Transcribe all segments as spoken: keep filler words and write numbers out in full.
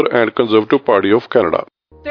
and Conservative Party of Canada.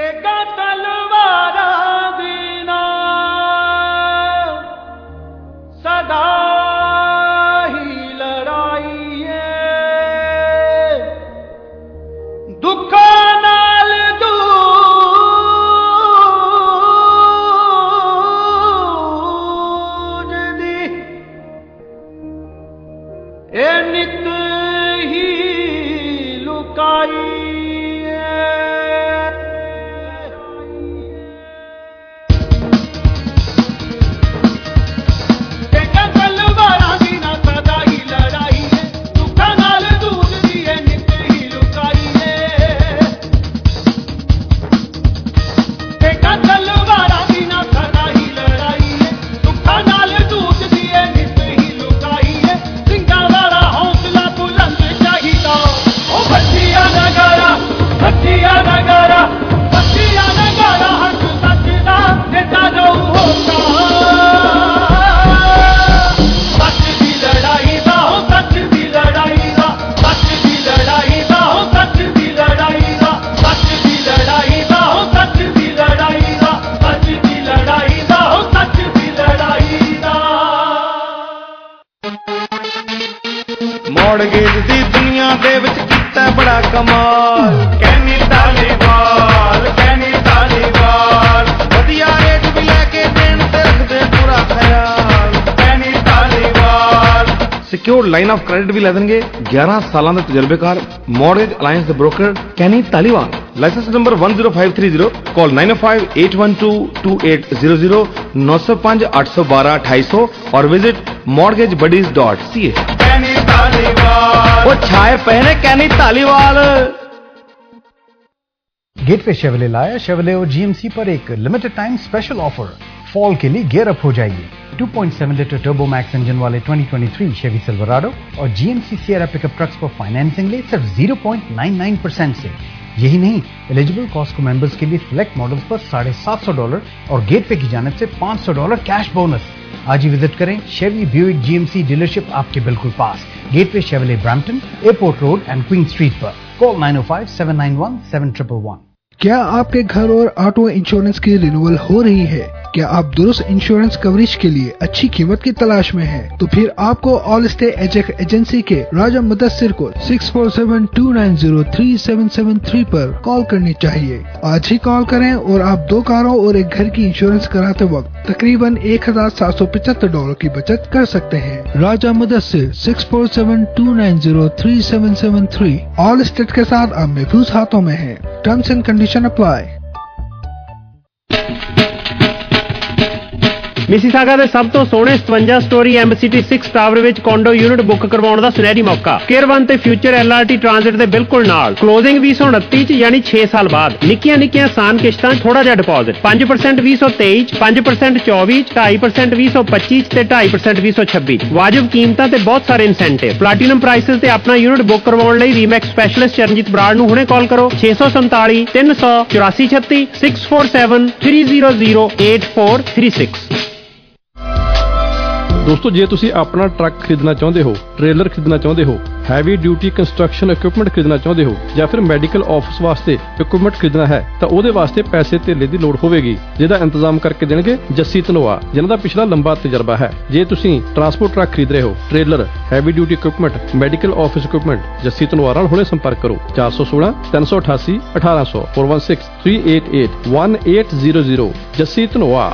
ਮੌੜਗੇਜ ਦੀ ਦੁਨੀਆ ਦੇ ਵਿੱਚ ਕੀਤਾ ਬੜਾ ਕਮਾਲ ਕੈਨੀ ਧਾਲੀਵਾਲ ਕੈਨੀ ਧਾਲੀਵਾਲ ਵਧੀਆ ਰੇਟ ਵੀ ਲੈ ਕੇ ਦੇਣ ਤੇ ਰੱਖਦੇ ਪੂਰਾ ਖਿਆਲ Kenny Dhaliwal secured line of credit ਵੀ ਲੈ ਦੇਣਗੇ ਗਿਆਰਾਂ ਸਾਲਾਂ ਦੇ ਤਜਰਬੇਕਾਰ ਮੌਰਗੇਜ ਅਲਾਈਅੰਸ ਦੇ broker Kenny Dhaliwal license number one zero five three zero call nine oh five eight one two two eight zero zero nine oh five eight one two one eight zero zero और visit mortgage buddies dot c a Kenny Dhaliwal वो छाए पहने कैनी Dhaliwal. Gateway शेवले लाया शेवले और GMC पर एक limited time special offer fall के लिए गियर अप हो जाइए। two point seven litre turbo max engine वाले twenty twenty-three शेवी सिल्वराडो और जीएमसी सियरा पिकअप ट्रक्स पर फाइनेंसिंग ले सिर्फ zero point nine nine percent से। यही नहीं, एलिजिबल कॉस्को मेंबर्स के लिए सिलेक्ट मॉडल्स पर साढ़े सात सौ डॉलर और गेटवे की जानिब से पाँच सौ डॉलर कैश बोनस। आज ही विजिट करें शेवी ब्यूइक जीएमसी डीलरशिप आपके बिल्कुल पास, Gateway Chevrolet Brampton, Airport Road and Queen Street पर। Call nine oh five seven nine one seven one one one। क्या आपके घर और ऑटो इंश्योरेंस की रिन्यूअल हो रही है? क्या आप दुरुस्त इंश्योरेंस कवरेज के लिए अच्छी कीमत की तलाश में हैं? तो फिर आपको ऑल स्टे एजेक एजेंसी के राजा मुदस्सिर को six four seven two nine zero three seven seven three पर कॉल करनी चाहिए। आज ही कॉल करें और आप दो कारों और एक घर की इंश्योरेंस कराते वक्त तकरीबन एक हजार सात सौ पचहत्तर डॉलर की बचत कर सकते हैं। Raja Mudassir six four seven two nine zero three seven seven three Allstate के साथ आप महफूज हाथों में हैं। Terms and condition apply. Mississauga ਦੇ ਸਭ ਤੋਂ ਸੋਹਣੇ seventy storey MCT six tower ਵਿੱਚ ਕੋਂਡੋ ਯੂਨਿਟ ਬੁੱਕ ਕਰਵਾਉਣ ਦਾ ਸੁਨਹਿਰੀ ਮੌਕਾ। ਕੇਅਰ ਵਨ ਤੇ ਫਿਊਚਰ ਐਲਆਰਟੀ ਟ੍ਰਾਂਜ਼ਿਟ ਦੇ ਬਿਲਕੁਲ ਨਾਲ। ਕਲੋਜ਼ਿੰਗ ਵੀਹ ਸੌ ਉਨੱਤੀ ਚ ਯਾਨੀ ਛੇ ਸਾਲ ਬਾਅਦ। ਨਿੱਕੀਆਂ ਨਿੱਕੀਆਂ ਆਸਾਨ ਕਿਸ਼ਤਾਂ, ਥੋੜਾ ਜਿਹਾ ਡਿਪੋਜ਼ਿਟ। five percent ਵੀਹ ਸੌ ਤੇਈ ਚ, five percent ਚੌਵੀ ਚ, two percent ਵੀਹ ਸੌ ਪੱਚੀ ਚ ਤੇ two percent ਵੀਹ ਸੌ ਛੱਬੀ ਚ। ਵਾਜਬ ਕੀਮਤਾਂ ਤੇ ਬਹੁਤ ਸਾਰੇ ਇਨਸੈਂਟਿਵ। ਪਲੈਟੀਨਮ ਪ੍ਰਾਈਸਿਸ ਤੇ ਆਪਣਾ ਯੂਨਿਟ ਬੁੱਕ ਕਰਵਾਉਣ ਲਈ ਰੀਮੈਕਸ ਸਪੈਸ਼ਲਿਸਟ ਚਰਨਜੀਤ ਬਰਾੜ ਨੂੰ ਹੁਣੇ ਕਾਲ ਕਰੋ ਛੇ ਸੌ ਸੰਤਾਲੀ ਤਿੰਨ ਸੌ ਚੁਰਾਸੀ ਛੱਤੀ six four seven three zero zero eight four three six। ਦੋਸਤੋ, ਜੇ ਤੁਸੀਂ ਆਪਣਾ ਟਰੱਕ ਖਰੀਦਣਾ ਚਾਹੁੰਦੇ ਹੋ, ਟ੍ਰੇਲਰ ਖਰੀਦਣਾ ਚਾਹੁੰਦੇ ਹੋ, ਹੈਵੀ ਡਿਊਟੀ ਕੰਸਟਰਕਸ਼ਨ ਇਕਵਿਪਮੈਂਟ ਖਰੀਦਣਾ ਚਾਹੁੰਦੇ ਹੋ ਜਾਂ ਫਿਰ ਮੈਡੀਕਲ ਆਫਿਸ ਵਾਸਤੇ ਇਕਵਿਪਮੈਂਟ ਖਰੀਦਣਾ ਹੈ ਤਾਂ ਉਹਦੇ ਵਾਸਤੇ ਪੈਸੇ ਧੇਲੇ ਦੀ ਲੋੜ ਹੋਵੇਗੀ, ਜਿਹਦਾ ਇੰਤਜ਼ਾਮ ਕਰਕੇ ਦੇਣਗੇ ਜੱਸੀ ਧਨੋਆ, ਜਿਨ੍ਹਾਂ ਦਾ ਪਿਛਲਾ ਲੰਬਾ ਤਜਰਬਾ ਹੈ। ਜੇ ਤੁਸੀਂ ਟਰਾਂਸਪੋਰਟ ਟਰੱਕ ਖਰੀਦ ਰਹੇ ਹੋ, trailer, heavy duty equipment, medical office equipment, Jassi Dhanoa ਨਾਲ ਹੁਣੇ ਸੰਪਰਕ ਕਰੋ ਚਾਰ ਸੌ ਸੋਲਾਂ ਤਿੰਨ ਸੌ ਅਠਾਸੀ ਅਠਾਰਾਂ ਸੌ four one six three eight eight one eight zero zero। Jassi Dhanoa.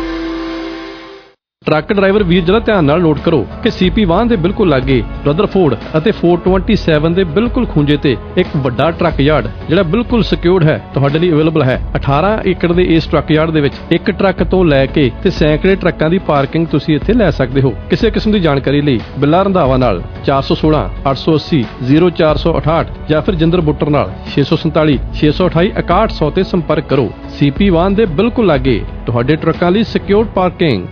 Truck driver ਵੀਰ ਜਰਾ ਧਿਆਨ ਨਾਲ ਨੋਟ ਕਰੋ ਕਿ ਸੀਪੀ ਵਾਹਨ ਦੇ ਬਿਲਕੁਲ ਲਾਗੇ ਰਦਰਫੋਰਡ ਅਤੇ four twenty-seven ਦੇ ਬਿਲਕੁਲ ਖੂੰਜੇ ਤੇ ਇੱਕ ਵੱਡਾ ਟਰੱਕ ਯਾਰਡ ਜਿਹੜਾ ਬਿਲਕੁਲ ਸਿਕਿਉਰਡ ਹੈ ਤੁਹਾਡੇ ਲਈ ਅਵੇਲੇਬਲ ਹੈ। ਅਠਾਰਾਂ ਏਕੜ ਦੇ ਇਸ ਟਰੱਕ ਯਾਰਡ ਦੇ ਵਿੱਚ ਇੱਕ ਟਰੱਕ ਤੋਂ ਲੈ ਕੇ ਤੇ ਸੈਂਕੜੇ ਟਰੱਕਾਂ ਦੀ ਪਾਰਕਿੰਗ ਤੁਸੀਂ ਇੱਥੇ ਲੈ ਸਕਦੇ ਹੋ। ਕਿਸੇ ਕਿਸਮ ਦੀ ਜਾਣਕਾਰੀ ਲਈ ਬਿੱਲਾ ਰੰਧਾਵਾ ਨਾਲ ਚਾਰ ਸੌ ਸੋਲਾਂ ਅੱਠ ਸੌ ਅੱਸੀ ਜ਼ੀਰੋ ਚਾਰ ਸੌ ਅਠਾਹਠ ਜਾਂ ਫਿਰ ਜਿੰਦਰ ਬੁੱਟਰ ਨਾਲ ਛੇ ਸੌ ਸੰਤਾਲੀ ਛੇ ਸੌ ਅਠਾਈ ਇਕਾਹਠ ਸੌ ਤੇ ਸੰਪਰਕ ਕਰੋ। ਸੀਪੀ ਵਾਹਨ ਦੇ ਬਿਲਕੁਲ ਲਾਗੇ ਤੁਹਾਡੇ ਟਰੱਕਾਂ ਲਈ secured parking.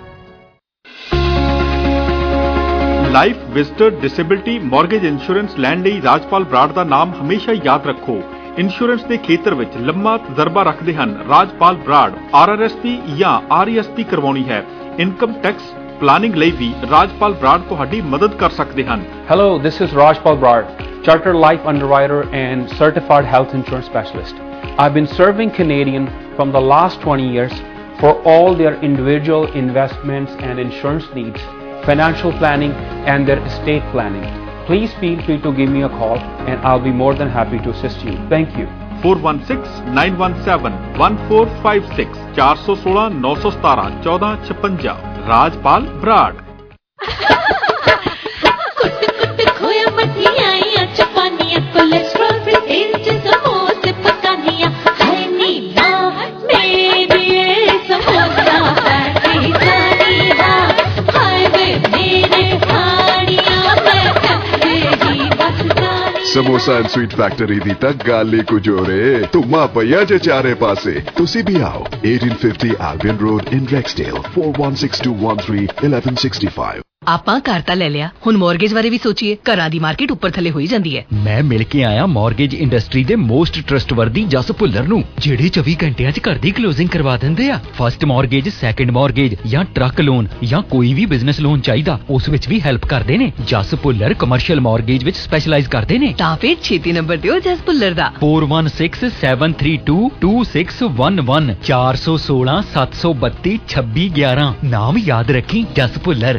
Life, visitor, disability, mortgage insurance ਲੈਣ ਲਈ ਰਾਜਪਾਲ ਬਰਾੜ ਦਾ ਨਾਮ ਹਮੇਸ਼ਾ ਯਾਦ ਰੱਖੋ। ਇੰਸ਼ੋਰੈਂਸ ਦੇ ਖੇਤਰ ਵਿੱਚ ਲੰਮਾ ਤਜਰਬਾ ਰੱਖਦੇ ਹਨ Rajpal Brar. R R S P ਜਾਂ ਆਰ ਈ ਐਸ ਪੀ ਕਰਵਾਉਣੀ ਹੈ, ਇਨਕਮ ਟੈਕਸ ਪਲਾਨਿੰਗ ਲਈ ਵੀ ਰਾਜਪਾਲ ਬਰਾੜ ਤੁਹਾਡੀ ਮਦਦ ਕਰ ਸਕਦੇ ਹਨ। Hello, this is Rajpal Brad. chartered life underwriter and certified health insurance specialist. I've been serving Canadians from the last twenty years for all their individual investments and insurance needs, financial planning, and their estate planning. Please feel free to give me a call and I'll be more than happy to assist you. Thank you. four one six nine one seven one four five six four one six nine one seven one four five six Rajpal Brar. Samosa and sweet factory ਦੀ ਤਾਂ ਗੱਲ ਹੀ ਕੁਝ ਹੋ ਰੇ। ਧੁੰਮਾ ਪਈਆ ਜੇ ਚਾਰੇ ਪਾਸੇ। ਤੁਸੀਂ ਵੀ ਆਓ eighteen fifty Albion Road in Rexdale four one six two one three eleven sixty-five। ਆਪਾਂ ਘਰ ਤਾਂ ਲੈ ਲਿਆ, ਹੁਣ ਮੌਰਗੇਜ ਬਾਰੇ ਵੀ ਸੋਚੀਏ। ਘਰਾਂ ਦੀ ਮਾਰਕੀਟ ਉੱਪਰ ਥੱਲੇ ਹੋਈ ਜਾਂਦੀ ਹੈ। ਮੈਂ ਮਿਲ ਕੇ ਆਇਆ ਮੌਰਗੇਜ ਇੰਡਸਟਰੀ ਦੇ ਮੋਸਟ ਟਰਸਟਵਰਦੀ ਜਸ ਭੁੱਲਰ ਨੂੰ, ਜਿਹੜੇ ਚੌਵੀ ਘੰਟਿਆਂ 'ਚ ਘਰ ਦੀ ਕਲੋਜ਼ਿੰਗ ਕਰਵਾ ਦਿੰਦੇ ਆ। ਫਸਟ ਮੌਰਗੇਜ, ਸੈਕੰਡ ਮੌਰਗੇਜ ਜਾਂ ਟਰੱਕ ਲੋਨ ਜਾਂ ਕੋਈ ਵੀ ਬਿਜ਼ਨਸ ਲੋਨ ਚਾਹੀਦਾ, ਉਸ ਵਿੱਚ ਵੀ ਹੈਲਪ ਕਰਦੇ ਨੇ। ਜਸ ਭੁੱਲਰ ਕਮਰਸ਼ੀਅਲ ਮੌਰਗੇਜ ਵਿੱਚ ਸਪੈਸ਼ਲਾਈਜ਼ ਕਰਦੇ ਨੇ। ਤਾਂ ਫਿਰ ਛੇਤੀ ਨੰਬਰ ਦਿਓ ਜਸ ਭੁੱਲਰ ਦਾ four one six seven three two two six one one four one six seven two two two six one one। ਨਾਮ ਯਾਦ ਰੱਖੀ, Jas Bhullar.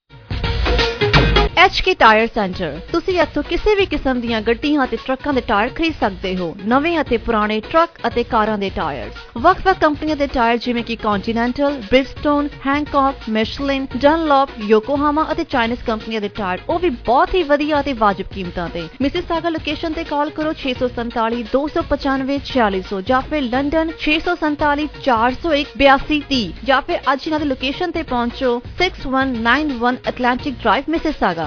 H K tyre centre. ਤੁਸੀਂ ਇੱਥੋਂ ਕਿਸੇ ਵੀ ਕਿਸਮ ਦੀਆਂ ਗੱਡੀਆਂ ਅਤੇ ਟਰੱਕਾਂ ਦੇ ਟਾਇਰ ਖਰੀਦ ਸਕਦੇ ਹੋ। ਨਵੇਂ ਅਤੇ ਪੁਰਾਣੇ ਟਰੱਕ ਅਤੇ ਕਾਰਾਂ ਦੇ ਟਾਇਰਸ, ਵੱਖ-ਵੱਖ ਕੰਪਨੀਆਂ ਦੇ ਟਾਇਰ ਜਿਵੇਂ ਕਿ ਕੰਟੀਨੈਂਟਲ, ਬ੍ਰਿਜਸਟੋਨ, ਹੈਂਕੌਕ, ਮਿਸ਼ਲਿਨ, ਡਨਲੌਪ, ਯੋਕੋਹਾਮਾ ਅਤੇ ਚਾਈਨੀਜ਼ ਕੰਪਨੀਆਂ ਦੇ ਟਾਇਰ, ਉਹ ਵੀ ਬਹੁਤ ਹੀ ਵਧੀਆ ਅਤੇ ਵਾਜਬ ਕੀਮਤਾਂ ਤੇ। ਮਿਸਿਸਾਗਾ ਲੋਕੇਸ਼ਨ ਤੇ ਕਾਲ ਕਰੋ ਛੇ ਸੌ ਸੰਤਾਲੀ ਦੋ ਸੌ ਪਚਾਨਵੇਂ ਛਿਆਲੀ ਸੌ ਜਾਂ ਫਿਰ ਲੰਡਨ ਛੇ ਸੌ ਸੰਤਾਲੀ ਚਾਰ ਸੌ ਇੱਕ ਬਿਆਸੀ ਤੀਹ ਜਾਂ ਫਿਰ ਅੱਜ ਇਹਨਾਂ ਦੀ ਲੋਕੇਸ਼ਨ ਤੇ ਪਹੁੰਚੋ six one nine one Atlantic Drive, Mississauga.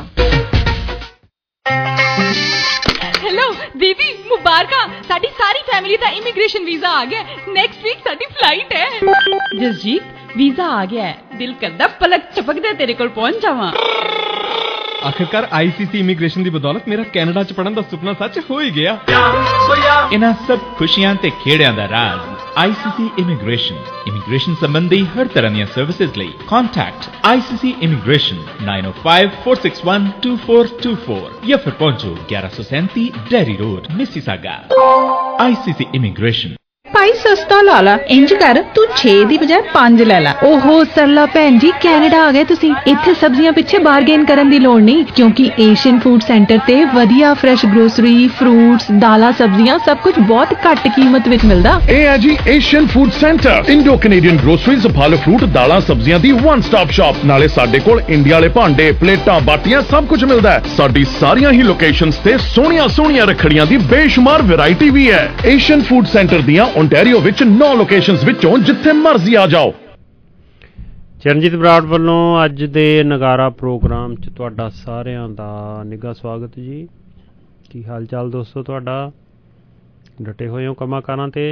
Hello दीदी, मुबारका। साडी सारी फैमिली दा इमिग्रेशन वीजा आ गया। नेक्स्ट वीक साडी फ्लाइट है। जसजीत वीजा आ गया है, दिल करदा पलक झपकदे तेरे कोल पहुंच जावां। आखिरकार आईसीसी इमिग्रेशन की बदौलत मेरा कैनेडा च पढ़न का सुपना सच हो ही गया। इन्हां सब खुशियां ते खेड़ियां दा राज आईसीसी इमिग्रेशन। इमिग्रेशन संबंधी हर तरह दी सर्विसेज लई contact ICC immigration nine oh five four six one two four two four या फिर पहुंचो ग्यारह सौ सैंती Derry road, Mississauga. ICC immigration. भाई सस्ता ला ला, इंज कर तू छे दी बजाय पांच ले ला। ओहो सरला भैन जी, कैनेडा आ गए तुसी। इत्थे सब्जियां पिछे बारगेन करन दी लोड़ नहीं, क्योंकि एशियन फूड सेंटर ते वधिया फ्रेश ग्रोसरी, फ्रूट्स, दालां, सब्जियां सब कुछ बहुत घट कीमत विच मिलदा। ए है जी Asian food centre, Indo Canadian groceries, फल फ्रूट, दालां, सब्जियां दी वन स्टॉप शॉप। नाले साडे कोल इंडिया वाले भांडे, प्लेटां, बाटियां सब कुछ मिलदा है। साडी सारियां ही लोकेशंस ते सोहणियां सोहणियां रखड़ियां दी बेशुमार वैरायटी भी है। एशियन फूड सेंटर दियां ओंटारियो ਵਿੱਚ नौ ਲੋਕੇਸ਼ਨਸ ਵਿੱਚੋਂ ਜਿੱਥੇ ਮਰਜ਼ੀ ਆ ਜਾਓ। ਚਰਨਜੀਤ ਬਰਾੜ ਵੱਲੋਂ ਅੱਜ ਦੇ ਨਗਾਰਾ ਪ੍ਰੋਗਰਾਮ 'ਚ ਤੁਹਾਡਾ ਸਾਰਿਆਂ ਦਾ ਨਿੱਘਾ ਸਵਾਗਤ ਜੀ। ਕੀ ਹਾਲ ਚਾਲ ਦੋਸਤੋ ਤੁਹਾਡਾ? ਡਟੇ ਹੋਏ ਹੋ ਕੰਮਾਂ ਕਾਰਾਂ ਤੇ,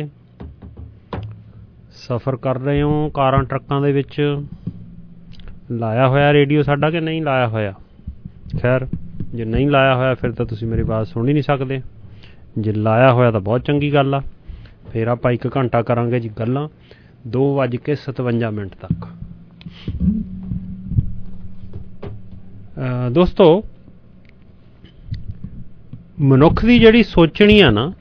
ਸਫ਼ਰ ਕਰ ਰਹੇ ਹੋ ਕਾਰਾਂ ਟਰੱਕਾਂ ਦੇ ਵਿੱਚ। ਲਾਇਆ ਹੋਇਆ ਰੇਡੀਓ ਸਾਡਾ ਕਿ ਨਹੀਂ ਲਾਇਆ ਹੋਇਆ? ਖੈਰ ਜੇ ਨਹੀਂ ਲਾਇਆ ਹੋਇਆ ਫਿਰ ਤਾਂ ਤੁਸੀਂ ਮੇਰੀ ਆਵਾਜ਼ ਸੁਣ ਹੀ ਨਹੀਂ ਸਕਦੇ। ਜੇ ਲਾਇਆ ਹੋਇਆ ਤਾਂ ਬਹੁਤ ਚੰਗੀ ਗੱਲ ਆ। ਫਿਰ ਆਪਾਂ ਇੱਕ ਘੰਟਾ ਕਰਾਂਗੇ ਜੀ ਗੱਲਾਂ ਦੋ ਵੱਜ ਕੇ ਸਤਵੰਜਾ ਮਿੰਟ ਤੱਕ। ਦੋਸਤੋ, ਮਨੁੱਖ ਦੀ ਜਿਹੜੀ ਸੋਚਣੀ ਆ ਨਾ,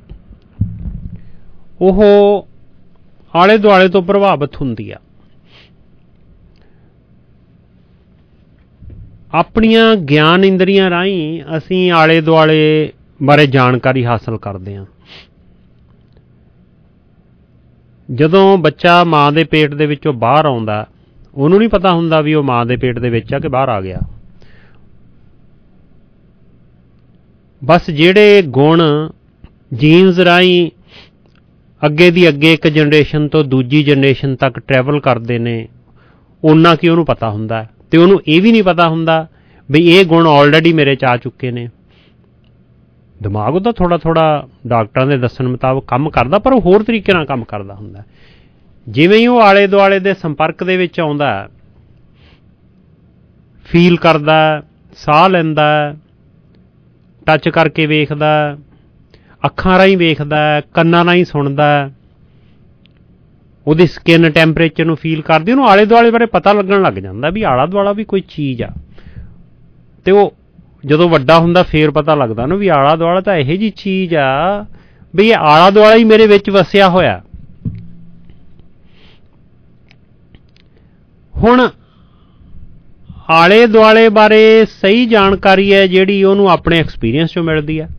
ਉਹ ਆਲੇ ਦੁਆਲੇ ਤੋਂ ਪ੍ਰਭਾਵਿਤ ਹੁੰਦੀ ਆ। ਆਪਣੀਆਂ ਗਿਆਨ ਇੰਦਰੀਆਂ ਰਾਹੀਂ ਅਸੀਂ ਆਲੇ ਦੁਆਲੇ ਬਾਰੇ ਜਾਣਕਾਰੀ ਹਾਸਲ ਕਰਦੇ ਹਾਂ। ਜਦੋਂ ਬੱਚਾ ਮਾਂ ਦੇ ਪੇਟ ਦੇ ਵਿੱਚੋਂ ਬਾਹਰ ਆਉਂਦਾ, ਉਹਨੂੰ ਨਹੀਂ ਪਤਾ ਹੁੰਦਾ ਵੀ ਉਹ ਮਾਂ ਦੇ ਪੇਟ ਦੇ ਵਿੱਚ ਆ ਕਿ ਬਾਹਰ ਆ ਗਿਆ। ਬਸ ਜਿਹੜੇ ਗੁਣ ਜੀਨਸ ਰਾਹੀਂ ਅੱਗੇ ਦੀ ਅੱਗੇ ਇੱਕ ਜਨਰੇਸ਼ਨ ਤੋਂ ਦੂਜੀ ਜਨਰੇਸ਼ਨ ਤੱਕ ਟਰੈਵਲ ਕਰਦੇ ਨੇ, ਓਨਾ ਕੀ ਉਹਨੂੰ ਪਤਾ ਹੁੰਦਾ। ਅਤੇ ਉਹਨੂੰ ਇਹ ਵੀ ਨਹੀਂ ਪਤਾ ਹੁੰਦਾ ਵੀ ਇਹ ਗੁਣ ਆਲਰੇਡੀ ਮੇਰੇ 'ਚ ਆ ਚੁੱਕੇ ਨੇ। ਦਿਮਾਗ ਉਹਦਾ ਥੋੜ੍ਹਾ ਥੋੜ੍ਹਾ ਡਾਕਟਰਾਂ ਦੇ ਦੱਸਣ ਮੁਤਾਬਕ ਕੰਮ ਕਰਦਾ, ਪਰ ਉਹ ਹੋਰ ਤਰੀਕੇ ਨਾਲ ਕੰਮ ਕਰਦਾ ਹੁੰਦਾ। ਜਿਵੇਂ ਹੀ ਉਹ ਆਲੇ ਦੁਆਲੇ ਦੇ ਸੰਪਰਕ ਦੇ ਵਿੱਚ ਆਉਂਦਾ, ਫੀਲ ਕਰਦਾ, ਸਾਹ ਲੈਂਦਾ, ਟੱਚ ਕਰਕੇ ਵੇਖਦਾ, ਅੱਖਾਂ ਰਾਹੀਂ ਵੇਖਦਾ, ਕੰਨਾਂ ਰਾਹੀਂ ਸੁਣਦਾ, ਉਹਦੀ ਸਕਿਨ ਟੈਂਪਰੇਚਰ ਨੂੰ ਫੀਲ ਕਰਦੀ, ਉਹਨੂੰ ਆਲੇ ਦੁਆਲੇ ਬਾਰੇ ਪਤਾ ਲੱਗਣ ਲੱਗ ਜਾਂਦਾ ਵੀ ਆਲਾ ਦੁਆਲਾ ਵੀ ਕੋਈ ਚੀਜ਼ ਆ। ਅਤੇ ਉਹ ਜਦੋਂ ਵੱਡਾ ਹੁੰਦਾ ਫੇਰ ਪਤਾ ਲੱਗਦਾ ਨਾ ਵੀ ਆਲਾ ਦੁਆਲਾ ਤਾਂ ਇਹੋ ਜਿਹੀ ਚੀਜ਼ ਆ ਵੀ ਇਹ ਆਲਾ ਦੁਆਲਾ ਹੀ ਮੇਰੇ ਵਿੱਚ ਵਸਿਆ ਹੋਇਆ। ਹੁਣ ਆਲੇ ਦੁਆਲੇ ਬਾਰੇ ਸਹੀ ਜਾਣਕਾਰੀ ਹੈ ਜਿਹੜੀ ਉਹਨੂੰ ਆਪਣੇ ਐਕਸਪੀਰੀਅੰਸ ਚੋਂ ਮਿਲਦੀ ਹੈ।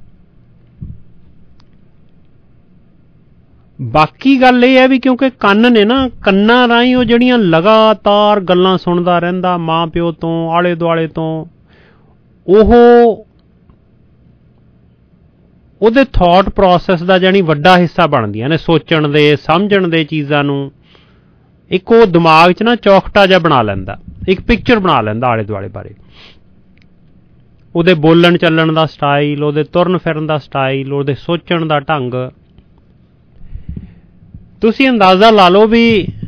ਬਾਕੀ ਗੱਲ ਇਹ ਹੈ ਵੀ ਕਿਉਂਕਿ ਕੰਨ ਨੇ ਨਾ, ਕੰਨਾਂ ਰਾਹੀਂ ਉਹ ਜਿਹੜੀਆਂ ਲਗਾਤਾਰ ਗੱਲਾਂ ਸੁਣਦਾ ਰਹਿੰਦਾ ਮਾਂ ਪਿਓ ਤੋਂ, ਆਲੇ ਦੁਆਲੇ ਤੋਂ, ਉਹ ਉਹਦੇ ਥਾਟ ਪ੍ਰੋਸੈਸ ਦਾ ਜਾਣੀ ਵੱਡਾ ਹਿੱਸਾ ਬਣਦੀਆਂ ਨੇ, ਸੋਚਣ ਦੇ, ਸਮਝਣ ਦੇ ਚੀਜ਼ਾਂ ਨੂੰ ਇੱਕ ਉਹ ਦਿਮਾਗ 'ਚ ਨਾ ਚੌਖਟਾ ਜਿਹਾ ਬਣਾ ਲੈਂਦਾ, ਇੱਕ ਪਿਕਚਰ ਬਣਾ ਲੈਂਦਾ ਆਲੇ ਦੁਆਲੇ ਬਾਰੇ। ਉਹਦੇ ਬੋਲਣ ਚੱਲਣ ਦਾ ਸਟਾਈਲ, ਉਹਦੇ ਤੁਰਨ ਫਿਰਨ ਦਾ ਸਟਾਈਲ, ਉਹਦੇ ਸੋਚਣ ਦਾ ਢੰਗ। ਤੁਸੀਂ ਅੰਦਾਜ਼ਾ ਲਾ ਲਓ ਵੀ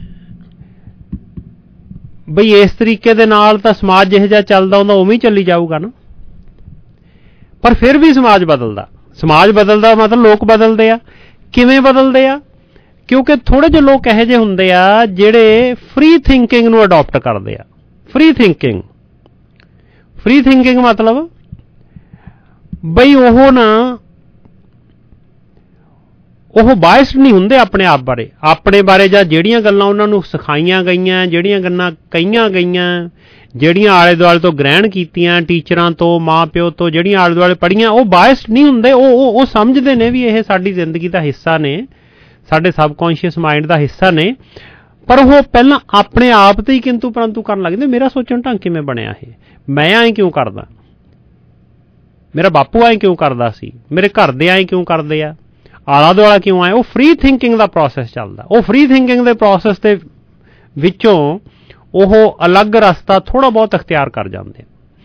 ਬਈ ਇਸ ਤਰੀਕੇ ਦੇ ਨਾਲ ਤਾਂ ਸਮਾਜ ਜਿਹੋ ਜਿਹਾ ਚੱਲਦਾ ਹੁੰਦਾ ਉਵੇਂ ਹੀ ਚੱਲੀ ਜਾਊਗਾ ਨਾ। ਪਰ ਫਿਰ ਵੀ ਸਮਾਜ ਬਦਲਦਾ, ਸਮਾਜ ਬਦਲਦਾ ਮਤਲਬ ਲੋਕ ਬਦਲਦੇ ਆ। ਕਿਵੇਂ ਬਦਲਦੇ ਆ? ਕਿਉਂਕਿ ਥੋੜੇ ਜਿਹੇ ਲੋਕ ਇਹੋ ਜਿਹੇ ਹੁੰਦੇ ਆ ਜਿਹੜੇ ਫ੍ਰੀ ਥਿੰਕਿੰਗ ਨੂੰ ਅਡਾਪਟ ਕਰਦੇ ਆ। ਫ੍ਰੀ ਥਿੰਕਿੰਗ, ਫ੍ਰੀ ਥਿੰਕਿੰਗ ਮਤਲਬ ਬਈ ਉਹ ਨਾ, ਉਹ ਬਾਇਸਡ ਨਹੀਂ ਹੁੰਦੇ ਆਪਣੇ ਆਪ ਬਾਰੇ, ਆਪਣੇ ਬਾਰੇ ਜਾਂ ਜਿਹੜੀਆਂ ਗੱਲਾਂ ਉਹਨਾਂ ਨੂੰ ਸਿਖਾਈਆਂ ਗਈਆਂ, ਜਿਹੜੀਆਂ ਗੱਲਾਂ ਕਹੀਆਂ ਗਈਆਂ, ਜਿਹੜੀਆਂ ਆਲੇ ਦੁਆਲੇ ਤੋਂ ਗ੍ਰਹਿਣ ਕੀਤੀਆਂ, ਟੀਚਰਾਂ ਤੋਂ, ਮਾਂ ਪਿਓ ਤੋਂ, ਜਿਹੜੀਆਂ ਆਲੇ ਦੁਆਲੇ ਪੜ੍ਹੀਆਂ, ਉਹ ਬਾਇਸਡ ਨਹੀਂ ਹੁੰਦੇ। ਉਹ ਉਹ ਸਮਝਦੇ ਨੇ ਵੀ ਇਹ ਸਾਡੀ ਜ਼ਿੰਦਗੀ ਦਾ ਹਿੱਸਾ ਨੇ, ਸਾਡੇ ਸਬਕੌਂਸ਼ੀਅਸ ਮਾਈਂਡ ਦਾ ਹਿੱਸਾ ਨੇ। ਪਰ ਉਹ ਪਹਿਲਾਂ ਆਪਣੇ ਆਪ ਤੇ ਹੀ ਕਿੰਤੂ ਪਰੰਤੂ ਕਰਨ ਲੱਗਦੇ। ਮੇਰਾ ਸੋਚਣ ਢੰਗ ਕਿਵੇਂ ਬਣਿਆ, ਇਹ ਮੈਂ ਐਂ ਕਿਉਂ ਕਰਦਾ, ਮੇਰਾ ਬਾਪੂ ਐਂ ਕਿਉਂ ਕਰਦਾ ਸੀ, ਮੇਰੇ ਘਰ ਦੇ ਐਂ ਕਿਉਂ ਕਰਦੇ ਆ, ਆਲਾ ਦੁਆਲਾ ਕਿਉਂ ਆਏ। ਉਹ ਫ੍ਰੀ ਥਿੰਕਿੰਗ ਦਾ ਪ੍ਰੋਸੈਸ ਚੱਲਦਾ। ਉਹ ਫ੍ਰੀ ਥਿੰਕਿੰਗ ਦੇ ਪ੍ਰੋਸੈਸ ਦੇ ਵਿੱਚੋਂ ਉਹ ਅਲੱਗ ਰਸਤਾ ਥੋੜਾ ਬਹੁਤ ਅਖਤਿਆਰ ਕਰ ਜਾਂਦੇ।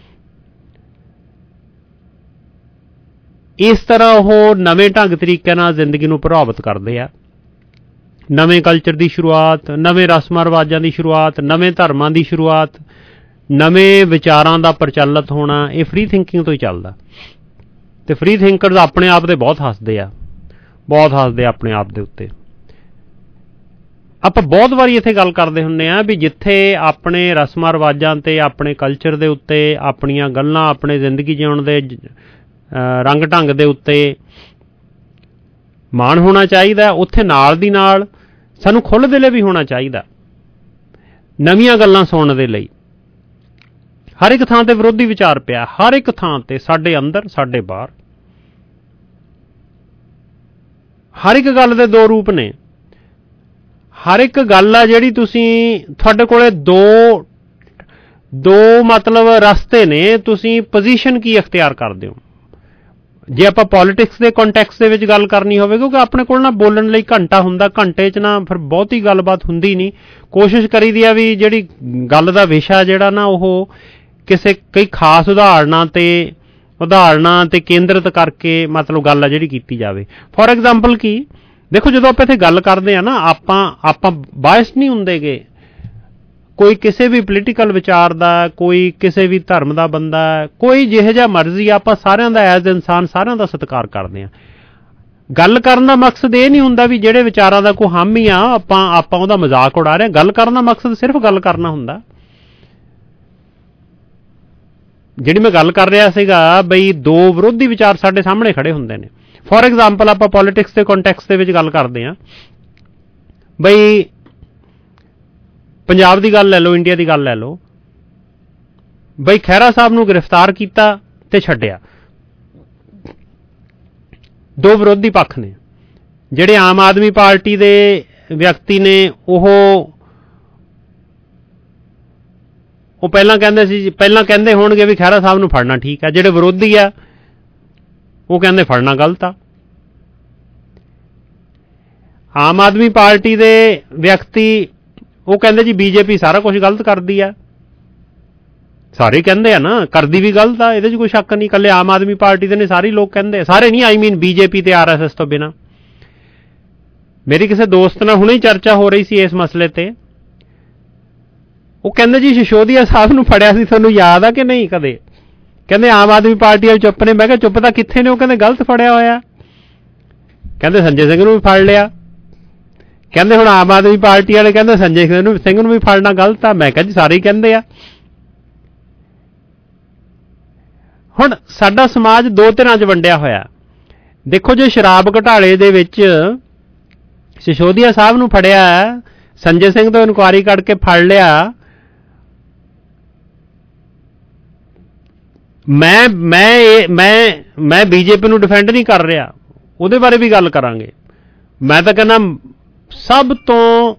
ਇਸ ਤਰ੍ਹਾਂ ਉਹ ਨਵੇਂ ਢੰਗ ਤਰੀਕੇ ਨਾਲ ਜ਼ਿੰਦਗੀ ਨੂੰ ਪ੍ਰਭਾਵਿਤ ਕਰਦੇ ਆ। ਨਵੇਂ ਕਲਚਰ ਦੀ ਸ਼ੁਰੂਆਤ, ਨਵੇਂ ਰਸਮਾਂ ਰਿਵਾਜਾਂ ਦੀ ਸ਼ੁਰੂਆਤ, ਨਵੇਂ ਧਰਮਾਂ ਦੀ ਸ਼ੁਰੂਆਤ, ਨਵੇਂ ਵਿਚਾਰਾਂ ਦਾ ਪ੍ਰਚਲਿਤ ਹੋਣਾ, ਇਹ ਫ੍ਰੀ ਥਿੰਕਿੰਗ ਤੋਂ ਹੀ ਚੱਲਦਾ। ਤੇ ਫ੍ਰੀ ਥਿੰਕਰਸ ਆਪਣੇ ਆਪ ਦੇ ਬਹੁਤ ਹੱਸਦੇ ਆ, ਬਹੁਤ ਹੱਸਦੇ ਆਪਣੇ ਆਪ ਦੇ ਉੱਤੇ। ਆਪਾਂ ਬਹੁਤ ਵਾਰੀ ਇੱਥੇ ਗੱਲ ਕਰਦੇ ਹੁੰਦੇ ਆ ਵੀ ਜਿੱਥੇ ਆਪਣੇ ਰਸਮਾਂ ਰਿਵਾਜਾਂ ਤੇ, ਆਪਣੇ ਕਲਚਰ ਦੇ ਉੱਤੇ, ਆਪਣੀਆਂ ਗੱਲਾਂ, ਆਪਣੇ ਜ਼ਿੰਦਗੀ ਜਿਉਣ ਦੇ ਰੰਗ ਢੰਗ ਦੇ ਉੱਤੇ ਮਾਣ ਹੋਣਾ ਚਾਹੀਦਾ, ਉੱਥੇ ਨਾਲ ਦੀ ਨਾਲ ਸਾਨੂੰ ਖੁੱਲ੍ਹ ਦਿਲੇ ਵੀ ਹੋਣਾ ਚਾਹੀਦਾ ਨਵੀਆਂ ਗੱਲਾਂ ਸੁਣਨ ਦੇ ਲਈ। ਹਰ ਇੱਕ ਥਾਂ ਤੇ ਵਿਰੋਧੀ ਵਿਚਾਰ ਪਿਆ, ਹਰ ਇੱਕ ਥਾਂ ਤੇ, ਸਾਡੇ ਅੰਦਰ, ਸਾਡੇ ਬਾਹਰ। ਹਰ ਇੱਕ ਗੱਲ ਦੇ ਦੋ ਰੂਪ ਨੇ। ਹਰ ਇੱਕ ਗੱਲ ਆ ਜਿਹੜੀ ਤੁਸੀਂ, ਤੁਹਾਡੇ ਕੋਲੇ ਦੋ ਦੋ ਮਤਲਬ ਰਸਤੇ ਨੇ, ਤੁਸੀਂ ਪੋਜੀਸ਼ਨ ਕੀ ਅਖਤਿਆਰ ਕਰਦੇ ਹੋ। ਜੇ ਆਪਾਂ ਪੋਲੀਟਿਕਸ ਦੇ ਕੰਟੈਕਸਟ ਦੇ ਵਿੱਚ ਗੱਲ ਕਰਨੀ ਹੋਵੇ, ਕਿਉਂਕਿ ਆਪਣੇ ਕੋਲ ਨਾ ਬੋਲਣ ਲਈ ਘੰਟਾ ਹੁੰਦਾ, ਘੰਟੇ 'ਚ ਨਾ ਫਿਰ ਬਹੁਤੀ ਗੱਲਬਾਤ ਹੁੰਦੀ ਨਹੀਂ। ਕੋਸ਼ਿਸ਼ ਕਰੀਦੀ ਆ ਵੀ ਜਿਹੜੀ ਗੱਲ ਦਾ ਵਿਸ਼ਾ ਜਿਹੜਾ ਨਾ ਉਹ ਕਿਸੇ ਕਈ ਖਾਸ ਉਦਾਹਰਨਾਂ ਤੇ ਉਦਾਹਰਨਾਂ ਤੇ ਕੇਂਦਰਿਤ ਕਰਕੇ ਮਤਲਬ ਗੱਲ ਆ ਜਿਹੜੀ ਕੀਤੀ ਜਾਵੇ। ਫੋਰ ਐਗਜ਼ਾਮਪਲ ਕੀ, ਦੇਖੋ ਜਦੋਂ ਆਪਾਂ ਇੱਥੇ ਗੱਲ ਕਰਦੇ ਆ ਨਾ, ਆਪਾਂ ਆਪਾਂ ਬਾਇਸ ਨਹੀਂ ਹੁੰਦੇਗੇ। ਕੋਈ ਕਿਸੇ ਵੀ ਪੋਲੀਟੀਕਲ ਵਿਚਾਰ ਦਾ, ਕੋਈ ਕਿਸੇ ਵੀ ਧਰਮ ਦਾ ਬੰਦਾ, ਕੋਈ ਜਿਹੋ ਜਿਹਾ ਮਰਜ਼ੀ, ਆਪਾਂ ਸਾਰਿਆਂ ਦਾ ਐਜ਼ ਇਨਸਾਨ ਸਾਰਿਆਂ ਦਾ ਸਤਿਕਾਰ ਕਰਦੇ ਹਾਂ। ਗੱਲ ਕਰਨ ਦਾ ਮਕਸਦ ਇਹ ਨਹੀਂ ਹੁੰਦਾ ਵੀ ਜਿਹੜੇ ਵਿਚਾਰਾਂ ਦਾ ਕੋਈ ਹਾਮੀ ਆ ਆਪਾਂ ਆਪਾਂ ਉਹਦਾ ਮਜ਼ਾਕ ਉਡਾ ਰਹੇ ਹਾਂ। ਗੱਲ ਕਰਨ ਦਾ ਮਕਸਦ ਸਿਰਫ ਗੱਲ ਕਰਨਾ ਹੁੰਦਾ। ਜਿਹੜੀ ਮੈਂ ਗੱਲ ਕਰ ਰਿਹਾ ਸੀਗਾ ਬਈ ਦੋ ਵਿਰੋਧੀ ਵਿਚਾਰ ਸਾਡੇ ਸਾਹਮਣੇ ਖੜੇ ਹੁੰਦੇ ਨੇ। ਫੋਰ ਐਗਜ਼ਾਮਪਲ ਆਪਾਂ ਪੋਲੀਟਿਕਸ ਦੇ ਕੰਟੈਕਸਟ ਦੇ ਵਿੱਚ ਗੱਲ ਕਰਦੇ ਹਾਂ ਬਈ ਪੰਜਾਬ ਦੀ ਗੱਲ ਲੈ ਲਓ, ਇੰਡੀਆ ਦੀ ਗੱਲ ਲੈ ਲਓ। ਬਈ ਖਹਿਰਾ ਸਾਹਿਬ ਨੂੰ ਗ੍ਰਿਫਤਾਰ ਕੀਤਾ ਤੇ ਛੱਡਿਆ। ਦੋ ਵਿਰੋਧੀ ਪੱਖ ਨੇ। ਜਿਹੜੇ ਆਮ ਆਦਮੀ ਪਾਰਟੀ ਦੇ ਵਿਅਕਤੀ ਨੇ ਉਹ ਉਹ ਪਹਿਲਾਂ ਕਹਿੰਦੇ ਸੀ, ਪਹਿਲਾਂ ਕਹਿੰਦੇ ਹੋਣਗੇ ਵੀ ਖਹਿਰਾ ਸਾਹਿਬ ਨੂੰ ਫੜਨਾ ਠੀਕ ਹੈ। ਜਿਹੜੇ ਵਿਰੋਧੀ ਆ ਉਹ ਕਹਿੰਦੇ ਫੜਨਾ ਗਲਤ ਆ। ਆਮ ਆਦਮੀ ਪਾਰਟੀ ਦੇ ਵਿਅਕਤੀ ਉਹ ਕਹਿੰਦੇ ਜੀ ਬੀਜੇਪੀ ਸਾਰਾ ਕੁਝ ਗਲਤ ਕਰਦੀ ਆ। ਸਾਰੇ ਕਹਿੰਦੇ ਆ ਨਾ, ਕਰਦੀ ਵੀ ਗਲਤ ਆ, ਇਹਦੇ 'ਚ ਕੋਈ ਸ਼ੱਕ ਨਹੀਂ। ਇਕੱਲੇ ਆਮ ਆਦਮੀ ਪਾਰਟੀ ਦੇ ਨੇ, ਸਾਰੇ ਲੋਕ ਕਹਿੰਦੇ, ਸਾਰੇ ਨਹੀਂ, ਆਈ ਮੀਨ ਬੀਜੇਪੀ ਤੇ ਆਰ ਐਸ ਐਸ ਤੋਂ ਬਿਨਾਂ। ਮੇਰੀ ਕਿਸੇ ਦੋਸਤ ਨਾਲ ਹੁਣੇ ਹੀ ਚਰਚਾ ਹੋ ਰਹੀ ਸੀ ਇਸ ਮਸਲੇ ਤੇ। ਉਹ ਕਹਿੰਦੇ ਜੀ ਸਿਸੋਦੀਆ ਸਾਹਿਬ ਨੂੰ ਫੜਿਆ ਸੀ, ਤੁਹਾਨੂੰ ਯਾਦ ਆ ਕਿ ਨਹੀਂ ਕਦੇ? ਕਹਿੰਦੇ ਆਮ ਆਦਮੀ ਪਾਰਟੀ ਵਾਲੇ ਚੁੱਪ ਨੇ। ਮੈਂ ਕਿਹਾ ਚੁੱਪ ਤਾਂ ਕਿੱਥੇ ਨੇ? ਉਹ ਕਹਿੰਦੇ ਗਲਤ ਫੜਿਆ ਹੋਇਆ। ਕਹਿੰਦੇ ਸੰਜੇ ਸਿੰਘ ਨੂੰ ਵੀ ਫੜ ਲਿਆ। ਕਹਿੰਦੇ ਹੁਣ ਆਮ ਆਦਮੀ ਪਾਰਟੀ ਵਾਲੇ ਕਹਿੰਦੇ ਸੰਜੇ ਸਿੰਘ ਨੂੰ ਸਿੰਘ ਨੂੰ ਵੀ ਫੜਨਾ ਗਲਤ ਆ। ਮੈਂ ਕਿਹਾ ਜੀ ਸਾਰੇ ਹੀ ਕਹਿੰਦੇ ਆ। ਹੁਣ ਸਾਡਾ ਸਮਾਜ ਦੋ ਧਿਰਾਂ 'ਚ ਵੰਡਿਆ ਹੋਇਆ। ਦੇਖੋ, ਜੇ ਸ਼ਰਾਬ ਘੁਟਾਲੇ ਦੇ ਵਿੱਚ ਸਿਸੋਦੀਆ ਸਾਹਿਬ ਨੂੰ ਫੜਿਆ, ਸੰਜੇ ਸਿੰਘ ਤੋਂ ਇਨਕੁਆਇਰੀ ਕੱਢ ਕੇ ਫੜ ਲਿਆ, ਮੈਂ ਮੈਂ ਮੈਂ ਮੈਂ ਬੀਜੇਪੀ ਨੂੰ ਡਿਫੈਂਡ ਨਹੀਂ ਕਰ ਰਿਹਾ, ਉਹਦੇ ਬਾਰੇ ਵੀ ਗੱਲ ਕਰਾਂਗੇ। ਮੈਂ ਤਾਂ ਕਹਿੰਦਾ ਸਭ ਤੋਂ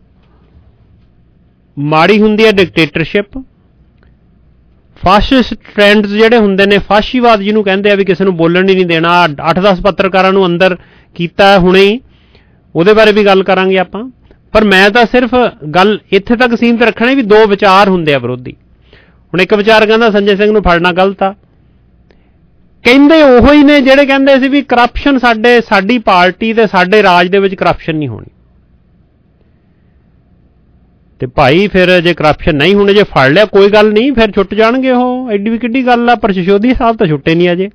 ਮਾੜੀ ਹੁੰਦੀ ਹੈ ਡਿਕਟੇਟਰਸ਼ਿਪ। ਫਾਸਿਸਟ ਟ੍ਰੈਂਡਸ ਜਿਹੜੇ ਹੁੰਦੇ ਨੇ, ਫਾਸ਼ੀਵਾਦ ਜਿਹਨੂੰ ਕਹਿੰਦੇ ਆ, ਵੀ ਕਿਸੇ ਨੂੰ ਬੋਲਣ ਹੀ ਨਹੀਂ ਦੇਣਾ, ਅੱਠ ਦਸ ਪੱਤਰਕਾਰਾਂ ਨੂੰ ਅੰਦਰ ਕੀਤਾ ਹੁਣੇ ਹੀ, ਉਹਦੇ ਬਾਰੇ ਵੀ ਗੱਲ ਕਰਾਂਗੇ ਆਪਾਂ। ਪਰ ਮੈਂ ਤਾਂ ਸਿਰਫ ਗੱਲ ਇੱਥੇ ਤੱਕ ਸੀਮਿਤ ਰੱਖਣੀ ਵੀ ਦੋ ਵਿਚਾਰ ਹੁੰਦੇ ਆ ਵਿਰੋਧੀ। ਹੁਣ ਇੱਕ ਵਿਚਾਰ ਕਹਿੰਦਾ ਸੰਜੇ ਸਿੰਘ ਨੂੰ ਫੜਨਾ ਗਲਤ ਆ, ਕਹਿੰਦੇ ਉਹੋ ਹੀ ਨੇ ਜਿਹੜੇ ਕਹਿੰਦੇ ਸੀ ਵੀ ਕਰਪਸ਼ਨ ਸਾਡੇ ਸਾਡੀ ਪਾਰਟੀ ਤੇ ਸਾਡੇ ਰਾਜ ਦੇ ਵਿੱਚ ਕਰਪਸ਼ਨ ਨਹੀਂ ਹੋਣੀ। ਤੇ ਭਾਈ ਫਿਰ ਜੇ ਕਰਪਸ਼ਨ ਨਹੀਂ ਹੋਣੀ, ਜੇ ਫੜ ਲਿਆ ਕੋਈ ਗੱਲ ਨਹੀਂ, ਫਿਰ ਛੁੱਟ ਜਾਣਗੇ ਉਹ, ਐਡੀ ਵੀ ਕਿੱਡੀ ਗੱਲ ਆ। ਪਰ ਸਿਸੋਦੀਆ ਸਾਹਿਬ ਤਾਂ ਛੁੱਟੇ ਨਹੀਂ ਅਜੇ।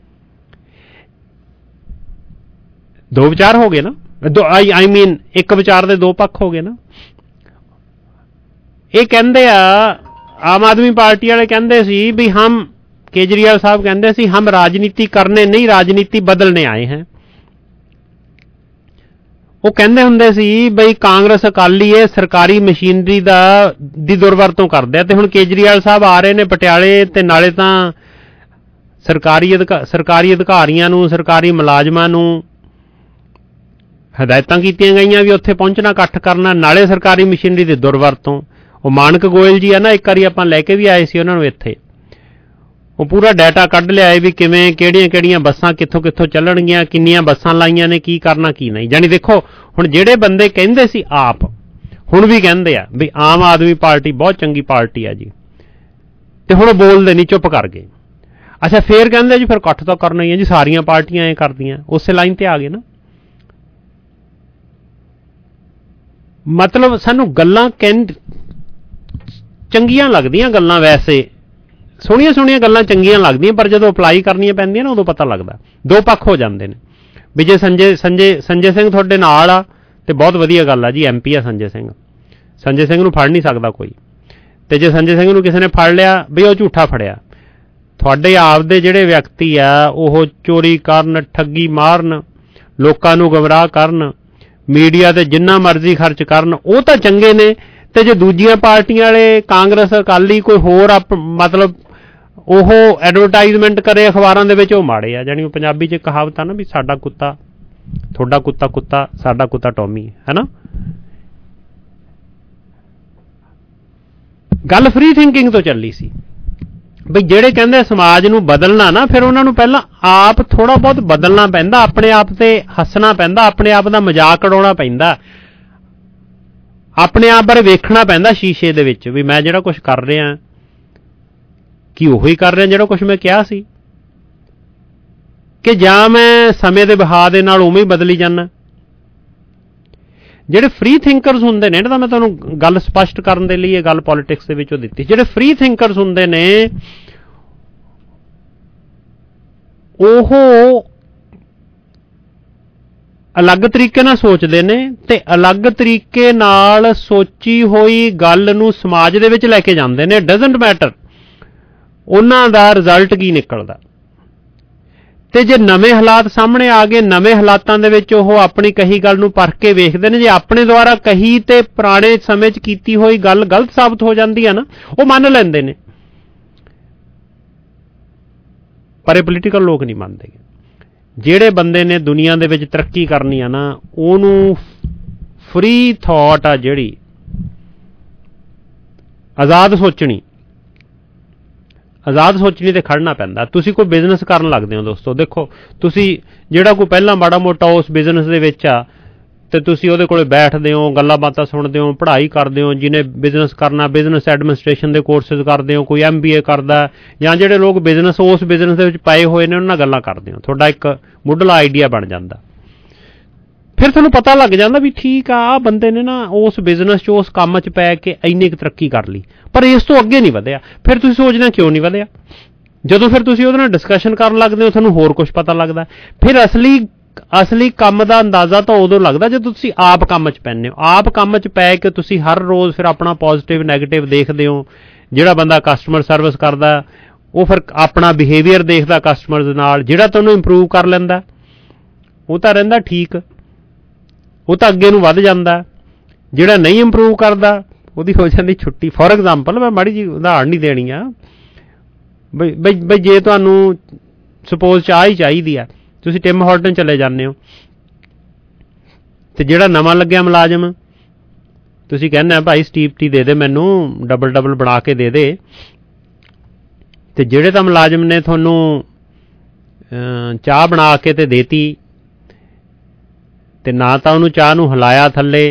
ਦੋ ਵਿਚਾਰ ਹੋ ਗਏ ਨਾ, ਆਈ ਆਈ ਮੀਨ ਇੱਕ ਵਿਚਾਰ ਦੇ ਦੋ ਪੱਖ ਹੋ ਗਏ ਨਾ। ਇਹ ਕਹਿੰਦੇ ਆ, ਆਮ ਆਦਮੀ ਪਾਰਟੀ ਵਾਲੇ ਕਹਿੰਦੇ ਸੀ ਵੀ ਹਮ, केजरीवाल साहब कहते सी हम राजनीति करने नहीं राजनीति बदलने आए हैं। वो कहते हुंदे सी बई कांग्रेस अकाली है सरकारी मशीनरी दा दी दुरवरतों करदे आ। ते हुण केजरीवाल साहब आ रहे ने पटियाले ते नाले तां सरकारी सरकारी अधिकारियां नूं सरकारी मुलाजमां नूं हदायतां कीतीआं गईआं भी उत्थे पहुंचना इकट्ठ करना, नाले सरकारी मशीनरी दी दुरवरतों। वो मानक गोयल जी आ ना, एक वारी आपां लैके भी आए सी उन्हां नूं इत्थे, ਉਹ ਪੂਰਾ ਡਾਟਾ ਕੱਢ ਲਿਆ ਵੀ ਕਿਵੇਂ ਕਿਹੜੀਆਂ ਕਿਹੜੀਆਂ ਬੱਸਾਂ ਕਿੱਥੋਂ ਕਿੱਥੋਂ ਚੱਲਣਗੀਆਂ, ਕਿੰਨੀਆਂ ਬੱਸਾਂ ਲਾਈਆਂ ਨੇ, ਕੀ ਕਰਨਾ ਕੀ ਨਹੀਂ। ਜਾਣੀ ਦੇਖੋ, ਹੁਣ ਜਿਹੜੇ ਬੰਦੇ ਕਹਿੰਦੇ ਸੀ ਆਪ, ਹੁਣ ਵੀ ਕਹਿੰਦੇ ਆ ਵੀ ਆਮ ਆਦਮੀ ਪਾਰਟੀ ਬਹੁਤ ਚੰਗੀ ਪਾਰਟੀ ਆ ਜੀ, ਤੇ ਹੁਣ ਬੋਲਦੇ ਨਹੀਂ, ਚੁੱਪ ਕਰ ਗਏ। ਅੱਛਾ, ਫੇਰ ਕਹਿੰਦੇ ਜੀ ਫਿਰ ਇਕੱਠ ਤਾਂ ਕਰਨਾ ਹੀ ਹੈ ਜੀ, ਸਾਰੀਆਂ ਪਾਰਟੀਆਂ ਐ ਕਰਦੀਆਂ, ਉਸੇ ਲਾਈਨ ਤੇ ਆ ਗਏ ਨਾ। ਮਤਲਬ ਸਾਨੂੰ ਗੱਲਾਂ ਕਹਿੰ ਚੰਗੀਆਂ ਲੱਗਦੀਆਂ, ਗੱਲਾਂ ਵੈਸੇ ਸੋਹਣੀਆਂ ਸੋਹਣੀਆਂ ਗੱਲਾਂ ਚੰਗੀਆਂ ਲੱਗਦੀਆਂ, ਪਰ ਜਦੋਂ ਅਪਲਾਈ ਕਰਨੀਆਂ ਪੈਂਦੀਆਂ ਨਾ ਉਦੋਂ ਪਤਾ ਲੱਗਦਾ। ਦੋ ਪੱਖ ਹੋ ਜਾਂਦੇ ਨੇ ਵੀ ਜੇ ਸੰਜੇ ਸੰਜੇ ਸੰਜੇ ਸਿੰਘ ਤੁਹਾਡੇ ਨਾਲ ਆ ਤੇ ਬਹੁਤ ਵਧੀਆ ਗੱਲ ਆ ਜੀ, ਐਮ ਪੀ ਆ ਸੰਜੇ ਸਿੰਘ, ਸੰਜੇ ਸਿੰਘ ਨੂੰ ਫੜ ਨਹੀਂ ਸਕਦਾ ਕੋਈ। ਤੇ ਜੇ ਸੰਜੇ ਸਿੰਘ ਨੂੰ ਕਿਸੇ ਨੇ ਫੜ ਲਿਆ ਵੀ ਉਹ ਝੂਠਾ ਫੜਿਆ, ਤੁਹਾਡੇ ਆਪਦੇ ਜਿਹੜੇ ਵਿਅਕਤੀ ਆ ਉਹ ਚੋਰੀ ਕਰਨ, ਠੱਗੀ ਮਾਰਨ, ਲੋਕਾਂ ਨੂੰ ਗੁੰਮਰਾਹ ਕਰਨ, ਮੀਡੀਆ ਤੇ ਜਿੰਨਾ ਮਰਜ਼ੀ ਖਰਚ ਕਰਨ, ਉਹ ਤਾਂ ਚੰਗੇ ਨੇ। ਤੇ ਜੇ ਦੂਜੀਆਂ ਪਾਰਟੀਆਂ ਵਾਲੇ, ਕਾਂਗਰਸ, ਅਕਾਲੀ, ਕੋਈ ਹੋਰ ਮਤਲਬ ਉਹ ਐਡਵਰਟਾਈਜ਼ਮੈਂਟ ਕਰੇ ਅਖਬਾਰਾਂ ਦੇ ਵਿੱਚ, ਉਹ ਮਾੜੇ ਆ। ਜਾਣੀ ਉਹ ਪੰਜਾਬੀ 'ਚ ਕਹਾਵਤ ਆ ਨਾ ਵੀ ਸਾਡਾ ਕੁੱਤਾ ਤੁਹਾਡਾ ਕੁੱਤਾ ਕੁੱਤਾ, ਸਾਡਾ ਕੁੱਤਾ ਟੌਮੀ, ਹੈ ਨਾ। ਗੱਲ ਫ੍ਰੀ ਥਿੰਕਿੰਗ ਤੋਂ ਚੱਲੀ ਸੀ ਬਈ ਜਿਹੜੇ ਕਹਿੰਦੇ ਸਮਾਜ ਨੂੰ ਬਦਲਣਾ ਨਾ, ਫਿਰ ਉਹਨਾਂ ਨੂੰ ਪਹਿਲਾਂ ਆਪ ਥੋੜਾ ਬਹੁਤ ਬਦਲਣਾ ਪੈਂਦਾ, ਆਪਣੇ ਆਪ ਤੇ ਹੱਸਣਾ ਪੈਂਦਾ, ਆਪਣੇ ਆਪ ਦਾ ਮਜ਼ਾਕ ਉਡਾਉਣਾ ਪੈਂਦਾ, ਆਪਣੇ ਆਪ ਬਾਰੇ ਵੇਖਣਾ ਪੈਂਦਾ ਸ਼ੀਸ਼ੇ ਦੇ ਵਿੱਚ ਵੀ ਮੈਂ ਜਿਹੜਾ ਕੁਝ ਕਰ ਰਿਹਾ ਕੀ ਉਹੀ ਕਰ ਰਿਹਾ ਜਿਹੜਾ ਕੁਝ ਮੈਂ ਕਿਹਾ ਸੀ, ਕਿ ਜਾਂ ਮੈਂ ਸਮੇਂ ਦੇ ਵਹਾਅ ਦੇ ਨਾਲ ਉਵੇਂ ਹੀ ਬਦਲੀ ਜਾਂਦਾ। ਜਿਹੜੇ ਫ੍ਰੀ ਥਿੰਕਰਸ ਹੁੰਦੇ ਨੇ, ਤਾਂ ਮੈਂ ਤੁਹਾਨੂੰ ਗੱਲ ਸਪਸ਼ਟ ਕਰਨ ਦੇ ਲਈ ਇਹ ਗੱਲ ਪੋਲਿਟਿਕਸ ਦੇ ਵਿੱਚੋਂ ਦਿੱਤੀ, ਜਿਹੜੇ ਫ੍ਰੀ ਥਿੰਕਰਸ ਹੁੰਦੇ ਨੇ ਉਹ ਅਲੱਗ ਤਰੀਕੇ ਨਾਲ ਸੋਚਦੇ ਨੇ ਤੇ ਅਲੱਗ ਤਰੀਕੇ ਨਾਲ ਸੋਚੀ ਹੋਈ ਗੱਲ ਨੂੰ ਸਮਾਜ ਦੇ ਵਿੱਚ ਲੈ ਕੇ ਜਾਂਦੇ ਨੇ। ਡਜ਼ਨਟ ਮੈਟਰ ਉਹਨਾਂ ਦਾ ਰਿਜ਼ਲਟ ਕੀ ਨਿਕਲਦਾ। ਤੇ ਜੇ ਨਵੇਂ ਹਾਲਾਤ ਸਾਹਮਣੇ ਆ ਗਏ, ਨਵੇਂ ਹਾਲਾਤਾਂ ਦੇ ਵਿੱਚ ਉਹ ਆਪਣੀ ਕਹੀ ਗੱਲ ਨੂੰ ਪਰਖ ਕੇ ਵੇਖਦੇ ਨੇ। ਜੇ ਆਪਣੇ ਦੁਆਰਾ ਕਹੀ ਤੇ ਪੁਰਾਣੇ ਸਮੇਂ 'ਚ ਕੀਤੀ ਹੋਈ ਗੱਲ ਗਲਤ ਸਾਬਤ ਹੋ ਜਾਂਦੀ ਹੈ ਨਾ, ਉਹ ਮੰਨ ਲੈਂਦੇ ਨੇ। ਪਰ ਇਹ ਪੋਲੀਟੀਕਲ ਲੋਕ ਨਹੀਂ ਮੰਨਦੇ। ਜਿਹੜੇ ਬੰਦੇ ਨੇ ਦੁਨੀਆ ਦੇ ਵਿੱਚ ਤਰੱਕੀ ਕਰਨੀ ਆ ਨਾ, ਉਹਨੂੰ ਫ੍ਰੀ ਥਾਟ ਆ, ਜਿਹੜੀ ਆਜ਼ਾਦ ਸੋਚਣੀ, ਆਜ਼ਾਦ ਸੋਚਣੀ ਤੇ ਖੜਨਾ ਪੈਂਦਾ। ਤੁਸੀਂ ਕੋਈ ਬਿਜ਼ਨਸ ਕਰਨ ਲੱਗਦੇ ਹੋ ਦੋਸਤੋ, ਦੇਖੋ ਤੁਸੀਂ ਜਿਹੜਾ ਕੋਈ ਪਹਿਲਾਂ ਮਾੜਾ ਮੋਟਾ ਉਸ ਬਿਜ਼ਨਸ ਦੇ ਵਿੱਚ ਆ ਤੇ ਤੁਸੀਂ ਉਹਦੇ ਕੋਲੇ ਬੈਠਦੇ ਹੋ, ਗੱਲਾਂ ਬਾਤਾਂ ਸੁਣਦੇ ਹੋ, ਪੜ੍ਹਾਈ ਕਰਦੇ ਹੋ। ਜਿਹਨੇ ਬਿਜ਼ਨਸ ਕਰਨਾ, ਬਿਜ਼ਨਸ ਐਡਮਿਨਿਸਟ੍ਰੇਸ਼ਨ ਦੇ ਕੋਰਸਿਸ ਕਰਦੇ ਹੋ, ਕੋਈ ਐਮ ਬੀ ਏ ਕਰਦਾ, ਜਾਂ ਜਿਹੜੇ ਲੋਕ ਬਿਜ਼ਨਸ ਉਸ ਬਿਜ਼ਨਸ ਦੇ ਵਿੱਚ ਪਏ ਹੋਏ ਨੇ ਉਹਨਾਂ ਨਾਲ ਗੱਲਾਂ ਕਰਦੇ ਹੋ, ਤੁਹਾਡਾ ਇੱਕ ਮੁੱਢਲਾ ਆਈਡੀਆ ਬਣ ਜਾਂਦਾ। ਫਿਰ ਤੁਹਾਨੂੰ ਪਤਾ ਲੱਗ ਜਾਂਦਾ ਵੀ ਠੀਕ ਆ, ਆਹ ਬੰਦੇ ਨੇ ਨਾ ਉਸ ਬਿਜ਼ਨਸ 'ਚ, ਉਸ ਕੰਮ 'ਚ ਪੈ ਕੇ ਇੰਨੀ ਕੁ ਤਰੱਕੀ ਕਰ ਲਈ, ਪਰ ਇਸ ਤੋਂ ਅੱਗੇ ਨਹੀਂ ਵਧਿਆ। ਫਿਰ ਤੁਸੀਂ ਸੋਚਦੇ ਕਿਉਂ ਨਹੀਂ ਵਧਿਆ। ਜਦੋਂ ਫਿਰ ਤੁਸੀਂ ਉਹਦੇ ਨਾਲ ਡਿਸਕਸ਼ਨ ਕਰਨ ਲੱਗਦੇ ਹੋ, ਤੁਹਾਨੂੰ ਹੋਰ ਕੁਝ ਪਤਾ ਲੱਗਦਾ। ਫਿਰ ਅਸਲੀ ਅਸਲੀ ਕੰਮ ਦਾ ਅੰਦਾਜ਼ਾ ਤਾਂ ਉਦੋਂ ਲੱਗਦਾ ਜਦੋਂ ਤੁਸੀਂ ਆਪ ਕੰਮ 'ਚ ਪੈਂਦੇ ਹੋ। ਆਪ ਕੰਮ 'ਚ ਪੈ ਕੇ ਤੁਸੀਂ ਹਰ ਰੋਜ਼ ਫਿਰ ਆਪਣਾ ਪੋਜ਼ੀਟਿਵ ਨੈਗੇਟਿਵ ਦੇਖਦੇ ਹੋ। ਜਿਹੜਾ ਬੰਦਾ ਕਸਟਮਰ ਸਰਵਿਸ ਕਰਦਾ ਉਹ ਫਿਰ ਆਪਣਾ ਬਿਹੇਵੀਅਰ ਦੇਖਦਾ ਕਸਟਮਰ ਦੇ ਨਾਲ, ਜਿਹੜਾ ਤਾਂ ਉਹਨੂੰ ਇੰਪਰੂਵ ਕਰ ਲੈਂਦਾ ਉਹ ਤਾਂ ਰਹਿੰਦਾ ਠੀਕ, ਉਹ ਤਾਂ ਅੱਗੇ ਨੂੰ ਵੱਧ ਜਾਂਦਾ, ਜਿਹੜਾ ਨਹੀਂ ਇੰਪਰੂਵ ਕਰਦਾ ਉਹਦੀ ਹੋ ਜਾਂਦੀ ਛੁੱਟੀ। ਫੋਰ ਐਗਜ਼ਾਮਪਲ ਮੈਂ ਮਾੜੀ ਜਿਹੀ ਉਦਾਹਰਨ ਨਹੀਂ ਦੇਣੀ ਆ, ਬਈ ਬਈ ਬਈ ਜੇ ਤੁਹਾਨੂੰ ਸਪੋਜ਼ ਚਾਹ ਹੀ ਚਾਹੀਦੀ ਆ, ਤੁਸੀਂ ਟਿਮ ਹਾਰਟਨ ਚਲੇ ਜਾਂਦੇ ਹੋ ਤੇ ਜਿਹੜਾ ਨਵਾਂ ਲੱਗਿਆ ਮੁਲਾਜ਼ਮ, ਤੁਸੀਂ ਕਹਿੰਦੇ ਭਾਈ ਸਟੀਪ ਟੀ ਦੇ ਦੇ ਮੈਨੂੰ, ਡਬਲ ਡਬਲ ਬਣਾ ਕੇ ਦੇ ਦੇ, ਤੇ ਜਿਹੜੇ ਤਾਂ ਮੁਲਾਜ਼ਮ ਨੇ ਤੁਹਾਨੂੰ ਚਾਹ ਬਣਾ ਕੇ ਤੇ ਦੇਤੀ ਤੇ ਨਾ ਤਾਂ ਉਹਨੂੰ ਚਾਹ ਨੂੰ ਹਿਲਾਇਆ ਥੱਲੇ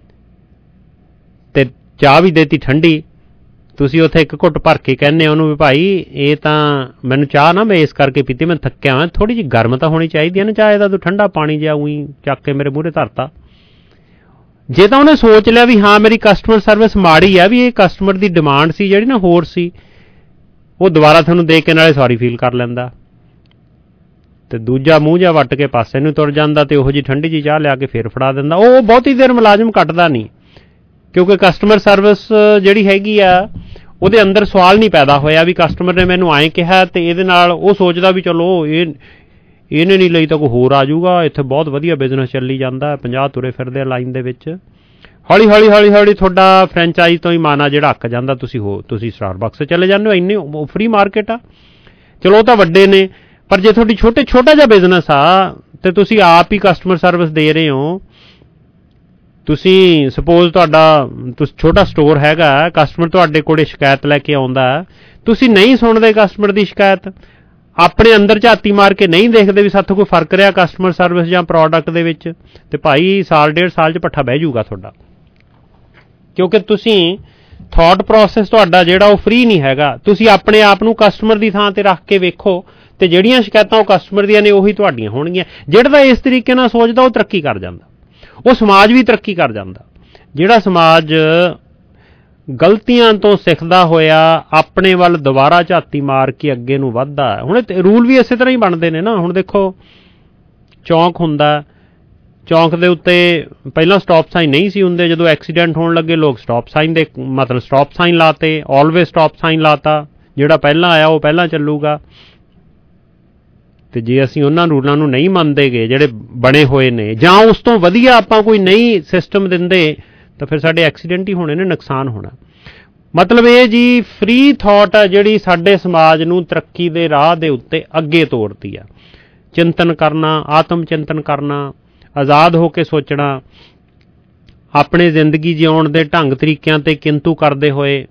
ਤੇ ਚਾਹ ਵੀ ਦੇਤੀ ਠੰਡੀ, ਤੁਸੀਂ ਉੱਥੇ ਇੱਕ ਘੁੱਟ ਭਰ ਕੇ ਕਹਿੰਦੇ ਉਹਨੂੰ ਵੀ ਭਾਈ ਇਹ ਤਾਂ ਮੈਨੂੰ ਚਾਹ ਨਾ ਮੈਂ ਇਸ ਕਰਕੇ ਪੀਤੀ, ਮੈਂ ਥੱਕਿਆ ਹਾਂ, ਥੋੜ੍ਹੀ ਜਿਹੀ ਗਰਮ ਤਾਂ ਹੋਣੀ ਚਾਹੀਦੀ ਹੈ ਨਾ ਚਾਹ, ਇਹਦਾ ਤੂੰ ਠੰਡਾ ਪਾਣੀ ਜਿਹਾ ਊਂ ਚੱਕ ਕੇ ਮੇਰੇ ਮੂਹਰੇ ਧਰਤਾ। ਜੇ ਤਾਂ ਉਹਨੇ ਸੋਚ ਲਿਆ ਵੀ ਹਾਂ ਮੇਰੀ ਕਸਟਮਰ ਸਰਵਿਸ ਮਾੜੀ ਆ, ਵੀ ਇਹ ਕਸਟਮਰ ਦੀ ਡਿਮਾਂਡ ਸੀ ਜਿਹੜੀ ਨਾ ਹੋਰ ਸੀ, ਉਹ ਦੁਬਾਰਾ ਤੁਹਾਨੂੰ ਦੇਖ ਕੇ ਨਾਲੇ ਸੌਰੀ ਫੀਲ ਕਰ ਲੈਂਦਾ ਤੇ ਦੂਜਾ ਮੂੰਹ ਜਿਹਾ ਵੱਟ ਕੇ ਪਾਸੇ ਨੂੰ ਤੁਰ ਜਾਂਦਾ ਤੇ ਉਹੋ ਜਿਹੀ ਠੰਡੀ ਜਿਹੀ ਚਾਹ ਲਿਆ ਕੇ ਫੇਰ ਫੜਾ ਦਿੰਦਾ। ਉਹ ਬਹੁਤੀ ਦੇਰ ਮੁਲਾਜ਼ਮ ਕੱਟਦਾ ਨਹੀਂ, ਕਿਉਂਕਿ ਕਸਟਮਰ ਸਰਵਿਸ ਜਿਹੜੀ ਹੈਗੀ ਆ ਉਹਦੇ ਅੰਦਰ ਸਵਾਲ ਨਹੀਂ ਪੈਦਾ ਹੋਇਆ ਵੀ ਕਸਟਮਰ ਨੇ ਮੈਨੂੰ ਐਂ ਕਿਹਾ ਤੇ ਇਹਦੇ ਨਾਲ ਉਹ ਸੋਚਦਾ ਵੀ ਚਲੋ ਇਹ ਇਹਨੇ ਨਹੀਂ ਲਈ ਤਾਂ ਕੋਈ ਹੋਰ ਆ ਜਾਊਗਾ, ਇੱਥੇ ਬਹੁਤ ਵਧੀਆ ਬਿਜ਼ਨਸ ਚੱਲੀ ਜਾਂਦਾ, ਪੰਜਾਹ ਤੁਰੇ ਫਿਰਦੇ ਲਾਈਨ ਦੇ ਵਿੱਚ। ਹੌਲੀ ਹੌਲੀ ਹੌਲੀ ਹੌਲੀ ਤੁਹਾਡਾ ਫਰੈਂਚਾਈਜ਼ ਤੋਂ ਹੀ ਮਾਨਾ ਜਿਹੜਾ ਅੱਕ ਜਾਂਦਾ, ਤੁਸੀਂ ਹੋ ਤੁਸੀਂ ਸਟਾਰਬਕਸ ਚਲੇ ਜਾਂਦੇ ਹੋ, ਇੰਨੀ ਫਰੀ ਮਾਰਕੀਟ ਆ। ਚਲੋ ਉਹ ਤਾਂ ਵੱਡੇ ਨੇ, ਪਰ ਜੇ ਤੁਹਾਡੀ ਛੋਟੇ ਛੋਟਾ ਜਿਹਾ ਬਿਜ਼ਨਸ ਆ ਤੇ ਤੁਸੀਂ ਆਪ ਹੀ ਕਸਟਮਰ ਸਰਵਿਸ ਦੇ ਰਹੇ ਹੋ, ਤੁਸੀਂ ਸਪੋਜ਼ ਤੁਹਾਡਾ ਤੁਸੀਂ ਛੋਟਾ ਸਟੋਰ ਹੈਗਾ, ਕਸਟਮਰ ਤੁਹਾਡੇ ਕੋਲੇ ਸ਼ਿਕਾਇਤ ਲੈ ਕੇ ਆਉਂਦਾ, ਤੁਸੀਂ ਨਹੀਂ ਸੁਣਦੇ ਕਸਟਮਰ ਦੀ ਸ਼ਿਕਾਇਤ, ਆਪਣੇ ਅੰਦਰ ਝਾਤੀ ਮਾਰ ਕੇ ਨਹੀਂ ਦੇਖਦੇ ਵੀ ਸਾਥੋਂ ਕੋਈ ਫਰਕ ਰਿਹਾ ਕਸਟਮਰ ਸਰਵਿਸ ਜਾਂ ਪ੍ਰੋਡਕਟ ਦੇ ਵਿੱਚ, ਤੇ ਭਾਈ ਸਾਲ ਡੇਢ ਸਾਲ 'ਚ ਭੱਠਾ ਬਹਿ ਜਾਊਗਾ ਤੁਹਾਡਾ, ਕਿਉਂਕਿ ਤੁਸੀਂ ਥਾਟ ਪ੍ਰੋਸੈਸ ਤੁਹਾਡਾ ਜਿਹੜਾ ਉਹ ਫਰੀ ਨਹੀਂ ਹੈਗਾ। ਤੁਸੀਂ ਆਪਣੇ ਆਪ ਨੂੰ ਕਸਟਮਰ ਦੀ ਥਾਂ ਤੇ ਰੱਖ ਕੇ ਵੇਖੋ ਤੇ ਜਿਹੜੀਆਂ ਸ਼ਿਕਾਇਤਾਂ ਉਹ ਕਸਟਮਰ ਦੀਆਂ ਨੇ ਉਹੀ ਤੁਹਾਡੀਆਂ ਹੋਣਗੀਆਂ। ਜਿਹੜਾ ਤਾਂ ਇਸ ਤਰੀਕੇ ਨਾਲ ਸੋਚਦਾ ਉਹ ਤਰੱਕੀ ਕਰ ਜਾਂਦਾ, ਉਹ ਸਮਾਜ ਵੀ ਤਰੱਕੀ ਕਰ ਜਾਂਦਾ। ਜਿਹੜਾ ਸਮਾਜ ਗਲਤੀਆਂ ਤੋਂ ਸਿੱਖਦਾ ਹੋਇਆ ਆਪਣੇ ਵੱਲ ਦੁਬਾਰਾ ਝਾਤੀ ਮਾਰ ਕੇ ਅੱਗੇ ਨੂੰ ਵੱਧਦਾ, ਹੁਣ ਰੂਲ ਵੀ ਇਸੇ ਤਰ੍ਹਾਂ ਹੀ ਬਣਦੇ ਨੇ ਨਾ। ਹੁਣ ਦੇਖੋ ਚੌਂਕ ਹੁੰਦਾ, ਚੌਂਕ ਦੇ ਉੱਤੇ ਪਹਿਲਾਂ ਸਟਾਪ ਸਾਈਨ ਨਹੀਂ ਸੀ ਹੁੰਦੇ, ਜਦੋਂ ਐਕਸੀਡੈਂਟ ਹੋਣ ਲੱਗੇ ਲੋਕ ਸਟਾਪ ਸਾਈਨ ਦੇ ਮਤਲਬ ਸਟਾਪ ਸਾਈਨ ਲਾਤੇ, ਆਲਵੇਜ਼ ਸਟਾਪ ਸਾਈਨ ਲਾਤਾ, ਜਿਹੜਾ ਪਹਿਲਾਂ ਆਇਆ ਉਹ ਪਹਿਲਾਂ ਚੱਲੂਗਾ। ਤੇ ਜੇ ਅਸੀਂ ਉਹਨਾਂ ਰੂਲਾਂ ਨੂੰ ਨਹੀਂ ਮੰਨਦੇਗੇ ਜਿਹੜੇ ਬਣੇ ਹੋਏ ਨੇ, ਜਾਂ ਉਸ ਤੋਂ ਵਧੀਆ ਆਪਾਂ ਕੋਈ ਨਹੀਂ ਸਿਸਟਮ ਦਿੰਦੇ, ਤਾਂ ਫਿਰ ਸਾਡੇ ਐਕਸੀਡੈਂਟ ਹੀ ਹੋਣੇ ਨੇ, ਨੁਕਸਾਨ ਹੋਣਾ। ਮਤਲਬ ਇਹ ਜੀ ਫਰੀ ਥਾਟ ਆ ਜਿਹੜੀ ਸਾਡੇ ਸਮਾਜ ਨੂੰ ਤਰੱਕੀ ਦੇ ਰਾਹ ਦੇ ਉੱਤੇ ਅੱਗੇ ਤੋਰਦੀ ਆ। ਚਿੰਤਨ ਕਰਨਾ, ਆਤਮ ਚਿੰਤਨ ਕਰਨਾ, ਆਜ਼ਾਦ ਹੋ ਕੇ ਸੋਚਣਾ, ਆਪਣੇ ਜ਼ਿੰਦਗੀ ਜਿਉਣ ਦੇ ਢੰਗ ਤਰੀਕਿਆਂ ਤੇ ਕਿੰਤੂ ਕਰਦੇ ਹੋਏ,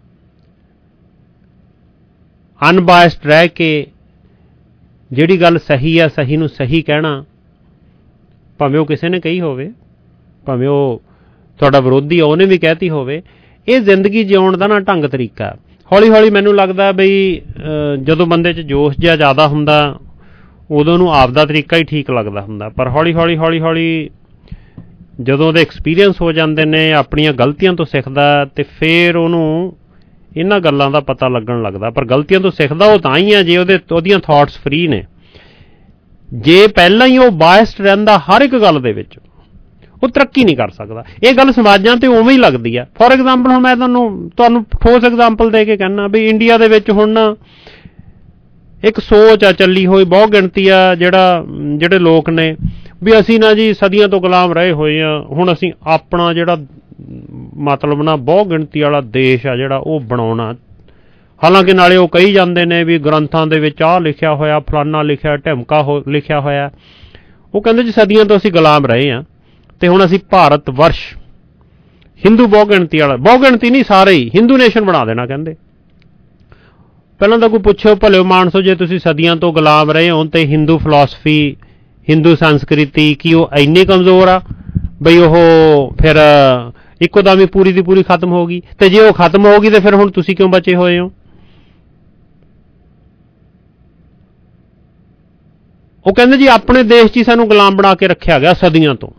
ਅਨਬਾਇਸਡ ਰਹਿ ਕੇ ਜਿਹੜੀ ਗੱਲ ਸਹੀ ਆ ਸਹੀ ਨੂੰ ਸਹੀ ਕਹਿਣਾ, ਭਾਵੇਂ ਉਹ ਕਿਸੇ ਨੇ ਕਹੀ ਹੋਵੇ, ਭਾਵੇਂ ਉਹ ਤੁਹਾਡਾ ਵਿਰੋਧੀ ਆ ਉਹਨੇ ਵੀ ਕਹਿਤੀ ਹੋਵੇ, ਇਹ ਜ਼ਿੰਦਗੀ ਜਿਉਣ ਦਾ ਨਾ ਢੰਗ ਤਰੀਕਾ। ਹੌਲੀ ਹੌਲੀ ਮੈਨੂੰ ਲੱਗਦਾ ਬਈ ਜਦੋਂ ਬੰਦੇ 'ਚ ਜੋਸ਼ ਜਿਹਾ ਜ਼ਿਆਦਾ ਹੁੰਦਾ ਉਦੋਂ ਨੂੰ ਆਪਦਾ ਤਰੀਕਾ ਹੀ ਠੀਕ ਲੱਗਦਾ ਹੁੰਦਾ, ਪਰ ਹੌਲੀ ਹੌਲੀ ਹੌਲੀ ਹੌਲੀ ਜਦੋਂ ਉਹਦੇ ਐਕਸਪੀਰੀਅੰਸ ਹੋ ਜਾਂਦੇ ਨੇ, ਆਪਣੀਆਂ ਗਲਤੀਆਂ ਤੋਂ ਸਿੱਖਦਾ, ਤੇ ਫਿਰ ਉਹਨੂੰ ਇਹਨਾਂ ਗੱਲਾਂ ਦਾ ਪਤਾ ਲੱਗਣ ਲੱਗਦਾ। ਪਰ ਗਲਤੀਆਂ ਤੋਂ ਸਿੱਖਦਾ ਉਹ ਤਾਂ ਹੀ ਆ ਜੇ ਉਹਦੇ ਉਹਦੀਆਂ ਥਾਟਸ ਫਰੀ ਨੇ। ਜੇ ਪਹਿਲਾਂ ਹੀ ਉਹ ਬਾਇਸਡ ਰਹਿੰਦਾ ਹਰ ਇੱਕ ਗੱਲ ਦੇ ਵਿੱਚ, ਉਹ ਤਰੱਕੀ ਨਹੀਂ ਕਰ ਸਕਦਾ। ਇਹ ਗੱਲ ਸਮਾਜਾਂ ਤੇ ਉਵੇਂ ਹੀ ਲੱਗਦੀ ਆ। ਫੋਰ ਐਗਜ਼ਾਮਪਲ ਹੁਣ ਮੈਂ ਤੁਹਾਨੂੰ ਤੁਹਾਨੂੰ ਠੋਸ ਐਗਜ਼ਾਮਪਲ ਦੇ ਕੇ ਕਹਿੰਦਾ ਵੀ ਇੰਡੀਆ ਦੇ ਵਿੱਚ ਹੁਣ ਇੱਕ ਸੋਚ ਆ ਚੱਲੀ ਹੋਈ, ਬਹੁਤ ਗਿਣਤੀ ਆ ਜਿਹੜਾ ਜਿਹੜੇ ਲੋਕ ਨੇ ਵੀ ਅਸੀਂ ਨਾ ਜੀ ਸਦੀਆਂ ਤੋਂ ਗੁਲਾਮ ਰਹੇ ਹੋਏ ਆ, ਹੁਣ ਅਸੀਂ ਆਪਣਾ ਜਿਹੜਾ ਮਤਲਬ ਨਾ ਬਹੁਤ ਗਿਣਤੀ ਵਾਲਾ ਦੇਸ਼ ਆ ਜਿਹੜਾ ਉਹ ਬਣਾਉਣਾ। ਹਾਲਾਂਕਿ ਨਾਲੇ ਉਹ ਕਹੀ ਜਾਂਦੇ ਨੇ ਵੀ ਗ੍ਰੰਥਾਂ ਦੇ ਵਿੱਚ ਆਹ ਲਿਖਿਆ ਹੋਇਆ, ਫਲਾਨਾ ਲਿਖਿਆ, ਢਿਮਕਾ ਹੋ ਲਿਖਿਆ ਹੋਇਆ। ਉਹ ਕਹਿੰਦੇ ਜੀ ਸਦੀਆਂ ਤੋਂ ਅਸੀਂ ਗੁਲਾਮ ਰਹੇ ਹਾਂ ਤੇ ਹੁਣ ਅਸੀਂ ਭਾਰਤ ਵਰਸ਼ ਹਿੰਦੂ ਬਹੁ ਗਿਣਤੀ ਵਾਲਾ, ਬਹੁ ਗਿਣਤੀ ਨਹੀਂ ਸਾਰੇ ਹੀ ਹਿੰਦੂ ਨੇਸ਼ਨ ਬਣਾ ਦੇਣਾ ਕਹਿੰਦੇ। ਪਹਿਲਾਂ ਤਾਂ ਕੋਈ ਪੁੱਛੋ ਭਲਿਓ ਮਾਨਸੋ, ਜੇ ਤੁਸੀਂ ਸਦੀਆਂ ਤੋਂ ਗੁਲਾਮ ਰਹੇ ਹੋ ਤੇ ਹਿੰਦੂ ਫਿਲਾਸਫੀ, ਹਿੰਦੂ ਸੰਸਕ੍ਰਿਤੀ ਕੀ ਉਹ ਇੰਨੀ ਕਮਜ਼ੋਰ ਆ ਬਈ ਉਹ ਫਿਰ ਇੱਕੋ ਦਮ ਹੀ ਪੂਰੀ ਦੀ ਪੂਰੀ ਖਤਮ ਹੋ ਗਈ? ਤੇ ਜੇ ਉਹ ਖਤਮ ਹੋ ਗਈ ਤੇ ਫਿਰ ਹੁਣ ਤੁਸੀਂ ਕਿਉਂ ਬਚੇ ਹੋਏ ਹੋ? ਉਹ ਕਹਿੰਦੇ ਜੀ ਆਪਣੇ ਦੇਸ਼ 'ਚ ਹੀ ਸਾਨੂੰ ਗੁਲਾਮ ਬਣਾ ਕੇ ਰੱਖਿਆ ਗਿਆ ਸਦੀਆਂ ਤੋਂ।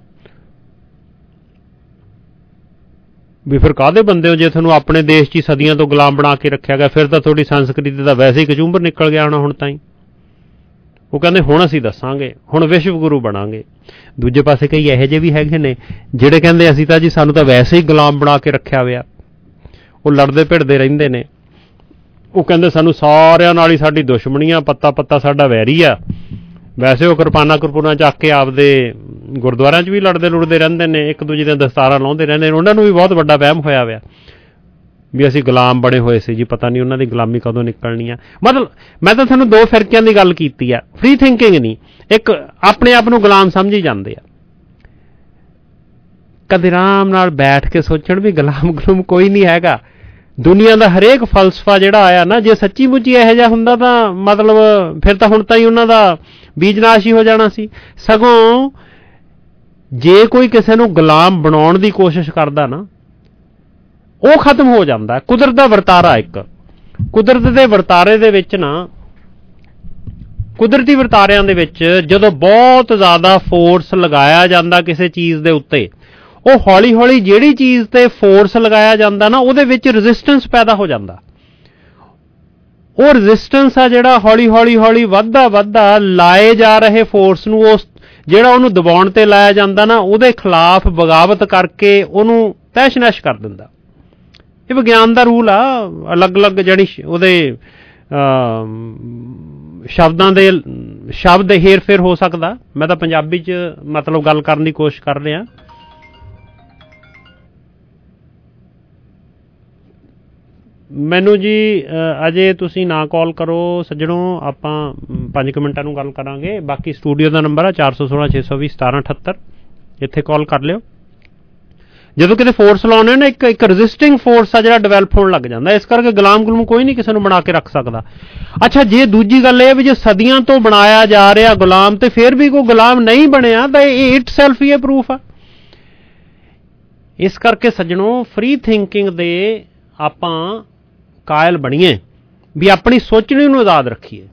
ਵੀ ਫਿਰ ਕਾਹਦੇ ਬੰਦੇ ਹੋ ਜੇ ਤੁਹਾਨੂੰ ਆਪਣੇ ਦੇਸ਼ 'ਚ ਹੀ ਸਦੀਆਂ ਤੋਂ ਗੁਲਾਮ ਬਣਾ ਕੇ ਰੱਖਿਆ ਗਿਆ? ਫਿਰ ਤਾਂ ਤੁਹਾਡੀ ਸੰਸਕ੍ਰਿਤੀ ਦਾ ਵੈਸੇ ਹੀ ਕਚੂੰਬਰ ਨਿਕਲ ਗਿਆ ਹੋਣਾ ਹੁਣ ਤਾਂ ਹੀ। ਉਹ ਕਹਿੰਦੇ ਹੁਣ ਅਸੀਂ ਦੱਸਾਂਗੇ, ਹੁਣ ਵਿਸ਼ਵ ਗੁਰੂ ਬਣਾਂਗੇ। ਦੂਜੇ ਪਾਸੇ ਕਈ ਇਹੋ ਜਿਹੇ ਵੀ ਹੈਗੇ ਨੇ ਜਿਹੜੇ ਕਹਿੰਦੇ ਅਸੀਂ ਤਾਂ ਜੀ ਸਾਨੂੰ ਤਾਂ ਵੈਸੇ ਹੀ ਗੁਲਾਮ ਬਣਾ ਕੇ ਰੱਖਿਆ ਹੋਇਆ। ਉਹ ਲੜਦੇ ਭਿੜਦੇ ਰਹਿੰਦੇ ਨੇ। ਉਹ ਕਹਿੰਦੇ ਸਾਨੂੰ ਸਾਰਿਆਂ ਨਾਲ ਹੀ ਸਾਡੀ ਦੁਸ਼ਮਣੀ ਆ, ਪੱਤਾ ਪੱਤਾ ਸਾਡਾ ਵੈਰੀ ਆ। ਵੈਸੇ ਉਹ ਕਿਰਪਾਨਾਂ ਕਿਰਪੂਨਾਂ ਚੱਕ ਕੇ ਆਪਦੇ ਗੁਰਦੁਆਰਿਆਂ 'ਚ ਵੀ ਲੜਦੇ ਲੁੜਦੇ ਰਹਿੰਦੇ ਨੇ, ਇੱਕ ਦੂਜੇ ਦੀਆਂ ਦਸਤਾਰਾਂ ਲਾਉਂਦੇ ਰਹਿੰਦੇ ਨੇ। ਉਹਨਾਂ ਨੂੰ ਵੀ ਬਹੁਤ ਵੱਡਾ ਵਹਿਮ ਹੋਇਆ ਹੋਇਆ ਵੀ ਅਸੀਂ ਗੁਲਾਮ ਬਣੇ ਹੋਏ ਸੀ ਜੀ, ਪਤਾ ਨਹੀਂ ਉਹਨਾਂ ਦੀ ਗੁਲਾਮੀ ਕਦੋਂ ਨਿਕਲਣੀ ਆ। ਮਤਲਬ ਮੈਂ ਤਾਂ ਤੁਹਾਨੂੰ ਦੋ ਫਿਰਕਿਆਂ ਦੀ ਗੱਲ ਕੀਤੀ ਆ, ਫ੍ਰੀ ਥਿੰਕਿੰਗ ਨਹੀਂ, ਇੱਕ ਆਪਣੇ ਆਪ ਨੂੰ ਗੁਲਾਮ ਸਮਝੀ ਜਾਂਦੇ ਆ। ਕਦੇ ਆਰਾਮ ਨਾਲ ਬੈਠ ਕੇ ਸੋਚਣ ਵੀ ਗੁਲਾਮ ਗੁਲਾਮ ਕੋਈ ਨਹੀਂ ਹੈਗਾ। ਦੁਨੀਆ ਦਾ ਹਰੇਕ ਫਲਸਫਾ ਜਿਹੜਾ ਆਇਆ ਨਾ, ਜੇ ਸੱਚੀ ਮੁੱਚੀ ਇਹੋ ਜਿਹਾ ਹੁੰਦਾ ਤਾਂ ਮਤਲਬ ਫਿਰ ਤਾਂ ਹੁਣ ਤਾਂ ਹੀ ਉਹਨਾਂ ਦਾ ਬੀਜਨਾਸ਼ ਹੀ ਹੋ ਜਾਣਾ ਸੀ। ਸਗੋਂ ਜੇ ਕੋਈ ਕਿਸੇ ਨੂੰ ਗੁਲਾਮ ਬਣਾਉਣ ਦੀ ਕੋਸ਼ਿਸ਼ ਕਰਦਾ ਨਾ, ਉਹ ਖਤਮ ਹੋ ਜਾਂਦਾ। ਕੁਦਰਤ ਦਾ ਵਰਤਾਰਾ, ਇੱਕ ਕੁਦਰਤ ਦੇ ਵਰਤਾਰੇ ਦੇ ਵਿੱਚ ਨਾ, ਕੁਦਰਤੀ ਵਰਤਾਰਿਆਂ ਦੇ ਵਿੱਚ ਜਦੋਂ ਬਹੁਤ ਜ਼ਿਆਦਾ ਫੋਰਸ ਲਗਾਇਆ ਜਾਂਦਾ ਕਿਸੇ ਚੀਜ਼ ਦੇ ਉੱਤੇ, ਉਹ ਹੌਲੀ ਹੌਲੀ ਜਿਹੜੀ ਚੀਜ਼ ਤੇ ਫੋਰਸ ਲਗਾਇਆ ਜਾਂਦਾ ਨਾ, ਉਹਦੇ ਵਿੱਚ ਰੈਜ਼ਿਸਟੈਂਸ ਪੈਦਾ ਹੋ ਜਾਂਦਾ। ਉਹ ਰੈਜ਼ਿਸਟੈਂਸ ਆ ਜਿਹੜਾ ਹੌਲੀ ਹੌਲੀ ਹੌਲੀ ਵੱਧਦਾ ਵੱਧਦਾ ਲਾਏ ਜਾ ਰਹੇ ਫੋਰਸ ਨੂੰ, ਉਸ ਜਿਹੜਾ ਉਹਨੂੰ ਦਬਾਉਣ ਤੇ ਲਾਇਆ ਜਾਂਦਾ ਨਾ, ਉਹਦੇ ਖਿਲਾਫ ਬਗਾਵਤ ਕਰਕੇ ਉਹਨੂੰ ਤਹਿਸ਼ ਨਹਿਸ਼ ਕਰ ਦਿੰਦਾ। ਇਹ ਵਿਗਿਆਨ ਦਾ ਰੂਲ ਆ। ਅਲੱਗ ਅਲੱਗ ਜਿਹੜੀ ਉਹਦੇ ਸ਼ਬਦਾਂ ਦੇ ਸ਼ਬਦ ਹੇਰ ਫੇਰ ਹੋ ਸਕਦਾ। ਮੈਂ ਤਾਂ ਪੰਜਾਬੀ 'ਚ ਮਤਲਬ ਗੱਲ ਕਰਨ ਦੀ ਕੋਸ਼ਿਸ਼ ਕਰ ਰਿਹਾ। ਮੈਨੂੰ ਜੀ ਅਜੇ ਤੁਸੀਂ ਨਾ ਕਾਲ ਕਰੋ ਸੱਜਣੋ, ਆਪਾਂ ਪੰਜ ਕੁ ਮਿੰਟਾਂ ਨੂੰ ਗੱਲ ਕਰਾਂਗੇ। ਬਾਕੀ ਸਟੂਡੀਓ ਦਾ ਨੰਬਰ ਆ ਚਾਰ ਸੌ ਸੋਲਾਂ ਛੇ ਸੌ ਵੀਹ ਸਤਾਰਾਂ ਅਠੱਤਰ, ਇੱਥੇ ਕਾਲ ਕਰ ਲਿਓ। ਜਦੋਂ ਕਿਤੇ ਫੋਰਸ ਲਾਉਣੇ ਨਾ, ਇੱਕ ਇੱਕ ਰੈਜ਼ਿਸਟਿੰਗ ਫੋਰਸ ਆ ਜਿਹੜਾ ਡਿਵੈਲਪ ਹੋਣ ਲੱਗ ਜਾਂਦਾ। ਇਸ ਕਰਕੇ ਗੁਲਾਮ ਗੁਲਾਮ ਕੋਈ ਨਹੀਂ ਕਿਸੇ ਨੂੰ ਬਣਾ ਕੇ ਰੱਖ ਸਕਦਾ। ਅੱਛਾ, ਜੇ ਦੂਜੀ ਗੱਲ ਇਹ ਵੀ ਜੇ ਸਦੀਆਂ ਤੋਂ ਬਣਾਇਆ ਜਾ ਰਿਹਾ ਗੁਲਾਮ ਤੇ ਫਿਰ ਵੀ ਕੋਈ ਗੁਲਾਮ ਨਹੀਂ ਬਣਿਆ ਤਾਂ ਇਹ ਇਟ ਸੈਲਫ ਹੀ ਇਹ ਪ੍ਰੂਫ ਆ। ਇਸ ਕਰਕੇ ਸੱਜਣੋ, ਫ੍ਰੀ ਥਿੰਕਿੰਗ ਦੇ ਆਪਾਂ ਕਾਇਲ ਬਣੀਏ ਵੀ ਆਪਣੀ ਸੋਚਣੀ ਨੂੰ ਆਜ਼ਾਦ ਰੱਖੀਏ।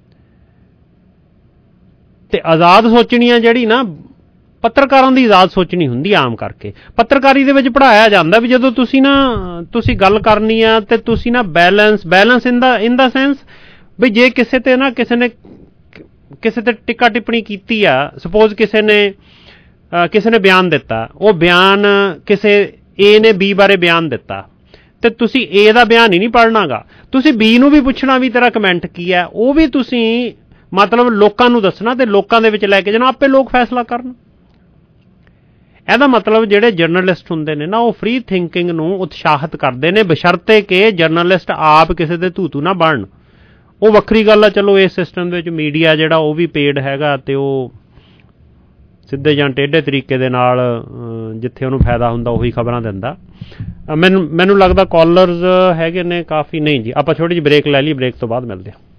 ਤੇ ਆਜ਼ਾਦ ਸੋਚਣੀ ਆ ਜਿਹੜੀ ਨਾ, ਪੱਤਰਕਾਰਾਂ ਦੀ ਆਜ਼ਾਦ ਸੋਚਣੀ ਹੁੰਦੀ ਆਮ ਕਰਕੇ। ਪੱਤਰਕਾਰੀ ਦੇ ਵਿੱਚ ਪੜ੍ਹਾਇਆ ਜਾਂਦਾ ਵੀ ਜਦੋਂ ਤੁਸੀਂ ਨਾ ਤੁਸੀਂ ਗੱਲ ਕਰਨੀ ਆ ਤੇ ਤੁਸੀਂ ਨਾ balance balance in the in the sense ਵੀ ਜੇ ਕਿਸੇ ਤੇ ਨਾ ਕਿਸੇ ਨੇ ਕਿਸੇ ਤੇ ਟਿੱਕਾ ਟਿੱਪਣੀ ਕੀਤੀ ਆ, ਸਪੋਜ਼ ਕਿਸੇ ਨੇ ਕਿਸੇ ਨੇ ਬਿਆਨ ਦਿੱਤਾ, ਉਹ ਬਿਆਨ ਕਿਸੇ ਏ ਨੇ ਬੀ ਬਾਰੇ ਬਿਆਨ ਦਿੱਤਾ ਤੇ ਤੁਸੀਂ ਏ ਦਾ ਬਿਆਨ ਹੀ ਨਹੀਂ ਪੜ੍ਹਨਾਗਾ, ਤੁਸੀਂ ਬੀ ਨੂੰ ਵੀ ਪੁੱਛਣਾ ਵੀ ਤੇਰਾ ਕਮੈਂਟ ਕੀ ਹੈ, ਉਹ ਵੀ ਤੁਸੀਂ ਮਤਲਬ ਲੋਕਾਂ ਨੂੰ ਦੱਸਣਾ ਤੇ ਲੋਕਾਂ ਦੇ ਵਿੱਚ ਲੈ ਕੇ ਜਾਣਾ, ਆਪੇ ਲੋਕ ਫੈਸਲਾ ਕਰਨ। ਇਹਦਾ ਮਤਲਬ ਜਿਹੜੇ ਜਰਨਲਿਸਟ ਹੁੰਦੇ ਨੇ ਨਾ, ਉਹ ਫ੍ਰੀ ਥਿੰਕਿੰਗ ਨੂੰ ਉਤਸ਼ਾਹਿਤ ਕਰਦੇ ਨੇ, ਬਸ਼ਰਤੇ ਕਿ ਜਰਨਲਿਸਟ ਆਪ ਕਿਸੇ ਦੇ ਧੂਤੂ ਨਾ ਬਣਨ। ਉਹ ਵੱਖਰੀ ਗੱਲ ਆ, ਚਲੋ ਇਸ ਸਿਸਟਮ ਦੇ ਵਿੱਚ ਮੀਡੀਆ ਜਿਹੜਾ ਉਹ ਵੀ ਪੇਡ ਹੈਗਾ ਤੇ ਉਹ ਸਿੱਧੇ ਜਾਂ ਟੇਢੇ ਤਰੀਕੇ ਦੇ ਨਾਲ ਜਿੱਥੇ ਉਹਨੂੰ ਫਾਇਦਾ ਹੁੰਦਾ ਉਹੀ ਖਬਰਾਂ ਦਿੰਦਾ। ਮੈਨੂੰ ਮੈਨੂੰ ਲੱਗਦਾ ਕਾਲਰਸ ਹੈਗੇ ਨੇ ਕਾਫੀ। ਨਹੀਂ ਜੀ, ਆਪਾਂ ਛੋਟੀ ਜਿਹੀ ਬ੍ਰੇਕ ਲੈ ਲਈ, ਬ੍ਰੇਕ ਤੋਂ ਬਾਅਦ ਮਿਲਦੇ ਹਾਂ।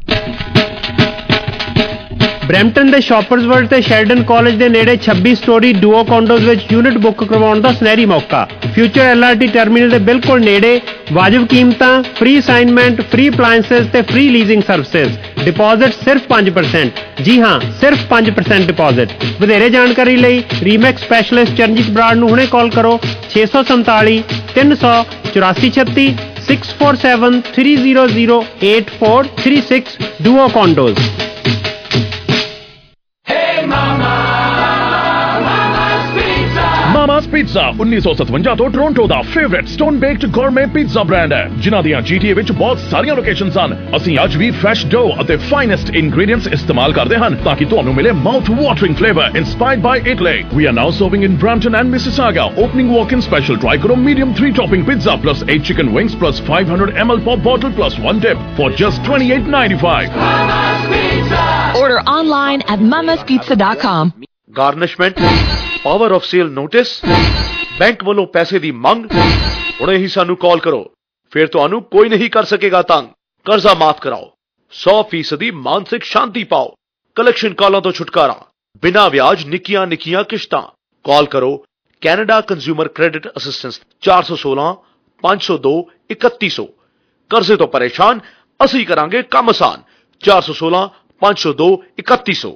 ਬਰੈਂਪਟਨ ਦੇ ਸ਼ਾਪਰਸ ਵਰਲਡ ਤੇ ਸ਼ੈਲਡਨ ਕਾਲਜ ਦੇ ਨੇੜੇ ਛੱਬੀ ਸਟੋਰੀ ਡੂਓ ਕੰਡੋਜ਼ ਵਿੱਚ ਯੂਨਿਟ ਬੁੱਕ ਕਰਵਾਉਣ ਦਾ ਸੁਨਹਿਰੀ ਮੌਕਾ। Future L R T terminal ਦੇ ਬਿਲਕੁਲ ਨੇੜੇ, ਵਾਜਬ ਕੀਮਤਾਂ, ਫ੍ਰੀ ਅਸਾਈਨਮੈਂਟ, ਫ੍ਰੀ ਅਪਲਾਇੰਸਸ ਤੇ ਫ੍ਰੀ ਲੀਜ਼ਿੰਗ ਸਰਵਿਸਿਜ਼। ਡਿਪੋਜ਼ਿਟ ਸਿਰਫ ਪੰਜ ਪਰਸੈਂਟ। ਜੀ ਹਾਂ, ਸਿਰਫ ਪੰਜ ਪਰਸੈਂਟ ਡਿਪੋਜ਼ਿਟ। ਵਧੇਰੇ ਜਾਣਕਾਰੀ ਲਈ ਰੀਮੈਕਸ ਸਪੈਸ਼ਲਿਸਟ ਚਰਨਜੀਤ ਬਰਾੜ ਨੂੰ ਹੁਣੇ ਕਾਲ ਕਰੋ ਛੇ ਸੌ ਸੰਤਾਲੀ ਤਿੰਨ ਸੌ ਚੁਰਾਸੀ ਛੱਤੀ six four seven three zero zero eight four three six duo condos. Mama's pizza ਉੱਨੀ ਸੌ ਸਤਵੰਜਾ ਤੋਂ ਟੋਰਾਂਟੋ ਦਾ favourite stone baked gourmet pizza brand ਹੈ, ਜਿਨ੍ਹਾਂ ਦੀਆਂ ਜੀਟੀਏ ਵਿੱਚ ਬਹੁਤ ਸਾਰੀਆਂ ਲੋਕੇਸ਼ਨਸ ਹਨ। ਅਸੀਂ ਅੱਜ ਵੀ ਫਰੈਸ਼ ਡੋ ਅਤੇ ਫਾਈਨੈਸਟ ਇੰਗਰੀਡੀਐਂਟਸ ਇਸਤੇਮਾਲ ਕਰਦੇ ਹਨ ਤਾਂ ਕਿ ਤੁਹਾਨੂੰ ਮਿਲੇ mouth watering flavour inspired by Italy. We are now serving in Brampton and Mississauga. Opening walk in special, try ਕਰੋ medium three topping pizza plus eight chicken wings plus five hundred milliliter pop bottle plus one dip for just twenty-eight ninety-five. Order online at mamas pizza dot com. Garnishment, power of sale notice, bank ਵੱਲੋਂ ਪੈਸੇ ਦੀ ਮੰਗ। ਹੁਣੇ ਹੀ ਸਾਨੂੰ ਕਾਲ ਕਰੋ, ਫਿਰ ਤੁਹਾਨੂੰ ਕੋਈ ਨਹੀਂ ਕਰ ਸਕੇਗਾ ਤੰਗ। ਕਰਜ਼ਾ ਮਾਫ ਕਰਾਓ, ਸੌ ਫੀਸਦੀ ਮਾਨਸਿਕ ਸ਼ਾਂਤੀ ਪਾਓ, ਕਲੈਕਸ਼ਨ ਕਾਲਾਂ ਤੋਂ ਛੁਟਕਾਰਾ, ਬਿਨਾਂ ਵਿਆਜ ਨਿੱਕੀਆਂ ਨਿੱਕੀਆਂ ਕਿਸ਼ਤਾਂ। ਕਾਲ ਕਰੋ ਕੈਨੇਡਾ ਕੰਜ਼ਿਊਮਰ ਕ੍ਰੈਡਿਟ ਅਸਿਸਟੈਂਸ ਚਾਰ ਸੌ ਸੋਲਾਂ ਪੰਜ ਸੌ ਦੋ ਇਕੱਤੀ ਸੌ। ਕਰਜ਼ੇ ਤੋਂ ਪਰੇਸ਼ਾਨ, ਅਸੀਂ ਕਰਾਂਗੇ ਕੰਮ ਆਸਾਨ। ਚਾਰ ਸੌ ਸੋਲਾਂ ਪੰਜ ਸੌ ਦੋ ਇਕੱਤੀ ਸੌ।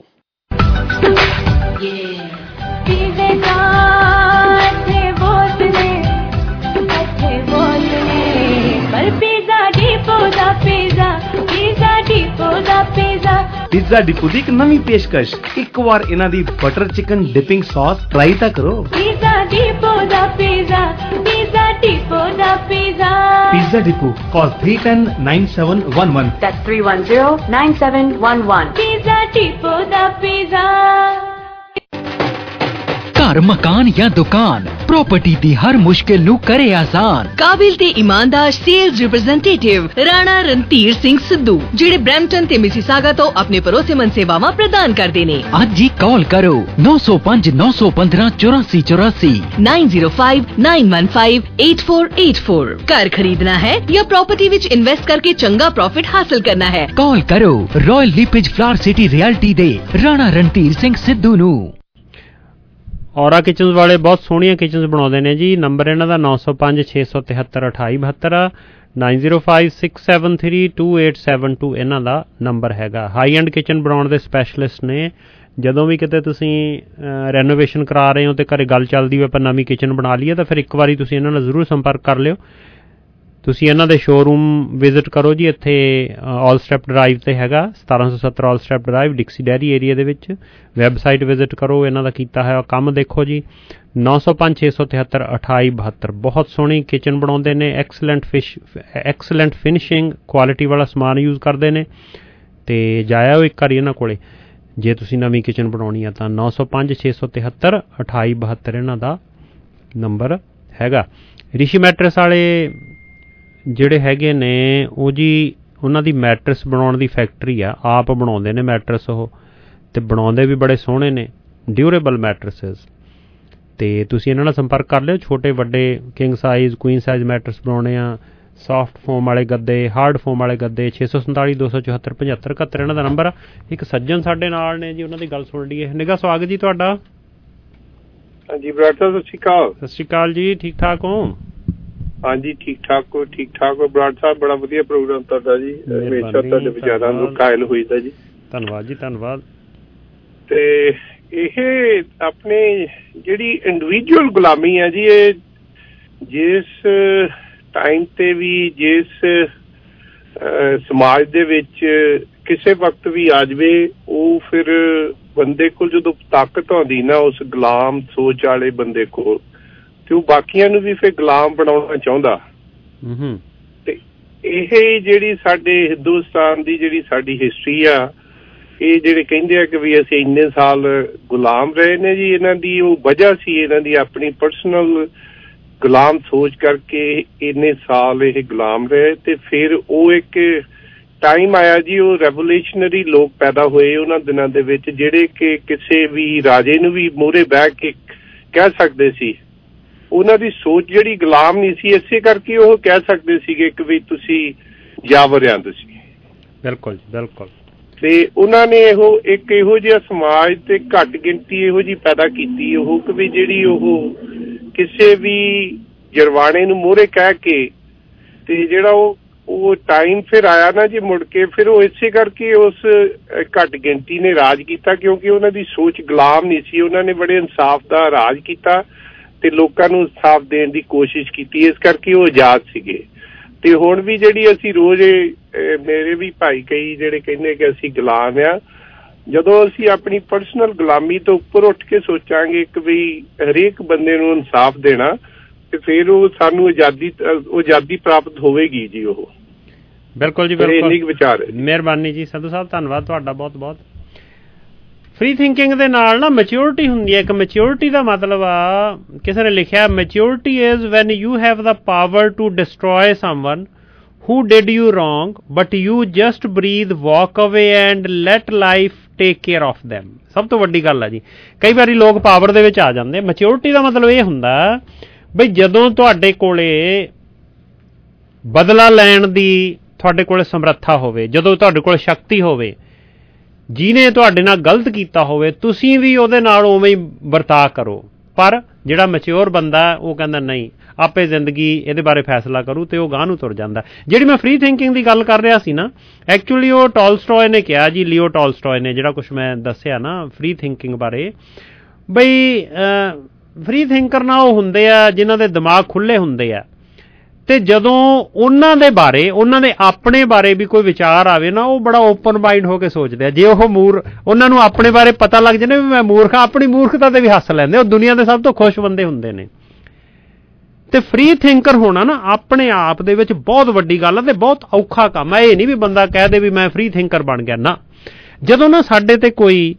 ਪੀਜ਼ਾ ਡਿਪੋ ਦੀ ਇੱਕ ਨਵੀਂ ਪੇਸ਼ਕਸ਼, ਇੱਕ ਵਾਰ ਇਹਨਾਂ ਦੀ butter chicken dipping sauce try ਤਾਂ ਕਰੋ। ਪੀਜ਼ਾ ਡਿਪੋ ਦਾ ਪੀਜ਼ਾ, ਪੀਜ਼ਾ ਡਿਪੋ ਦਾ pizza. Pizza Depot. Call three one zero nine seven one one. That's three one zero nine seven one one. Pizza Depot the pizza. ਘਰ ਮਕਾਨ ਜਾਂ ਦੁਕਾਨ property ਦੀ ਹਰ ਮੁਸ਼ਕਿਲ ਨੂੰ ਕਰੇ ਆਸਾਨ। ਕਾਬਿਲ ਤੇ ਇਮਾਨਦਾਰ ਸੇਲਸ ਰਿਪਰੈਜ਼ੈਂਟੇਟਿਵ ਰਾਣਾ ਰਣਧੀਰ ਸਿੰਘ ਸਿੱਧੂ ਜਿਹੜੇ ਬ੍ਰੈਂਪਟਨ ਤੇ ਮਿਸੀਸਾਗਾ ਤੋਂ ਆਪਣੇ ਭਰੋਸੇਮੰਦ ਸੇਵਾਵਾਂ ਪ੍ਰਦਾਨ ਕਰਦੇ ਨੇ। ਅੱਜ ਹੀ ਕਾਲ ਕਰੋ ਨੌ ਸੌ ਪੰਜ ਨੌ ਸੌ ਪੰਦਰਾਂ ਚੁਰਾਸੀ ਚੁਰਾਸੀ nine zero five nine one five eight four eight four। ਘਰ ਖਰੀਦਣਾ ਹੈ ਜਾਂ ਪ੍ਰਾਪਰਟੀ ਵਿੱਚ ਇਨਵੈਸਟ ਕਰਕੇ ਚੰਗਾ ਪ੍ਰੋਫਿਟ ਹਾਸਲ ਕਰਨਾ ਹੈ, ਕਾਲ ਕਰੋ royal LePage flower city realty ਦੇ ਰਾਣਾ ਰਣਧੀਰ ਸਿੰਘ ਸਿੱਧੂ ਨੂੰ। ਔਰਾ ਕਿਚਨਸ ਵਾਲੇ ਬਹੁਤ ਸੋਹਣੀਆਂ ਕਿਚਨਸ ਬਣਾਉਂਦੇ ਨੇ ਜੀ। ਨੰਬਰ ਇਹਨਾਂ ਦਾ ਨੌ ਸੌ ਪੰਜ ਛੇ ਸੌ ਤਿਹੱਤਰ ਅਠਾਈ ਬਹੱਤਰ ਆ। Nine zero five six seven three two eight seven two ਇਹਨਾਂ ਦਾ ਨੰਬਰ ਹੈਗਾ। ਹਾਈ ਐਂਡ ਕਿਚਨ ਬਣਾਉਣ ਦੇ ਸਪੈਸ਼ਲਿਸਟ ਨੇ। ਜਦੋਂ ਵੀ ਕਿਤੇ ਤੁਸੀਂ ਰੈਨੋਵੇਸ਼ਨ ਕਰਾ ਰਹੇ ਹੋ ਅਤੇ ਘਰੇ ਗੱਲ ਚੱਲਦੀ ਹੋਵੇ ਆਪਾਂ ਨਵੀਂ ਕਿਚਨ ਬਣਾ ਲਈਏ ਤਾਂ ਫਿਰ ਇੱਕ ਵਾਰੀ ਤੁਸੀਂ ਇਹਨਾਂ ਨਾਲ ਜ਼ਰੂਰ ਸੰਪਰਕ ਕਰ ਲਿਓ। ਤੁਸੀਂ ਇਹਨਾਂ ਦੇ ਸ਼ੋਅਰੂਮ ਵਿਜ਼ਿਟ ਕਰੋ ਜੀ। ਇੱਥੇ ਆਲ ਸਟੈਪ ਡਰਾਈਵ 'ਤੇ ਹੈਗਾ, ਸਤਾਰਾਂ ਸੌ ਸੱਤਰ Alstep drive Dixie Derry area ਦੇ ਵਿੱਚ। ਵੈਬਸਾਈਟ ਵਿਜ਼ਿਟ ਕਰੋ, ਇਹਨਾਂ ਦਾ ਕੀਤਾ ਹੋਇਆ ਕੰਮ ਦੇਖੋ ਜੀ। ਨੌ ਸੌ ਪੰਜ ਛੇ ਸੌ ਤਿਹੱਤਰ ਅਠਾਈ ਬਹੱਤਰ। ਬਹੁਤ ਸੋਹਣੀ ਕਿਚਨ ਬਣਾਉਂਦੇ ਨੇ। Excellent fish excellent finishing quality ਵਾਲਾ ਸਮਾਨ ਯੂਜ਼ ਕਰਦੇ ਨੇ। ਅਤੇ ਜਾਇਓ ਇੱਕ ਵਾਰੀ ਇਹਨਾਂ ਕੋਲ ਜੇ ਤੁਸੀਂ ਨਵੀਂ ਕਿਚਨ ਬਣਾਉਣੀ ਆ ਤਾਂ। ਨੌ ਸੌ ਪੰਜ ਛੇ ਸੌ ਤਿਹੱਤਰ ਅਠਾਈ ਬਹੱਤਰ ਇਹਨਾਂ ਦਾ ਨੰਬਰ ਹੈਗਾ। ਰਿਸ਼ੀ ਮੈਟਰਸ ਵਾਲੇ ਜਿਹੜੇ ਹੈਗੇ ਨੇ ਉਹ ਜੀ ਉਹਨਾਂ ਦੀ ਮੈਟਰਸ ਬਣਾਉਣ ਦੀ ਫੈਕਟਰੀ ਆ, ਆਪ ਬਣਾਉਂਦੇ ਨੇ ਮੈਟਰਸ ਉਹ, ਅਤੇ ਬਣਾਉਂਦੇ ਵੀ ਬੜੇ ਸੋਹਣੇ ਨੇ, ਡਿਊਰੇਬਲ ਮੈਟਰਸਿਸ। ਅਤੇ ਤੁਸੀਂ ਇਹਨਾਂ ਨਾਲ ਸੰਪਰਕ ਕਰ ਲਿਓ। ਛੋਟੇ ਵੱਡੇ king size queen size mattress ਬਣਾਉਣੇ ਆ, ਸੌਫਟ ਫੋਮ ਵਾਲੇ ਗੱਦੇ, ਹਾਰਡ ਫੋਮ ਵਾਲੇ ਗੱਦੇ। ਛੇ ਸੌ ਸੰਤਾਲੀ ਦੋ ਸੌ ਚੁਹੱਤਰ ਪਝੱਤਰ ਇਕਹੱਤਰ ਇਹਨਾਂ ਦਾ ਨੰਬਰ ਆ। ਇੱਕ ਸੱਜਣ ਸਾਡੇ ਨਾਲ ਨੇ ਜੀ, ਉਹਨਾਂ ਦੀ ਗੱਲ ਸੁਣ ਲਈਏ। ਨਿੱਘਾ ਸਵਾਗਤ ਜੀ ਤੁਹਾਡਾ। ਹਾਂਜੀ ਬਰਾੜ ਸਾਹਿਬ, ਸਤਿ ਸ਼੍ਰੀ ਅਕਾਲ। ਸਤਿ ਸ਼੍ਰੀ ਅਕਾਲ ਜੀ, ਠੀਕ ਠਾਕ ਹੋ? ਹਾਂਜੀ ਠੀਕ ਠਾਕ ਹੋ, ਠੀਕ ਠਾਕ ਹੋ ਬਰਾੜ ਸਾਹਿਬ। ਬੜਾ ਵਧੀਆ ਪ੍ਰੋਗਰਾਮ ਤੁਹਾਡਾ ਜੀ, ਹਮੇਸ਼ਾ ਤੁਹਾਡੇ ਵਿਚਾਰਾਂ ਨੂੰ ਕਾਇਲ ਹੋਈਦਾ ਜੀ। ਧੰਨਵਾਦ ਜੀ, ਧੰਨਵਾਦ। ਤੇ ਇਹ ਆਪਣੇ ਜਿਹੜੀ ਇੰਡੀਵਿਜੂਅਲ ਗੁਲਾਮੀ ਹੈ ਜੀ, ਇਹ ਜਿਸ ਟਾਈਮ ਤੇ ਵੀ ਜਿਸ ਸਮਾਜ ਦੇ ਵਿੱਚ ਕਿਸੇ ਵਕਤ ਵੀ ਆ ਜਾਵੇ, ਉਹ ਫਿਰ ਬੰਦੇ ਕੋਲ ਜਦੋਂ ਤਾਕਤ ਆਉਂਦੀ ਨਾ ਉਸ ਗੁਲਾਮ ਸੋਚ ਵਾਲੇ ਬੰਦੇ ਕੋਲ, ਤੇ ਉਹ ਬਾਕੀਆਂ ਨੂੰ ਵੀ ਫਿਰ ਗੁਲਾਮ ਬਣਾਉਣਾ ਚਾਹੁੰਦਾ। ਤੇ ਇਹ ਜਿਹੜੀ ਸਾਡੇ ਹਿੰਦੁਸਤਾਨ ਦੀ ਜਿਹੜੀ ਸਾਡੀ ਹਿਸਟਰੀ ਆ, ਇਹ ਜਿਹੜੇ ਕਹਿੰਦੇ ਆ ਕਿ ਵੀ ਅਸੀਂ ਇੰਨੇ ਸਾਲ ਗੁਲਾਮ ਰਹੇ ਨੇ ਜੀ, ਇਹਨਾਂ ਦੀ ਉਹ ਵਜ੍ਹਾ ਸੀ, ਇਹਨਾਂ ਦੀ ਆਪਣੀ ਪਰਸਨਲ ਗੁਲਾਮ ਸੋਚ ਕਰਕੇ ਇੰਨੇ ਸਾਲ ਇਹ ਗੁਲਾਮ ਰਹੇ। ਤੇ ਫਿਰ ਉਹ ਇੱਕ ਟਾਈਮ ਆਇਆ ਜੀ, ਉਹ ਰੈਵੋਲੂਸ਼ਨਰੀ ਲੋਕ ਪੈਦਾ ਹੋਏ ਉਹਨਾਂ ਦਿਨਾਂ ਦੇ ਵਿੱਚ, ਜਿਹੜੇ ਕਿ ਕਿਸੇ ਵੀ ਰਾਜੇ ਨੂੰ ਵੀ ਮੂਹਰੇ ਬਹਿ ਕੇ ਕਹਿ ਸਕਦੇ ਸੀ। ਉਹਨਾਂ ਦੀ ਸੋਚ ਜਿਹੜੀ ਗੁਲਾਮ ਨਹੀਂ ਸੀ, ਇਸੇ ਕਰਕੇ ਉਹ ਕਹਿ ਸਕਦੇ ਸੀਗੇ ਕਿ ਵੀ ਤੁਸੀਂ ਜਾਵਰ ਆ ਤੁਸੀਂ। ਬਿਲਕੁਲ ਬਿਲਕੁਲ। ਤੇ ਉਹਨਾਂ ਨੇ ਇਹੋ ਇੱਕ ਇਹੋ ਜਿਹਾ ਸਮਾਜ ਤੇ ਘੱਟ ਗਿਣਤੀ ਇਹੋ ਜਿਹੀ ਪੈਦਾ ਕੀਤੀ ਉਹ ਕਿ ਵੀ ਜਿਹੜੀ ਉਹ ਕਿਸੇ ਵੀ ਜਰਵਾਣੇ ਨੂੰ ਮੂਹਰੇ ਕਹਿ ਕੇ, ਤੇ ਜਿਹੜਾ ਉਹ ਉਹ ਟਾਈਮ ਫਿਰ ਆਇਆ ਨਾ ਜੀ ਮੁੜ ਕੇ, ਫਿਰ ਉਹ ਇਸੇ ਕਰਕੇ ਉਸ ਘੱਟ ਗਿਣਤੀ ਨੇ ਰਾਜ ਕੀਤਾ, ਕਿਉਂਕਿ ਉਹਨਾਂ ਦੀ ਸੋਚ ਗੁਲਾਮ ਨਹੀਂ ਸੀ। ਉਹਨਾਂ ਨੇ ਬੜੇ ਇਨਸਾਫ ਦਾ ਰਾਜ ਕੀਤਾ ਤੇ ਲੋਕਾਂ ਨੂੰ ਇਨਸਾਫ ਦੇਣ ਦੀ ਕੋਸ਼ਿਸ਼ ਕੀਤੀ, ਇਸ ਕਰਕੇ ਉਹ ਆਜ਼ਾਦ ਸੀਗੇ। ਤੇ ਹੁਣ ਵੀ ਜਿਹੜੀ ਅਸੀਂ ਰੋਜ਼ ਮੇਰੇ ਵੀ ਭਾਈ ਕਈ ਜਿਹੜੇ ਕਹਿੰਦੇ ਕਿ ਅਸੀਂ ਗੁਲਾਮ ਆ, ਜਦੋਂ ਅਸੀਂ ਆਪਣੀ ਪਰਸਨਲ ਗੁਲਾਮੀ ਤੋਂ ਉੱਪਰ ਉੱਠ ਕੇ ਸੋਚਾਂਗੇ ਕਿ ਵੀ ਹਰੇਕ ਬੰਦੇ ਨੂੰ ਇਨਸਾਫ ਦੇਣਾ, ਤੇ ਫਿਰ ਉਹ ਸਾਨੂੰ ਆਜ਼ਾਦੀ ਆਜ਼ਾਦੀ ਪ੍ਰਾਪਤ ਹੋਵੇਗੀ ਜੀ। ਉਹ ਬਿਲਕੁਲ ਜੀ, ਬਿਲਕੁਲ ਵਿਚਾਰ। ਮਿਹਰਬਾਨੀ ਜੀ ਸੰਧੂ ਸਾਹਿਬ, ਧੰਨਵਾਦ ਤੁਹਾਡਾ ਬਹੁਤ ਬਹੁਤ। ਫ੍ਰੀ ਥਿੰਕਿੰਗ ਦੇ ਨਾਲ ਨਾ ਮੈਚਿਓਰਿਟੀ ਹੁੰਦੀ ਹੈ। ਇੱਕ ਮੈਚਿਓਰਿਟੀ ਦਾ ਮਤਲਬ ਆ, ਕਿਸੇ ਨੇ ਲਿਖਿਆ maturity is when you have the power to destroy someone who did you wrong but you just breathe, walk away and let life take care of them। ਸਭ ਤੋਂ ਵੱਡੀ ਗੱਲ ਆ ਜੀ, ਕਈ ਵਾਰੀ ਲੋਕ ਪਾਵਰ ਦੇ ਵਿੱਚ ਆ ਜਾਂਦੇ। ਮੈਚਿਓਰਿਟੀ ਦਾ ਮਤਲਬ ਇਹ ਹੁੰਦਾ ਬਈ ਜਦੋਂ ਤੁਹਾਡੇ ਕੋਲੇ ਬਦਲਾ ਲੈਣ ਦੀ ਤੁਹਾਡੇ ਕੋਲੇ ਸਮਰੱਥਾ ਹੋਵੇ, ਜਦੋਂ ਤੁਹਾਡੇ ਕੋਲ ਸ਼ਕਤੀ ਹੋਵੇ, ਜਿਹਨੇ ਤੁਹਾਡੇ ਨਾਲ ਗਲਤ ਕੀਤਾ ਹੋਵੇ ਤੁਸੀਂ ਵੀ ਉਹਦੇ ਨਾਲ ਉਵੇਂ ਹੀ ਵਰਤਾਅ ਕਰੋ। ਪਰ ਜਿਹੜਾ ਮੈਚਿਓਰ ਬੰਦਾ ਉਹ ਕਹਿੰਦਾ ਨਹੀਂ, ਆਪੇ ਜ਼ਿੰਦਗੀ ਇਹਦੇ ਬਾਰੇ ਫੈਸਲਾ ਕਰੂ, ਤੇ ਉਹ ਗਾਂਹ ਨੂੰ ਤੁਰ ਜਾਂਦਾ। ਜਿਹੜੀ ਮੈਂ ਫ੍ਰੀ ਥਿੰਕਿੰਗ ਦੀ ਗੱਲ ਕਰ ਰਿਹਾ ਸੀ ਨਾ, ਐਕਚੁਅਲੀ ਉਹ ਟੋਲਸਟੋਏ ਨੇ ਕਿਹਾ ਜੀ, ਲੀਓ ਟੋਲਸਟੋਏ ਨੇ, ਜਿਹੜਾ ਕੁਛ ਮੈਂ ਦੱਸਿਆ ਨਾ ਫ੍ਰੀ ਥਿੰਕਿੰਗ ਬਾਰੇ, ਬਈ ਫ੍ਰੀ ਥਿੰਕਰ ਨਾ ਉਹ ਹੁੰਦੇ ਆ ਜਿਨ੍ਹਾਂ ਦੇ ਦਿਮਾਗ ਖੁੱਲ੍ਹੇ ਹੁੰਦੇ ਆ, ਤੇ ਜਦੋਂ ਉਹਨਾਂ ਦੇ ਬਾਰੇ ਉਹਨਾਂ ਦੇ ਆਪਣੇ ਬਾਰੇ ਵੀ ਕੋਈ ਵਿਚਾਰ ਆਵੇ ਨਾ, ਉਹ ਬੜਾ ਓਪਨ ਮਾਈਂਡ ਹੋ ਕੇ ਸੋਚਦੇ ਆ। ਜੇ ਉਹ ਮੂਰ ਉਹਨਾਂ ਨੂੰ ਆਪਣੇ ਬਾਰੇ ਪਤਾ ਲੱਗ ਜਾਵੇ ਵੀ ਮੈਂ ਮੂਰਖ ਹਾਂ, ਆਪਣੀ ਮੂਰਖਤਾ ਤੇ ਵੀ ਹੱਸ ਲੈਂਦੇ। ਉਹ ਦੁਨੀਆ ਦੇ ਸਭ ਤੋਂ ਖੁਸ਼ ਬੰਦੇ ਹੁੰਦੇ ਨੇ। ਤੇ ਫ੍ਰੀ ਥਿੰਕਰ ਹੋਣਾ ਨਾ ਆਪਣੇ ਆਪ ਦੇ ਵਿੱਚ ਬਹੁਤ ਵੱਡੀ ਗੱਲ ਹੈ ਤੇ ਬਹੁਤ ਔਖਾ ਕੰਮ ਹੈ। ਇਹ ਨਹੀਂ ਵੀ ਬੰਦਾ ਕਹਿ ਦੇ ਵੀ ਮੈਂ ਫ੍ਰੀ ਥਿੰਕਰ ਬਣ ਗਿਆ ਨਾ। ਜਦੋਂ ਨਾ ਸਾਡੇ ਤੇ ਕੋਈ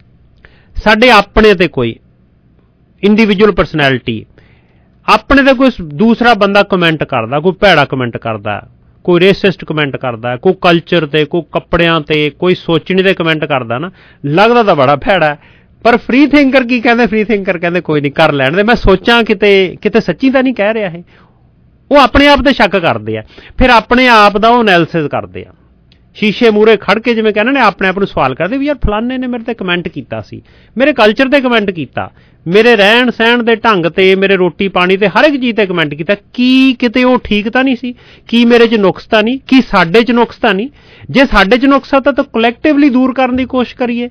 ਸਾਡੇ ਆਪਣੇ ਤੇ ਕੋਈ ਇੰਡੀਵਿਜੂਅਲ ਪਰਸਨੈਲਿਟੀ ਆਪਣੇ ਤੇ ਕੋਈ ਦੂਸਰਾ ਬੰਦਾ ਕਮੈਂਟ ਕਰਦਾ, ਕੋਈ ਭੈੜਾ ਕਮੈਂਟ ਕਰਦਾ, ਕੋਈ ਰੇਸਿਸਟ ਕਮੈਂਟ ਕਰਦਾ, ਕੋਈ ਕਲਚਰ ਤੇ, ਕੋਈ ਕੱਪੜਿਆਂ ਤੇ, ਕੋਈ ਸੋਚਣੀ ਤੇ ਕਮੈਂਟ ਕਰਦਾ ਨਾ, ਲੱਗਦਾ ਤਾਂ ਬੜਾ ਭੈੜਾ। ਪਰ ਫ੍ਰੀ ਥਿੰਕਰ ਕੀ ਕਹਿੰਦੇ? ਫ੍ਰੀ ਥਿੰਕਰ ਕਹਿੰਦੇ ਕੋਈ ਨਹੀਂ, ਕਰ ਲੈਣ ਦੇ, ਮੈਂ ਸੋਚਾਂ ਕਿਤੇ ਕਿਤੇ ਸੱਚੀ ਤਾਂ ਨਹੀਂ ਕਹਿ ਰਿਹਾ ਇਹ। ਉਹ ਆਪਣੇ ਆਪ ਤੇ ਸ਼ੱਕ ਕਰਦੇ ਆ, ਫਿਰ ਆਪਣੇ ਆਪ ਦਾ ਉਹ ਐਨਾਲਿਸਿਸ ਕਰਦੇ ਆ, ਸ਼ੀਸ਼ੇ ਮੂਹਰੇ ਖੜ ਕੇ ਜਿਵੇਂ ਕਹਿੰਦੇ ਨੇ ਆਪਣੇ ਆਪ ਨੂੰ ਸਵਾਲ ਕਰਦੇ ਵੀ ਯਾਰ ਫਲਾਨੇ ਨੇ ਮੇਰੇ ਤੇ ਕਮੈਂਟ ਕੀਤਾ ਸੀ, ਮੇਰੇ ਕਲਚਰ ਤੇ ਕਮੈਂਟ ਕੀਤਾ, ਮੇਰੇ ਰਹਿਣ ਸਹਿਣ ਦੇ ਢੰਗ ਤੇ, ਮੇਰੇ ਰੋਟੀ ਪਾਣੀ ਤੇ, ਹਰ ਇੱਕ ਚੀਜ਼ ਤੇ ਕਮੈਂਟ ਕੀਤਾ, ਕੀ ਕਿਤੇ ਉਹ ਠੀਕ ਤਾਂ ਨਹੀਂ ਸੀ? ਕੀ ਮੇਰੇ 'ਚ ਨੁਕਸ ਤਾਂ ਨਹੀਂ? ਕੀ ਸਾਡੇ 'ਚ ਨੁਕਸ ਤਾਂ ਨਹੀਂ? ਜੇ ਸਾਡੇ 'ਚ ਨੁਕਸ ਆ ਤਾਂ ਕਲੈਕਟਿਵਲੀ ਦੂਰ ਕਰਨ ਦੀ ਕੋਸ਼ਿਸ਼ ਕਰੀਏ।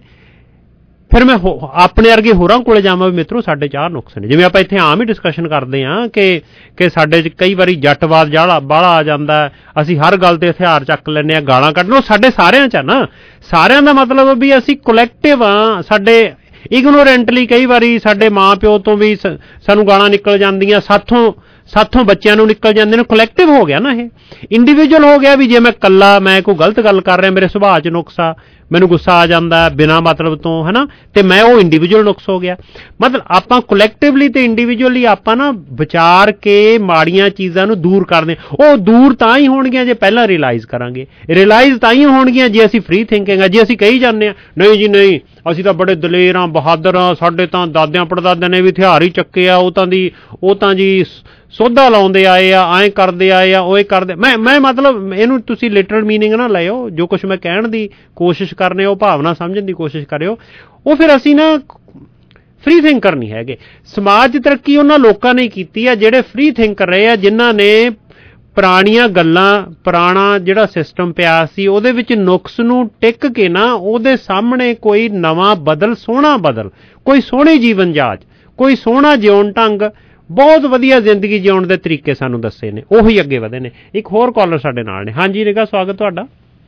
ਫਿਰ ਮੈਂ ਹੋ ਆਪਣੇ ਵਰਗੇ ਹੋਰਾਂ ਕੋਲੇ ਜਾਵਾਂ ਵੀ ਮਿੱਤਰੋ ਸਾਡੇ ਚਾਰ ਨੁਕਸ ਨੇ। ਜਿਵੇਂ ਆਪਾਂ ਇੱਥੇ ਆਮ ਹੀ ਡਿਸਕਸ਼ਨ ਕਰਦੇ ਹਾਂ ਕਿ ਕਿ ਸਾਡੇ 'ਚ ਕਈ ਵਾਰੀ ਜੱਟਵਾਦ ਜਾਲਾ ਬਾਹਲਾ ਆ ਜਾਂਦਾ, ਅਸੀਂ ਹਰ ਗੱਲ ਤੇ ਹਥਿਆਰ ਚੱਕ ਲੈਂਦੇ ਹਾਂ, ਗਾਲਾਂ ਕੱਢਣੋਂ ਸਾਡੇ ਸਾਰਿਆਂ 'ਚ ਆ ਨਾ। ਸਾਰਿਆਂ ਦਾ ਮਤਲਬ ਵੀ ਅਸੀਂ ਕਲੈਕਟਿਵ ਆ। ਸਾਡੇ ਇਗਨੋਰੈਂਟਲੀ ਕਈ ਵਾਰੀ ਸਾਡੇ ਮਾਂ ਪਿਓ ਤੋਂ ਵੀ ਸਾਨੂੰ ਗਾਲਾਂ ਨਿਕਲ ਜਾਂਦੀਆਂ, ਸਾਥੋਂ ਸਾਥੋਂ ਬੱਚਿਆਂ ਨੂੰ ਨਿਕਲ ਜਾਂਦੇ ਨੇ। ਕਲੈਕਟਿਵ ਹੋ ਗਿਆ ਨਾ ਇਹ। ਇੰਡੀਵਿਜੂਅਲ ਹੋ ਗਿਆ ਵੀ ਜੇ ਮੈਂ ਇਕੱਲਾ ਮੈਂ ਕੋਈ ਗਲਤ ਗੱਲ ਕਰ ਰਿਹਾ, ਮੇਰੇ ਸੁਭਾਅ 'ਚ ਨੁਕਸ ਆ, ਮੈਨੂੰ ਗੁੱਸਾ ਆ ਜਾਂਦਾ ਬਿਨਾਂ ਮਤਲਬ ਤੋਂ, ਹੈ ਨਾ, ਤੇ ਮੈਂ ਉਹ ਇੰਡੀਵਿਜੂਅਲ ਨੁਕਸ ਹੋ ਗਿਆ। ਮਤਲਬ ਆਪਾਂ ਕਲੈਕਟਿਵਲੀ ਤੇ ਇੰਡੀਵਿਜੂਅਲੀ ਆਪਾਂ ਨਾ ਵਿਚਾਰ ਕੇ ਮਾੜੀਆਂ ਚੀਜ਼ਾਂ ਨੂੰ ਦੂਰ ਕਰਦੇ। ਉਹ ਦੂਰ ਤਾਂ ਹੀ ਹੋਣਗੀਆਂ ਜੇ ਪਹਿਲਾਂ ਰਿਅਲਾਈਜ਼ ਕਰਾਂਗੇ, ਰਿਅਲਾਈਜ਼ ਤਾਂ ਹੀ ਹੋਣਗੀਆਂ ਜੇ ਅਸੀਂ ਫ੍ਰੀ ਥਿੰਕਿੰਗ ਆ। ਜੇ ਅਸੀਂ ਕਹੀ ਜਾਂਦੇ ਹਾਂ ਨਹੀਂ ਜੀ ਨਹੀਂ ਅਸੀਂ ਤਾਂ ਬੜੇ ਦਲੇਰ ਹਾਂ, ਬਹਾਦਰ ਹਾਂ, ਸਾਡੇ ਤਾਂ ਦਾਦਿਆਂ ਪੜਦਾਦਿਆਂ ਨੇ ਵੀ ਹਥਿਆਰ ਹੀ ਚੱਕੇ ਆ, ਉਹ ਤਾਂ ਦੀ ਉਹ ਤਾਂ ਜੀ ਸੋਧਾ ਲਾਉਂਦੇ ਆਏ ਆ, ਐਂ ਕਰਦੇ ਆਏ ਆ, ਉਹ ਇਹ ਕਰਦੇ। ਮੈਂ ਮੈਂ ਮਤਲਬ ਇਹਨੂੰ ਤੁਸੀਂ ਲਿਟਰਲ ਮੀਨਿੰਗ ਨਾ ਲਿਓ, ਜੋ ਕੁਛ ਮੈਂ ਕਹਿਣ ਦੀ ਕੋਸ਼ਿਸ਼ ਕਰਨੇ ਉਹ ਭਾਵਨਾ ਸਮਝਣ ਦੀ ਕੋਸ਼ਿਸ਼ ਕਰਿਓ। ਉਹ ਫਿਰ ਅਸੀਂ ਨਾ ਫ੍ਰੀ ਥਿੰਕਰ ਨਹੀਂ ਹੈਗੇ। ਸਮਾਜ ਦੀ ਤਰੱਕੀ ਉਹਨਾਂ ਲੋਕਾਂ ਨੇ ਕੀਤੀ ਆ ਜਿਹੜੇ ਫ੍ਰੀ ਥਿੰਕਰ ਰਹੇ ਆ, ਜਿਨ੍ਹਾਂ ਨੇ ਪੁਰਾਣੀਆਂ ਗੱਲਾਂ, ਪੁਰਾਣਾ ਜਿਹੜਾ ਸਿਸਟਮ ਪਿਆ ਸੀ ਉਹਦੇ ਵਿੱਚ ਨੁਕਸ ਨੂੰ ਟਿਕ ਕੇ ਨਾ ਉਹਦੇ ਸਾਹਮਣੇ ਕੋਈ ਨਵਾਂ ਬਦਲ, ਸੋਹਣਾ ਬਦਲ, ਕੋਈ ਸੋਹਣੀ ਜੀਵਨ ਜਾਚ, ਕੋਈ ਸੋਹਣਾ ਜਿਉਣ ਢੰਗ, ਬਹੁਤ ਵਧੀਆ ਜ਼ਿੰਦਗੀ ਜਿਉਣ ਦੇ ਤਰੀਕੇ ਸਾਨੂੰ ਦੱਸੇ ਨੇ, ਉਹੀ ਅੱਗੇ ਵਧੇ ਨੇ। ਇੱਕ ਹੋਰ ਕਾਲਰ ਸਾਡੇ ਨਾਲ ਨੇ। ਹਾਂਜੀ ਰਿਗਾ, ਸਵਾਗਤ ਤੁਹਾਡਾ।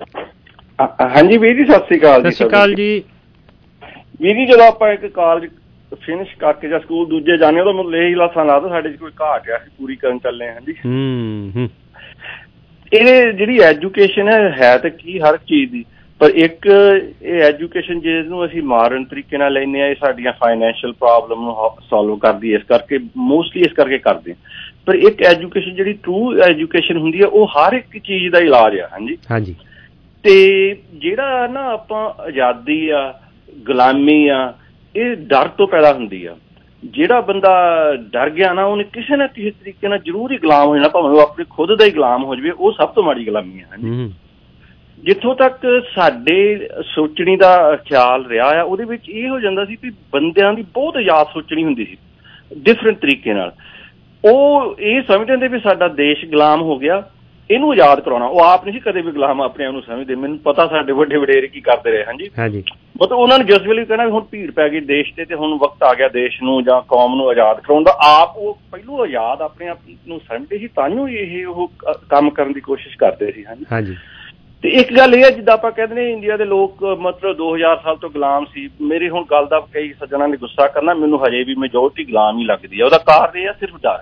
ਹਾਂਜੀ ਵੀਰ ਜੀ, ਸਤਿ ਸ੍ਰੀ ਅਕਾਲ ਜੀ। ਸਤਿ ਸ੍ਰੀ ਅਕਾਲ ਜੀ। ਵੀਰ ਜੀ ਜਦੋਂ ਆਪਾਂ ਇੱਕ ਕਾਲਜ ਫਿਨਿਸ਼ ਕਰਕੇ ਜਾਂ ਸਕੂਲ ਦੂਜੇ ਜਾਂਦੇ ਉਦੋਂ ਮਤਲਬ ਇਹੀ ਲਾਸਾਂ ਲਾ ਦੋ ਸਾਡੇ 'ਚ ਕੋਈ ਘਾਟ ਆ, ਅਸੀਂ ਪੂਰੀ ਕਰਨ ਚੱਲੇ ਹਾਂ ਜੀ। ਹੂੰ ਇਹ ਜਿਹੜੀ ਐਜੂਕੇਸ਼ਨ ਹੈ ਹੈ ਤਾਂ ਕੀ ਹਰ ਚੀਜ਼ ਦੀ, ਪਰ ਇੱਕ ਇਹ ਐਜੂਕੇਸ਼ਨ ਜਿਹਨੂੰ ਅਸੀਂ ਮਾਡਰਨ ਤਰੀਕੇ ਨਾਲ ਲੈਂਦੇ ਹਾਂ, ਇਹ ਸਾਡੀਆਂ ਫਾਈਨੈਂਸ਼ੀਅਲ ਪ੍ਰੋਬਲਮ ਨੂੰ ਸੋਲਵ ਕਰਦੀ ਹੈ, ਇਸ ਕਰਕੇ ਮੋਸਟਲੀ ਇਸ ਕਰਕੇ ਕਰਦੇ ਹਾਂ। ਪਰ ਇੱਕ ਐਜੂਕੇਸ਼ਨ ਜਿਹੜੀ ਟਰੂ ਐਜੂਕੇਸ਼ਨ ਹੁੰਦੀ ਹੈ ਉਹ ਹਰ ਇੱਕ ਚੀਜ਼ ਦਾ ਇਲਾਜ ਆ। ਹਾਂਜੀ ਹਾਂਜੀ। ਤੇ ਜਿਹੜਾ ਨਾ ਆਪਾਂ ਆਜ਼ਾਦੀ ਆ, ਗੁਲਾਮੀ ਆ, ਇਹ ਡਰ ਤੋਂ ਪੈਦਾ ਹੁੰਦੀ ਆ। ਜਿਹੜਾ ਬੰਦਾ ਡਰ ਗਿਆ ਨਾ ਉਹਨੇ ਕਿਸੇ ਨਾ ਕਿਸੇ ਤਰੀਕੇ ਨਾਲ ਜ਼ਰੂਰ ਹੀ ਗੁਲਾਮ ਹੋ ਜਾਣਾ, ਭਾਵੇਂ ਉਹ ਆਪਣੇ ਖੁਦ ਦਾ ਹੀ ਗੁਲਾਮ ਹੋ ਜਾਵੇ, ਉਹ ਸਭ ਤੋਂ ਮਾੜੀ ਗੁਲਾਮੀ ਆ। ਹਾਂਜੀ। ਜਿੱਥੋਂ ਤੱਕ ਸਾਡੇ ਸੋਚਣੀ ਦਾ ਖਿਆਲ ਰਿਹਾ ਆ ਉਹਦੇ ਵਿੱਚ ਇਹ ਹੋ ਜਾਂਦਾ ਸੀ ਵੀ ਬੰਦਿਆਂ ਦੀ ਬਹੁਤ ਆਜ਼ਾਦ ਸੋਚਣੀ ਹੁੰਦੀ ਸੀ, ਡਿਫਰੈਂਟ ਤਰੀਕੇ ਨਾਲ। ਉਹ ਇਹ ਸਮਝਦੇ ਹੁੰਦੇ ਵੀ ਸਾਡਾ ਦੇਸ਼ ਗੁਲਾਮ ਹੋ ਗਿਆ, ਇਹਨੂੰ ਆਜ਼ਾਦ ਕਰਾਉਣਾ। ਉਹ ਆਪ ਨਹੀਂ ਸੀ ਕਦੇ ਵੀ ਗੁਲਾਮ ਆਪਣੇ ਆਪ ਨੂੰ ਸਮਝਦੇ। ਮੈਨੂੰ ਪਤਾ ਸਾਡੇ ਵੱਡੇ ਵਡੇਰੇ ਕੀ ਕਰਦੇ ਰਹੇ। ਹਾਂਜੀ ਹਾਂਜੀ। ਮਤਲਬ ਉਹਨਾਂ ਨੇ ਜਿਸ ਵੇਲੇ ਕਹਿਣਾ ਵੀ ਹੁਣ ਭੀੜ ਪੈ ਗਈ ਦੇਸ਼ ਤੇ, ਤੇ ਹੁਣ ਵਕਤ ਆ ਗਿਆ ਦੇਸ਼ ਨੂੰ ਜਾਂ ਕੌਮ ਨੂੰ ਆਜ਼ਾਦ ਕਰਾਉਣ ਦਾ, ਆਪ ਉਹ ਪਹਿਲੋਂ ਆਜ਼ਾਦ ਆਪਣੇ ਆਪ ਨੂੰ ਸਮਝਦੇ ਸੀ, ਤਾਂ ਹੀ ਇਹ ਉਹ ਕੰਮ ਕਰਨ ਦੀ ਕੋਸ਼ਿਸ਼ ਕਰਦੇ ਸੀ। ਹਾਂਜੀ ਹਾਂਜੀ। ਤੇ ਇੱਕ ਗੱਲ ਇਹ ਹੈ, ਜਿੱਦਾਂ ਆਪਾਂ ਕਹਿੰਦੇ ਨੇ ਇੰਡੀਆ ਦੇ ਲੋਕ ਮਤਲਬ ਦੋ ਹਜ਼ਾਰ ਸਾਲ ਤੋਂ ਗੁਲਾਮ ਸੀ। ਮੇਰੀ ਹੁਣ ਗੱਲ ਦਾ ਕਈ ਸੱਜਣਾਂ ਨੇ ਗੁੱਸਾ ਕਰਨਾ, ਮੈਨੂੰ ਹਜੇ ਵੀ ਮੈਜੋਰਟੀ ਗੁਲਾਮ ਹੀ ਲੱਗਦੀ ਹੈ। ਉਹਦਾ ਕਾਰਨ ਇਹ ਆ ਸਿਰਫ ਡਰ।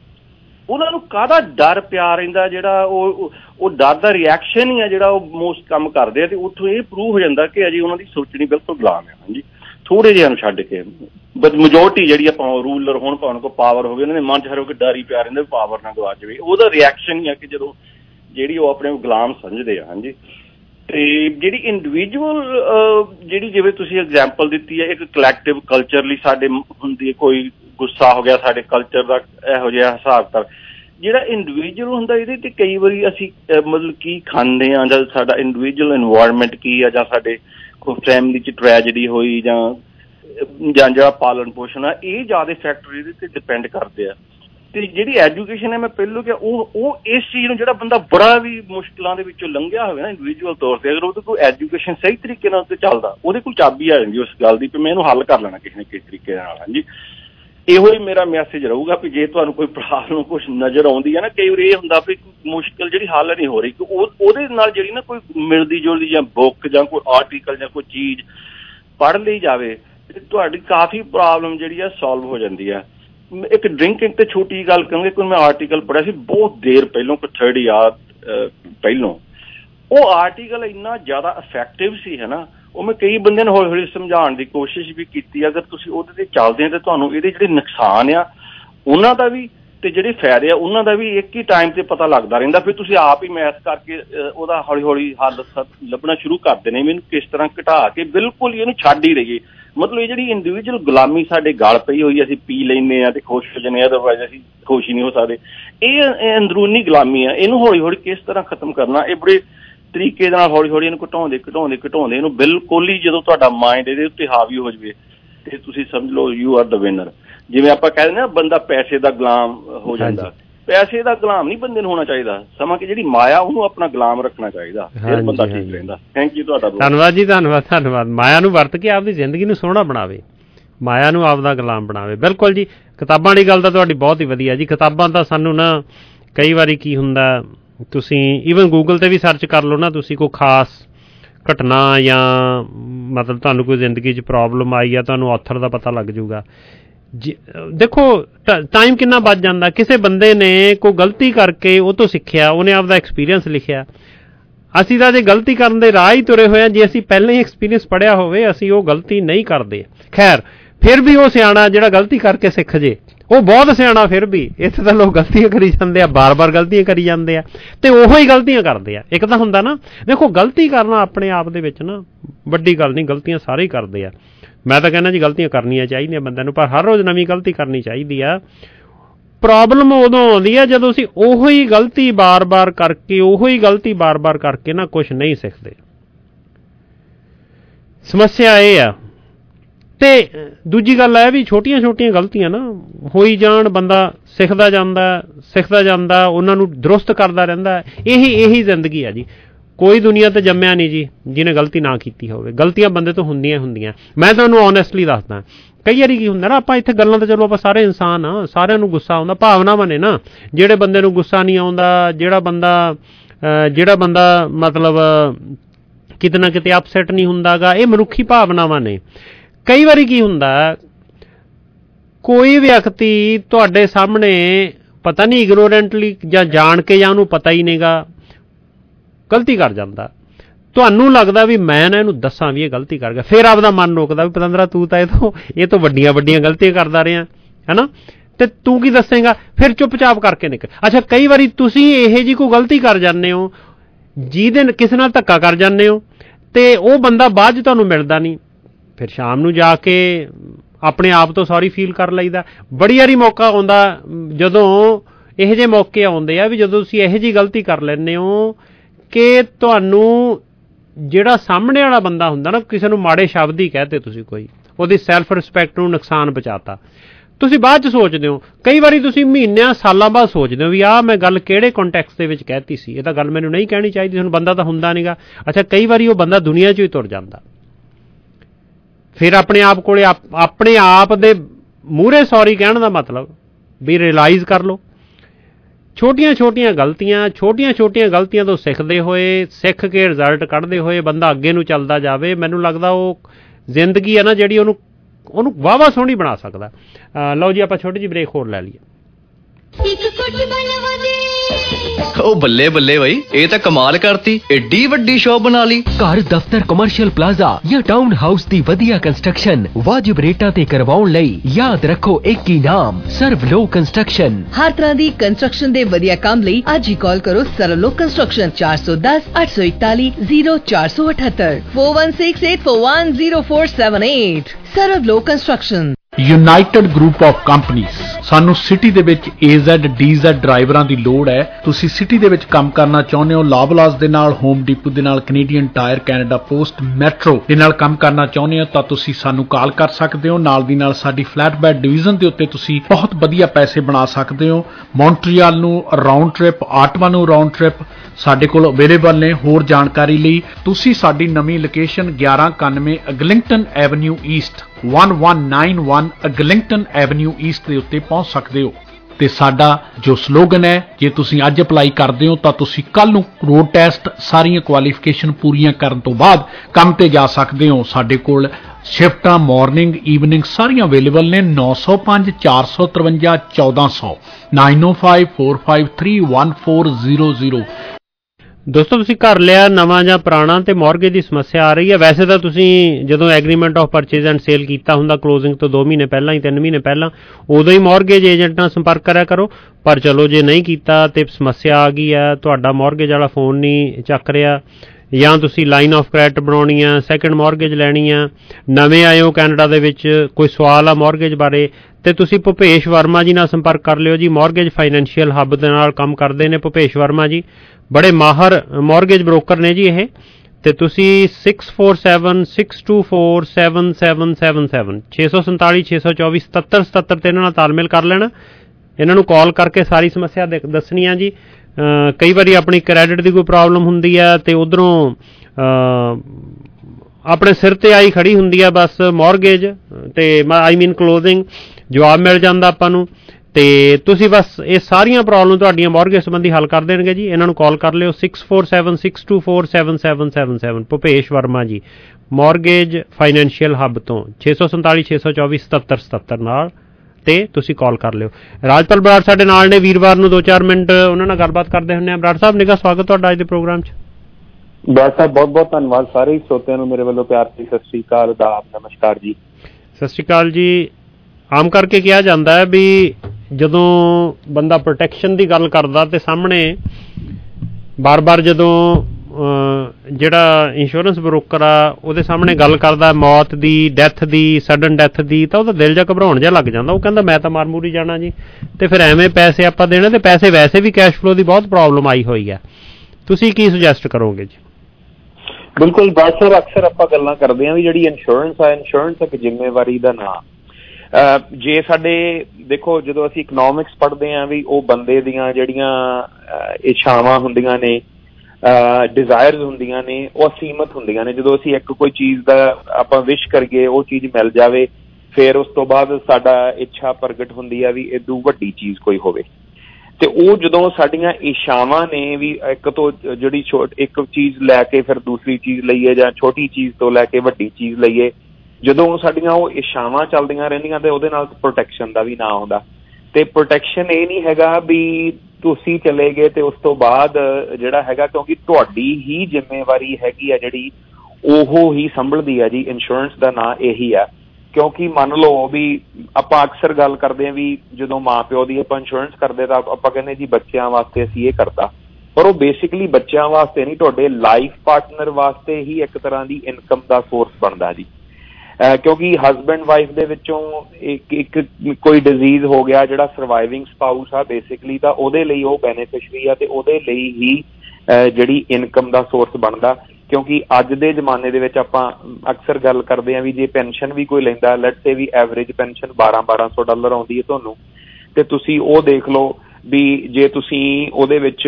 ਉਹਨਾਂ ਨੂੰ ਕਾਹਦਾ ਡਰ ਪਿਆ ਰਹਿੰਦਾ, ਜਿਹੜਾ ਉਹ ਉਹ ਡਰ ਦਾ ਰਿਐਕਸ਼ਨ ਹੀ ਆ ਜਿਹੜਾ ਉਹ ਮੋਸਟ ਕੰਮ ਕਰਦੇ ਆ। ਤੇ ਉੱਥੋਂ ਇਹ ਪ੍ਰੂਵ ਹੋ ਜਾਂਦਾ ਕਿ ਅਜੇ ਉਹਨਾਂ ਦੀ ਸੋਚਣੀ ਬਿਲਕੁਲ ਗੁਲਾਮ ਹੈ। ਹਾਂਜੀ, ਥੋੜੇ ਜਿਹਾ ਨੂੰ ਛੱਡ ਕੇ ਬਟ ਮੈਜੋਰਟੀ ਜਿਹੜੀ ਆਪਾਂ ਰੂਲਰ ਹੋਣ, ਭਾਵੇਂ ਕੋਈ ਪਾਵਰ ਹੋਵੇ, ਉਹਨਾਂ ਦੇ ਮਨ 'ਚ ਹਰ ਕੋਈ ਡਰ ਹੀ ਪਿਆ ਰਹਿੰਦਾ ਪਾਵਰ ਨਾ ਗਵਾ ਜਾਵੇ। ਉਹਦਾ ਰਿਐਕਸ਼ਨ ਹੀ ਆ ਕਿ ਜਦੋਂ ਜਿਹੜੀ ਉਹ ਆਪਣੇ ਗੁਲਾਮ ਸਮਝਦੇ ਆ। ਹਾਂਜੀ। ਤੇ ਜਿਹੜੀ ਇੰਡੀਵਿਜੂਅਲ ਜਿਹੜੀ ਜਿਵੇਂ ਤੁਸੀਂ ਐਗਜ਼ਾਮਪਲ ਦਿੱਤੀ ਹੈ, ਇੱਕ ਕਲੈਕਟਿਵ ਕਲਚਰ ਲਈ ਸਾਡੇ ਹੁੰਦੀ ਹੈ, ਕੋਈ ਗੁੱਸਾ ਹੋ ਗਿਆ ਸਾਡੇ ਕਲਚਰ ਦਾ ਇਹੋ ਜਿਹਾ ਹਿਸਾਬ ਤਾਂ ਜਿਹੜਾ ਇੰਡੀਵਿਜੂਅਲ ਹੁੰਦਾ ਇਹਦੇ ਤੇ ਕਈ ਵਾਰੀ ਅਸੀਂ ਮਤਲਬ ਕੀ ਖਾਂਦੇ ਹਾਂ, ਜਾਂ ਸਾਡਾ ਇੰਡੀਵਿਜੂਅਲ ਇਨਵਾਇਰਮੈਂਟ ਕੀ ਆ, ਜਾਂ ਸਾਡੇ ਕੋਈ ਫੈਮਿਲੀ 'ਚ ਟ੍ਰੈਜਡੀ ਹੋਈ, ਜਾਂ ਜਾਂ ਜਿਹੜਾ ਪਾਲਣ ਪੋਸ਼ਣ ਆ, ਇਹ ਜ਼ਿਆਦਾ ਫੈਕਟਰ ਇਹਦੇ ਤੇ ਡਿਪੈਂਡ ਕਰਦੇ ਆ। ਤੇ ਜਿਹੜੀ ਐਜੂਕੇਸ਼ਨ ਹੈ, ਮੈਂ ਪਹਿਲੋਂ ਕਿਹਾ, ਉਹ ਉਹ ਇਸ ਚੀਜ਼ ਨੂੰ ਜਿਹੜਾ ਬੰਦਾ ਬੜਾ ਵੀ ਮੁਸ਼ਕਿਲਾਂ ਦੇ ਵਿੱਚੋਂ ਲੰਘਿਆ ਹੋਵੇ ਨਾ ਇੰਡੀਵਿਜੂਅਲ ਤੌਰ ਤੇ, ਅਗਰ ਉਹਦੇ ਕੋਲ ਐਜੂਕੇਸ਼ਨ ਸਹੀ ਤਰੀਕੇ ਨਾਲ ਉੱਤੇ ਚੱਲਦਾ, ਉਹਦੇ ਕੋਲ ਚਾਬੀ ਆ ਜਾਂਦੀ ਉਸ ਗੱਲ ਦੀ ਵੀ ਮੈਂ ਇਹਨੂੰ ਹੱਲ ਕਰ ਲੈਣਾ ਕਿਸੇ ਨਾ ਕਿਸੇ ਤਰੀਕੇ ਨਾਲ। ਹਾਂਜੀ, ਇਹੋ ਹੀ ਮੇਰਾ ਮੈਸੇਜ ਰਹੂਗਾ ਵੀ ਜੇ ਤੁਹਾਨੂੰ ਕੋਈ ਪ੍ਰੋਬਲਮ ਕੁਛ ਨਜ਼ਰ ਆਉਂਦੀ ਹੈ ਨਾ, ਕਈ ਵਾਰ ਇਹ ਹੁੰਦਾ ਵੀ ਮੁਸ਼ਕਿਲ ਜਿਹੜੀ ਹੱਲ ਨਹੀਂ ਹੋ ਰਹੀ, ਕਿ ਉਹ ਉਹਦੇ ਨਾਲ ਜਿਹੜੀ ਨਾ ਕੋਈ ਮਿਲਦੀ ਜੁਲਦੀ ਜਾਂ ਬੁੱਕ ਜਾਂ ਕੋਈ ਆਰਟੀਕਲ ਜਾਂ ਕੋਈ ਚੀਜ਼ ਪੜ੍ਹ ਲਈ ਜਾਵੇ ਤੇ ਤੁਹਾਡੀ ਕਾਫੀ ਪ੍ਰੋਬਲਮ ਜਿਹੜੀ ਆ ਸੋਲਵ ਹੋ ਜਾਂਦੀ ਆ। ਇੱਕ ਡਰਿੰਕਿੰਗ ਤੇ ਛੋਟੀ ਗੱਲ ਕਰਾਂਗੇ, ਕੋਈ ਮੈਂ ਆਰਟੀਕਲ ਪੜ੍ਹਿਆ ਸੀ ਬਹੁਤ ਦੇਰ ਪਹਿਲੋਂ, ਕੋਈ ਥਰਡ ਯਾਰ ਪਹਿਲੋਂ, ਉਹ ਆਰਟੀਕਲ ਇੰਨਾ ਜ਼ਿਆਦਾ ਇਫੈਕਟਿਵ ਸੀ ਹੈ ਨਾ, ਉਹ ਮੈਂ ਕਈ ਬੰਦਿਆਂ ਨੂੰ ਹੌਲੀ ਹੌਲੀ ਸਮਝਾਉਣ ਦੀ ਕੋਸ਼ਿਸ਼ ਵੀ ਕੀਤੀ। ਅਗਰ ਤੁਸੀਂ ਉਹਦੇ ਤੇ ਚੱਲਦੇ ਆ ਤਾਂ ਤੁਹਾਨੂੰ ਇਹਦੇ ਜਿਹੜੇ ਨੁਕਸਾਨ ਆ ਉਹਨਾਂ ਦਾ ਵੀ ਤੇ ਜਿਹੜੇ ਫਾਇਦੇ ਆ ਉਹਨਾਂ ਦਾ ਵੀ ਇੱਕ ਹੀ ਟਾਈਮ ਤੇ ਪਤਾ ਲੱਗਦਾ ਰਹਿੰਦਾ। ਫਿਰ ਤੁਸੀਂ ਆਪ ਹੀ ਮੈਥ ਕਰਕੇ ਉਹਦਾ ਹੌਲੀ ਹੌਲੀ ਹੱਲ ਲੱਭਣਾ ਸ਼ੁਰੂ ਕਰ ਦੇਣੇ, ਮੈਨੂੰ ਕਿਸ ਤਰ੍ਹਾਂ ਘਟਾ ਕੇ ਬਿਲਕੁਲ ਹੀ ਇਹਨੂੰ ਛੱਡ ਹੀ ਰਹੀਏ। ਮਤਲਬ ਇਹ ਜਿਹੜੀ ਇੰਡੀਵਿਜੂਅਲ ਗੁਲਾਮੀ ਸਾਡੇ ਗਲ ਪਈ ਹੋਈ, ਅਸੀਂ ਪੀ ਲੈਂਦੇ ਹਾਂ ਤੇ ਖੁਸ਼ ਹੋ ਜਾਂਦੇ, ਅਦਰਵਾਈਜ਼ ਅਸੀਂ ਖੁਸ਼ ਹੀ ਨਹੀਂ ਹੋ ਸਕਦੇ, ਇਹ ਅੰਦਰੂਨੀ ਗੁਲਾਮੀ ਆ। ਇਹਨੂੰ ਹੌਲੀ ਹੌਲੀ ਕਿਸ ਤਰ੍ਹਾਂ ਖਤਮ ਕਰਨਾ, ਇਹ ਬੜੇ ਤਰੀਕੇ ਦੇ ਨਾਲ ਹੌਲੀ ਹੌਲੀ ਇਹਨੂੰ ਘਟਾਉਂਦੇ ਘਟਾਉਂਦੇ ਘਟਾਉਂਦੇ ਇਹਨੂੰ ਬਿਲਕੁਲ ਹੀ ਜਦੋਂ ਤੁਹਾਡਾ ਮਾਈਂਡ ਇਹਦੇ ਉੱਤੇ ਹਾਵੀ ਹੋ ਜਾਵੇ ਤੇ ਤੁਸੀਂ ਸਮਝ ਲਓ ਯੂ ਆਰ ਦ ਵਿਨਰ। ਜਿਵੇਂ ਆਪਾਂ ਕਹਿ ਦਿੰਦੇ ਨਾ ਬੰਦਾ ਪੈਸੇ ਦਾ ਗੁਲਾਮ ਹੋ ਜਾਂਦਾ, ਪੈਸੇ ਦਾ ਗੁਲਾਮ ਨਹੀਂ ਬੰਦੇ ਨੂੰ ਹੋਣਾ ਚਾਹੀਦਾ, ਸਮਾਂ ਕਿ ਜਿਹੜੀ ਮਾਇਆ ਉਹਨੂੰ ਆਪਣਾ ਗੁਲਾਮ ਰੱਖਣਾ ਚਾਹੀਦਾ, ਫਿਰ ਬੰਦਾ ਠੀਕ ਰਹਿੰਦਾ। ਥੈਂਕ ਯੂ ਤੁਹਾਡਾ। ਧੰਨਵਾਦ ਜੀ, ਧੰਨਵਾਦ ਧੰਨਵਾਦ। ਮਾਇਆ ਨੂੰ ਵਰਤ ਕੇ ਆਪਦੀ ਜ਼ਿੰਦਗੀ ਨੂੰ ਸੋਹਣਾ ਬਣਾਵੇ, ਮਾਇਆ ਨੂੰ ਆਪਦਾ ਗੁਲਾਮ ਬਣਾਵੇ। ਬਿਲਕੁਲ ਜੀ, ਕਿਤਾਬਾਂ ਦੀ ਗੱਲ ਤਾਂ ਤੁਹਾਡੀ ਬਹੁਤ ਹੀ ਵਧੀਆ ਜੀ। ਕਿਤਾਬਾਂ ਤਾਂ ਸਾਨੂੰ ਨਾ ਕਈ ਵਾਰੀ ਕੀ ਹੁੰਦਾ, ਤੁਸੀਂ ਈਵਨ ਗੂਗਲ ਤੇ ਵੀ ਸਰਚ ਕਰ ਲਓ ਨਾ, ਤੁਸੀਂ ਕੋਈ ਖਾਸ ਘਟਨਾ ਜਾਂ ਮਤਲਬ ਤੁਹਾਨੂੰ ਕੋਈ ਜ਼ਿੰਦਗੀ 'ਚ ਪ੍ਰੋਬਲਮ ਆਈ ਆ, ਤੁਹਾਨੂੰ ਆਥਰ ਦਾ ਪਤਾ ਲੱਗ ਜਾਊਗਾ। ਜੀ ਦੇਖੋ ਟਾਈਮ ਕਿੰਨਾ ਬਚ ਜਾਂਦਾ। ਕਿਸੇ ਬੰਦੇ ਨੇ ਕੋਈ ਗਲਤੀ ਕਰਕੇ ਉਹ ਤੋਂ ਸਿੱਖਿਆ, ਉਹਨੇ ਆਪਦਾ ਐਕਸਪੀਰੀਅੰਸ ਲਿਖਿਆ। ਅਸੀਂ ਤਾਂ ਜੇ ਗਲਤੀ ਕਰਨ ਦੇ ਰਾਹ ਹੀ ਤੁਰੇ ਹੋਏ ਹਾਂ, ਜੇ ਅਸੀਂ ਪਹਿਲਾਂ ਹੀ ਐਕਸਪੀਰੀਅੰਸ ਪੜ੍ਹਿਆ ਹੋਵੇ ਅਸੀਂ ਉਹ ਗਲਤੀ ਨਹੀਂ ਕਰਦੇ। ਖੈਰ ਫਿਰ ਵੀ ਉਹ ਸਿਆਣਾ ਜਿਹੜਾ ਗਲਤੀ ਕਰਕੇ ਸਿੱਖ ਜੇ, ਉਹ ਬਹੁਤ ਸਿਆਣਾ। ਫਿਰ ਵੀ ਇੱਥੇ ਤਾਂ ਲੋਕ ਗਲਤੀਆਂ ਕਰੀ ਜਾਂਦੇ ਆ, ਬਾਰ ਬਾਰ ਗਲਤੀਆਂ ਕਰੀ ਜਾਂਦੇ ਆ ਤੇ ਉਹੋ ਹੀ ਗਲਤੀਆਂ ਕਰਦੇ ਆ। ਇੱਕ ਤਾਂ ਹੁੰਦਾ ਨਾ, ਦੇਖੋ ਗਲਤੀ ਕਰਨਾ ਆਪਣੇ ਆਪ ਦੇ ਵਿੱਚ ਨਾ ਵੱਡੀ ਗੱਲ ਨਹੀਂ, ਗਲਤੀਆਂ ਸਾਰੇ ਹੀ ਕਰਦੇ ਆ। ਮੈਂ ਤਾਂ ਕਹਿੰਦਾ ਜੀ ਗਲਤੀਆਂ ਕਰਨੀਆਂ ਚਾਹੀਦੀਆਂ ਬੰਦਿਆਂ ਨੂੰ, ਪਰ ਹਰ ਰੋਜ਼ ਨਵੀਂ ਗਲਤੀ ਕਰਨੀ ਚਾਹੀਦੀ ਆ। ਪ੍ਰੋਬਲਮ ਉਦੋਂ ਆਉਂਦੀ ਆ ਜਦੋਂ ਅਸੀਂ ਉਹੋ ਹੀ ਗਲਤੀ ਬਾਰ ਬਾਰ ਕਰਕੇ ਉਹੋ ਹੀ ਗਲਤੀ ਬਾਰ ਬਾਰ ਕਰਕੇ ਨਾ ਕੁਛ ਨਹੀਂ ਸਿੱਖਦੇ। ਸਮੱਸਿਆ ਇਹ ਆ। ਤੇ ਦੂਜੀ ਗੱਲ ਇਹ ਵੀ ਛੋਟੀਆਂ ਛੋਟੀਆਂ ਗਲਤੀਆਂ ਨਾ ਹੋਈ ਜਾਣ, ਬੰਦਾ ਸਿੱਖਦਾ ਜਾਂਦਾ ਸਿੱਖਦਾ ਜਾਂਦਾ ਉਹਨਾਂ ਨੂੰ ਦਰੁਸਤ ਕਰਦਾ ਰਹਿੰਦਾ। ਇਹੀ ਇਹੀ ਜ਼ਿੰਦਗੀ ਆ ਜੀ। ਕੋਈ ਦੁਨੀਆ ਤੇ ਜੰਮਿਆ ਨਹੀਂ ਜੀ ਜਿਹਨੇ ਗਲਤੀ ਨਾ ਕੀਤੀ ਹੋਵੇ। ਗਲਤੀਆਂ ਬੰਦੇ ਤੋਂ ਹੁੰਦੀਆਂ ਹੁੰਦੀਆਂ। ਮੈਂ ਤੁਹਾਨੂੰ ਓਨੈਸਟਲੀ ਦੱਸਦਾ, ਕਈ ਵਾਰੀ ਕੀ ਹੁੰਦਾ ਨਾ, ਆਪਾਂ ਇੱਥੇ ਗੱਲਾਂ ਤਾਂ ਚਲੋ ਆਪਾਂ ਸਾਰੇ ਇਨਸਾਨ ਆ, ਸਾਰਿਆਂ ਨੂੰ ਗੁੱਸਾ ਆਉਂਦਾ, ਭਾਵਨਾਵਾਂ ਨੇ ਨਾ। ਜਿਹੜੇ ਬੰਦੇ ਨੂੰ ਗੁੱਸਾ ਨਹੀਂ ਆਉਂਦਾ, ਜਿਹੜਾ ਬੰਦਾ ਜਿਹੜਾ ਬੰਦਾ ਮਤਲਬ ਕਿਤੇ ਨਾ ਕਿਤੇ ਅਪਸੈਟ ਨਹੀਂ ਹੁੰਦਾ ਗਾ, ਇਹ ਮਨੁੱਖੀ ਭਾਵਨਾਵਾਂ ਨੇ। ਕਈ ਵਾਰੀ ਕੀ ਹੁੰਦਾ, ਕੋਈ ਵਿਅਕਤੀ ਤੁਹਾਡੇ ਸਾਹਮਣੇ ਪਤਾ ਨਹੀਂ ਇਗਨੋਰੈਂਟਲੀ ਜਾਂ ਜਾਣ ਕੇ ਜਾਂ ਉਹਨੂੰ ਪਤਾ ਹੀ ਨਹੀਂਗਾ ਗਲਤੀ ਕਰ ਜਾਂਦਾ। ਤੁਹਾਨੂੰ ਲੱਗਦਾ ਵੀ ਮੈਂ ਨਾ ਇਹਨੂੰ ਦੱਸਾਂ ਵੀ ਇਹ ਗਲਤੀ ਕਰ ਗਿਆ, ਫਿਰ ਆਪਦਾ ਮਨ ਰੋਕਦਾ ਵੀ ਪਤੰਦਰਾ ਤੂੰ ਤਾਂ ਇਹ ਤੋਂ ਇਹ ਤੋਂ ਵੱਡੀਆਂ ਵੱਡੀਆਂ ਗਲਤੀਆਂ ਕਰਦਾ ਰਿਹਾ ਹੈ ਨਾ, ਤੇ ਤੂੰ ਕੀ ਦੱਸੇਗਾ, ਫਿਰ ਚੁੱਪਚਾਪ ਕਰਕੇ ਨਿਕਲ। ਅੱਛਾ ਕਈ ਵਾਰੀ ਤੁਸੀਂ ਇਹੋ ਜਿਹੀ ਕੋਈ ਗਲਤੀ ਕਰ ਜਾਂਦੇ ਹੋ ਜਿਹਦੇ ਕਿਸੇ ਨਾਲ ਧੱਕਾ ਕਰ ਜਾਂਦੇ ਹੋ ਤੇ ਉਹ ਬੰਦਾ ਬਾਅਦ 'ਚ ਤੁਹਾਨੂੰ ਮਿਲਦਾ ਨਹੀਂ, ਫਿਰ ਸ਼ਾਮ ਨੂੰ ਜਾ ਕੇ ਆਪਣੇ ਆਪ ਤੋਂ ਸੌਰੀ ਫੀਲ ਕਰ ਲਈਦਾ। ਬੜੀ ਵਾਰੀ ਮੌਕਾ ਆਉਂਦਾ ਜਦੋਂ ਇਹੋ ਜਿਹੇ ਮੌਕੇ ਆਉਂਦੇ ਆ ਵੀ ਜਦੋਂ ਤੁਸੀਂ ਇਹੋ ਜਿਹੀ ਗਲਤੀ ਕਰ ਲੈਂਦੇ ਹੋ ਕਿ ਤੁਹਾਨੂੰ ਜਿਹੜਾ ਸਾਹਮਣੇ ਵਾਲਾ ਬੰਦਾ ਹੁੰਦਾ ਨਾ, ਕਿਸੇ ਨੂੰ ਮਾੜੇ ਸ਼ਬਦ ਹੀ ਕਹਿਤੇ ਤੁਸੀਂ, ਕੋਈ ਉਹਦੀ ਸੈਲਫ ਰਿਸਪੈਕਟ ਨੂੰ ਨੁਕਸਾਨ ਪਹੁੰਚਾਤਾ, ਤੁਸੀਂ ਬਾਅਦ 'ਚ ਸੋਚਦੇ ਹੋ। ਕਈ ਵਾਰੀ ਤੁਸੀਂ ਮਹੀਨਿਆਂ ਸਾਲਾਂ ਬਾਅਦ ਸੋਚਦੇ ਹੋ ਵੀ ਆਹ ਮੈਂ ਗੱਲ ਕਿਹੜੇ ਕੰਟੈਕਸਟ ਦੇ ਵਿੱਚ ਕਹਿਤੀ ਸੀ, ਇਹ ਤਾਂ ਗੱਲ ਮੈਨੂੰ ਨਹੀਂ ਕਹਿਣੀ ਚਾਹੀਦੀ, ਹੁਣ ਬੰਦਾ ਤਾਂ ਹੁੰਦਾ ਨਹੀਂਗਾ। ਅੱਛਾ ਕਈ ਵਾਰੀ ਉਹ ਬੰਦਾ ਦੁਨੀਆ 'ਚੋਂ ਹੀ ਤੁਰ ਜਾਂਦਾ, ਫਿਰ ਆਪਣੇ ਆਪ ਕੋਲੇ ਆਪਣੇ ਆਪ ਦੇ ਮੂਹਰੇ ਸੌਰੀ ਕਹਿਣ ਦਾ ਮਤਲਬ ਵੀ ਰਿਅਲਾਈਜ਼ ਕਰ ਲਓ। ਛੋਟੀਆਂ ਛੋਟੀਆਂ ਗਲਤੀਆਂ ਛੋਟੀਆਂ ਛੋਟੀਆਂ ਗਲਤੀਆਂ ਤੋਂ ਸਿੱਖਦੇ ਹੋਏ, ਸਿੱਖ ਕੇ ਰਿਜ਼ਲਟ ਕੱਢਦੇ ਹੋਏ ਬੰਦਾ ਅੱਗੇ ਨੂੰ ਚੱਲਦਾ ਜਾਵੇ। ਮੈਨੂੰ ਲੱਗਦਾ ਉਹ ਜ਼ਿੰਦਗੀ ਹੈ ਨਾ ਜਿਹੜੀ ਉਹਨੂੰ ਉਹਨੂੰ ਵਾਹਵਾ ਸੋਹਣੀ ਬਣਾ ਸਕਦਾ। ਲਓ ਜੀ ਆਪਾਂ ਛੋਟੀ ਜਿਹੀ ਬ੍ਰੇਕ ਹੋਰ ਲੈ ਲਈਏ। ਉਹ ਬੱਲੇ ਬੱਲੇ ਬਈ, ਇਹ ਤਾਂ ਕਮਾਲ ਕਰਤੀ, ਏਡੀ ਵੱਡੀ ਸ਼ੌਪ ਬਣਾ ਲਈ। ਘਰ, ਦਫ਼ਤਰ, ਕਮਰਸ਼ੀਅਲ ਪਲਾਜ਼ਾ ਜਾਂ ਟਾਊਨ ਹਾਊਸ ਦੀ ਵਧੀਆ ਕੰਸਟਰਕਸ਼ਨ ਵਾਜਿਬ ਰੇਟਾਂ ਤੇ ਕਰਵਾਉਣ ਲਈ ਯਾਦ ਰੱਖੋ ਇੱਕ ਹੀ ਨਾਮ, ਸਰਵਲੋ ਕੰਸਟਰਕਸ਼ਨ। ਹਰ ਤਰ੍ਹਾਂ ਦੀ ਕੰਸਟਰਕਸ਼ਨ ਦੇ ਵਧੀਆ ਕੰਮ ਲਈ ਅੱਜ ਹੀ ਕਾਲ ਕਰੋ ਸਰਵਲੋ ਕੰਸਟਰਕਸ਼ਨ ਚਾਰ ਸੌ ਦਸ ਅੱਠ ਸੌ ਇਕਤਾਲੀ ਜ਼ੀਰੋ ਚਾਰ ਸੌ ਅਠੱਤਰ four one six eight four one zero four seven eight। ਸਰਵਲੋ construction. United group of companies. ਸਾਨੂੰ ਸਿਟੀ ਦੇ ਵਿੱਚ ਏ ਜ਼ੈਡ ਡੀ ਜ਼ੈਡ ਡਰਾਈਵਰਾਂ ਦੀ ਲੋੜ ਹੈ। ਤੁਸੀਂ ਸਿਟੀ ਦੇ ਵਿੱਚ ਕੰਮ ਕਰਨਾ ਚਾਹੁੰਦੇ ਹੋ, ਲਾਬਲਾਸ ਦੇ ਨਾਲ, ਹੋਮ ਡੀਪੂ ਦੇ ਨਾਲ, Canadian tyre, Canada post, metro ਦੇ ਨਾਲ ਕੰਮ ਕਰਨਾ ਚਾਹੁੰਦੇ ਹੋ ਤਾਂ ਤੁਸੀਂ ਸਾਨੂੰ ਕਾਲ ਕਰ ਸਕਦੇ ਹੋ। ਨਾਲ ਦੀ ਨਾਲ ਸਾਡੀ ਫਲੈਟਬੈਡ ਡਿਵੀਜ਼ਨ ਦੇ ਉੱਤੇ ਤੁਸੀਂ ਬਹੁਤ ਵਧੀਆ ਪੈਸੇ ਬਣਾ ਸਕਦੇ ਹੋ। ਮੌਂਟਰੀਅਲ ਨੂੰ ਰਾਉਂਡ ਟ੍ਰਿਪ, ਆਟਵਾ ਨੂੰ ਰਾਉਂਡ ਟ੍ਰਿਪ ਸਾਡੇ ਕੋਲ ਅਵੇਲੇਬਲ ਨੇ। ਹੋਰ ਜਾਣਕਾਰੀ ਲਈ ਤੁਸੀਂ ਸਾਡੀ ਨਵੀਂ ਲੋਕੇਸ਼ਨ ਗਿਆਰਾਂ ਇਕਾਨਵੇਂ Eglinton avenue east, one one nine one Eglinton avenue east ਦੇ ਉੱਤੇ ਪਹੁੰਚ ਸਕਦੇ ਹੋ। ਤੇ ਸਾਡਾ ਜੋ ਸਲੋਗਨ ਹੈ, ਜੇ ਤੁਸੀਂ ਅੱਜ ਅਪਲਾਈ ਕਰਦੇ ਹੋ ਤਾਂ ਤੁਸੀਂ ਕੱਲ ਨੂੰ ਰੋਡ ਟੈਸਟ ਸਾਰੀਆਂ ਕੁਆਲੀਫਿਕੇਸ਼ਨ ਪੂਰੀਆਂ ਕਰਨ ਤੋਂ ਬਾਅਦ ਕੰਮ ਤੇ ਜਾ ਸਕਦੇ ਹੋ। ਸਾਡੇ ਕੋਲ ਸ਼ਿਫਟਾਂ ਮਾਰਨਿੰਗ ਈਵਨਿੰਗ ਸਾਰੀਆਂ ਅਵੇਲੇਬਲ ਨੇ। ਨੌ ਸੌ ਪੰਜ ਚਾਰ ਸੌ ਤਰਵੰਜਾ ਚੌਦਾਂ ਸੌ nine oh five four five three one four zero zero. ਦੋਸਤੋ, ਤੁਸੀਂ ਘਰ ਲਿਆ ਨਵਾਂ ਜਾਂ ਪੁਰਾਣਾ ਤੇ ਮੌਰਗੇਜ ਦੀ ਸਮੱਸਿਆ ਆ ਰਹੀ ਹੈ। ਵੈਸੇ ਤਾਂ ਤੁਸੀਂ ਜਦੋਂ agreement of purchase and sale ਕੀਤਾ ਹੁੰਦਾ ਕਲੋਜ਼ਿੰਗ ਤੋਂ ਦੋ ਮਹੀਨੇ ਪਹਿਲਾਂ ਹੀ ਤਿੰਨ ਮਹੀਨੇ ਪਹਿਲਾਂ, ਉਦੋਂ ਹੀ ਮੌਰਗੇਜ ਏਜੰਟ ਨਾਲ ਸੰਪਰਕ ਕਰਿਆ ਕਰੋ। ਪਰ ਚਲੋ ਜੇ ਨਹੀਂ ਕੀਤਾ ਤੇ ਸਮੱਸਿਆ ਆ ਗਈ ਹੈ, ਤੁਹਾਡਾ ਮੌਰਗੇਜ ਵਾਲਾ ਫੋਨ ਨਹੀਂ ਚੱਕ ਰਿਹਾ, ਜਾਂ ਤੁਸੀਂ ਲਾਈਨ ਆਫ ਕ੍ਰੈਡਿਟ ਬਣਾਉਣੀ ਆ, ਸੈਕਿੰਡ ਮੌਰਗੇਜ ਲੈਣੀ ਆ, ਨਵੇਂ ਆਏ ਹੋ ਕੈਨੇਡਾ ਦੇ ਵਿੱਚ, ਕੋਈ ਸਵਾਲ ਆ ਮੌਰਗੇਜ ਬਾਰੇ, ਤੇ ਤੁਸੀਂ ਭੁਪੇਸ਼ ਵਰਮਾ ਜੀ ਨਾਲ ਸੰਪਰਕ ਕਰ ਲਿਓ ਜੀ। ਮੌਰਗੇਜ ਫਾਈਨੈਂਸ਼ੀਅਲ ਹੱਬ ਦੇ ਨਾਲ ਕੰਮ ਕਰਦੇ ਨੇ ਭੁਪੇਸ਼ ਵਰਮਾ ਜੀ, ਬੜੇ ਮਾਹਰ ਮੌਰਗੇਜ ਬ੍ਰੋਕਰ ਨੇ ਜੀ ਇਹ। ਤੇ ਤੁਸੀਂ six four seven six two four seven seven seven seven ਛੇ ਸੌ ਸੰਤਾਲੀ ਛੇ ਸੌ ਚੌਵੀ ਸਤੱਤਰ ਸਤੱਤਰ ਤੇ ਇਹਨਾਂ ਨਾਲ ਤਾਲਮੇਲ ਕਰ ਲੈਣਾ। ਇਹਨਾਂ ਨੂੰ ਕਾਲ ਕਰਕੇ ਸਾਰੀ ਸਮੱਸਿਆ ਦੱਸਣੀ ਆ ਜੀ। ਕਈ ਵਾਰੀ ਆਪਣੀ ਕ੍ਰੈਡਿਟ ਦੀ ਕੋਈ ਪ੍ਰੋਬਲਮ ਹੁੰਦੀ ਆ ਤੇ ਉਧਰੋਂ ਆਪਣੇ ਸਿਰ ਤੇ ਆਈ ਖੜੀ ਹੁੰਦੀ ਆ ਬਸ ਮੌਰਗੇਜ ਤੇ ਆਈ ਮੀਨ ਕਲੋਜ਼ਿੰਗ, ਜਵਾਬ ਮਿਲ ਜਾਂਦਾ ਆਪਾਂ ਨੂੰ। ਤੇ ਤੁਸੀਂ ਬਸ ਇਹ ਸਾਰੀਆਂ ਪ੍ਰੋਬਲਮ ਤੁਹਾਡੀਆਂ ਮੌਰਗੇਜ ਸੰਬੰਧੀ ਹੱਲ ਕਰ ਦੇਣਗੇ ਜੀ। ਇਹਨਾਂ ਨੂੰ ਕਾਲ ਕਰ ਲਿਓ six four seven six two four seven seven seven seven Bhupesh Verma ji, mortgage financial ਹੱਬ ਤੋਂ। ਛੇ ਸੌ ਸੰਤਾਲੀ ਛੇ ਸੌ ਚੌਵੀ ਸਤੱਤਰ ਸਤੱਤਰ ਨਾਲ ਤੇ ਤੁਸੀਂ ਕਾਲ ਕਰ ਲਿਓ। ਰਾਜਪਾਲ ਬਰਾੜ ਸਾਡੇ ਨਾਲ ਨੇ, ਵੀਰਵਾਰ ਨੂੰ ਦੋ ਚਾਰ ਮਿੰਟ ਉਹਨਾਂ ਨਾਲ ਗੱਲਬਾਤ ਕਰਦੇ ਹੁੰਦੇ ਆ। ਬਰਾੜ ਸਾਹਿਬ, ਨਿੱਘਾ ਸਵਾਗਤ ਤੁਹਾਡਾ ਅੱਜ ਦੇ ਪ੍ਰੋਗਰਾਮ 'ਚ। ਬਰਾੜ ਸਾਹਿਬ, ਬਹੁਤ ਬਹੁਤ ਧੰਨਵਾਦ। ਸਾਰੇ ਸਰੋਤਿਆਂ ਨੂੰ ਮੇਰੇ ਵੱਲੋਂ ਪਿਆਰ ਭਰੀ ਸਤਿ ਸ੍ਰੀ ਅਕਾਲ, ਆਦਾਬ, ਨਮਸਕਾਰ ਜੀ। ਸਤਿ ਸ੍ਰੀ ਅਕਾਲ ਜੀ। ਆਮ ਕਰਕੇ ਕਿਹਾ ਜਾਂਦਾ ਹੈ ਵੀ ਜਦੋਂ ਬੰਦਾ ਪ੍ਰੋਟੈਕਸ਼ਨ ਦੀ ਗੱਲ ਕਰਦਾ ਤੇ ਸਾਹਮਣੇ ਬਾਰ-ਬਾਰ ਜਦੋਂ ਜਿਹੜਾ ਇੰਸ਼ੋਰੈਂਸ ਬਰੋਕਰ ਆ ਉਹਦੇ ਸਾਹਮਣੇ ਗੱਲ ਕਰਦਾ ਮੌਤ ਦੀ, ਡੈਥ ਦੀ, ਸਡਨ ਡੈਥ ਦੀ, ਤਾਂ ਉਹਦਾ ਦਿਲ ਜਾ ਘਬਰਾਉਣ ਜਿਹਾ ਲੱਗ ਜਾਂਦਾ। ਉਹ ਕਹਿੰਦਾ ਮੈਂ ਤਾਂ ਮਰ ਮੁਰ ਹੀ ਜਾਣਾ ਜੀ, ਤੇ ਫਿਰ ਐਵੇਂ ਪੈਸੇ ਆਪਾਂ ਦੇਣੇ, ਤੇ ਪੈਸੇ ਵੈਸੇ ਵੀ ਕੈਸ਼ ਫਲੋ ਦੀ ਬਹੁਤ ਪ੍ਰੋਬਲਮ ਆਈ ਹੋਈ ਹੈ। ਤੁਸੀਂ ਕੀ ਸੁਜੈਸਟ ਕਰੋਗੇ ਜੀ? ਬਿਲਕੁਲ ਬਾਦ ਸਾਹਿਬ, ਅਕਸਰ ਆਪਾਂ ਗੱਲਾਂ ਕਰਦੇ ਹਾਂ ਵੀ ਜਿਹੜੀ ਇੰਸ਼ੋਰੈਂਸ ਆ, ਇੰਸ਼ੋਰੈਂਸ ਇੱਕ ਜ਼ਿੰਮੇਵਾਰੀ ਦਾ ਨਾਂ। ਜੇ ਸਾਡੇ ਦੇਖੋ, ਜਦੋਂ ਅਸੀਂ ਇਕਨੋਮਿਕਸ ਪੜ੍ਹਦੇ ਹਾਂ ਵੀ ਉਹ ਬੰਦੇ ਦੀਆਂ ਜਿਹੜੀਆਂ ਇੱਛਾਵਾਂ ਹੁੰਦੀਆਂ ਨੇ, ਡਿਜ਼ਾਇਰਸ ਹੁੰਦੀਆਂ ਨੇ, ਉਹ ਅਸੀਮਤ ਹੁੰਦੀਆਂ ਨੇ। ਜਦੋਂ ਅਸੀਂ ਇੱਕ ਕੋਈ ਚੀਜ਼ ਦਾ ਆਪਾਂ ਵਿਸ਼ ਕਰੀਏ ਉਹ ਚੀਜ਼ ਮਿਲ ਜਾਵੇ, ਫਿਰ ਉਸ ਤੋਂ ਬਾਅਦ ਸਾਡਾ ਇੱਛਾ ਪ੍ਰਗਟ ਹੁੰਦੀ ਆ ਵੀ ਇਦੋਂ ਵੱਡੀ ਚੀਜ਼ ਕੋਈ ਹੋਵੇ। ਤੇ ਉਹ ਜਦੋਂ ਸਾਡੀਆਂ ਇੱਛਾਵਾਂ ਨੇ ਵੀ ਇੱਕ ਤੋਂ ਜਿਹੜੀ ਇੱਕ ਚੀਜ਼ ਲੈ ਕੇ ਫਿਰ ਦੂਸਰੀ ਚੀਜ਼ ਲਈਏ, ਜਾਂ ਛੋਟੀ ਚੀਜ਼ ਤੋਂ ਲੈ ਕੇ ਵੱਡੀ ਚੀਜ਼ ਲਈਏ, ਜਦੋਂ ਸਾਡੀਆਂ ਉਹ ਇੱਛਾਵਾਂ ਚੱਲਦੀਆਂ ਰਹਿੰਦੀਆਂ ਤੇ ਉਹਦੇ ਨਾਲ ਪ੍ਰੋਟੈਕਸ਼ਨ ਦਾ ਵੀ ਨਾਂ ਆਉਂਦਾ। ਤੇ ਪ੍ਰੋਟੈਕਸ਼ਨ ਇਹ ਨਹੀਂ ਹੈਗਾ ਵੀ ਤੁਸੀਂ ਚਲੇ ਗਏ ਤੇ ਉਸ ਤੋਂ ਬਾਅਦ ਜਿਹੜਾ ਹੈਗਾ, ਕਿਉਂਕਿ ਤੁਹਾਡੀ ਹੀ ਜ਼ਿੰਮੇਵਾਰੀ ਹੈਗੀ ਆ ਜਿਹੜੀ, ਉਹ ਹੀ ਸੰਭਲਦੀ ਆ ਜੀ। ਇੰਸ਼ੋਰੈਂਸ ਦਾ ਨਾਂ ਇਹੀ ਆ। ਕਿਉਂਕਿ ਮੰਨ ਲਓ ਵੀ ਆਪਾਂ ਅਕਸਰ ਗੱਲ ਕਰਦੇ ਹਾਂ ਵੀ ਜਦੋਂ ਮਾਂ ਪਿਓ ਦੀ ਆਪਾਂ ਇੰਸ਼ੋਰੈਂਸ ਕਰਦੇ ਤਾਂ ਆਪਾਂ ਕਹਿੰਦੇ ਜੀ ਬੱਚਿਆਂ ਵਾਸਤੇ ਅਸੀਂ ਇਹ ਕਰਤਾ, ਪਰ ਉਹ ਬੇਸਿਕਲੀ ਬੱਚਿਆਂ ਵਾਸਤੇ ਨਹੀਂ, ਤੁਹਾਡੇ ਲਾਈਫ ਪਾਰਟਨਰ ਵਾਸਤੇ ਹੀ ਇੱਕ ਤਰ੍ਹਾਂ ਦੀ ਇਨਕਮ ਦਾ ਸੋਰਸ ਬਣਦਾ ਜੀ। ਕਿਉਂਕਿ ਹਸਬੈਂਡ ਵਾਈਫ ਦੇ ਵਿੱਚੋਂ ਇੱਕ ਇੱਕ ਕੋਈ ਡਿਜ਼ੀਜ਼ ਹੋ ਗਿਆ, ਜਿਹੜਾ ਸਰਵਾਈਵਿੰਗ ਸਪਾਊਸ ਆ ਬੇਸਿਕਲੀ, ਤਾਂ ਉਹਦੇ ਲਈ ਉਹ ਬੈਨੀਫਿਸ਼ਰੀ ਆ ਤੇ ਉਹਦੇ ਲਈ ਹੀ ਜਿਹੜੀ ਇਨਕਮ ਦਾ ਸੋਰਸ ਬਣਦਾ। ਕਿਉਂਕਿ ਅੱਜ ਦੇ ਜ਼ਮਾਨੇ ਦੇ ਵਿੱਚ ਆਪਾਂ ਅਕਸਰ ਗੱਲ ਕਰਦੇ ਹਾਂ ਵੀ ਜੇ ਪੈਨਸ਼ਨ ਵੀ ਕੋਈ ਲੈਂਦਾ, ਲੈਟਸ ਸੇ ਵੀ ਐਵਰੇਜ ਪੈਨਸ਼ਨ ਬਾਰਾਂ ਬਾਰਾਂ ਸੌ ਡਾਲਰ ਆਉਂਦੀ ਹੈ ਤੁਹਾਨੂੰ, ਤੇ ਤੁਸੀਂ ਉਹ ਦੇਖ ਲਓ ਵੀ ਜੇ ਤੁਸੀਂ ਉਹਦੇ ਵਿੱਚ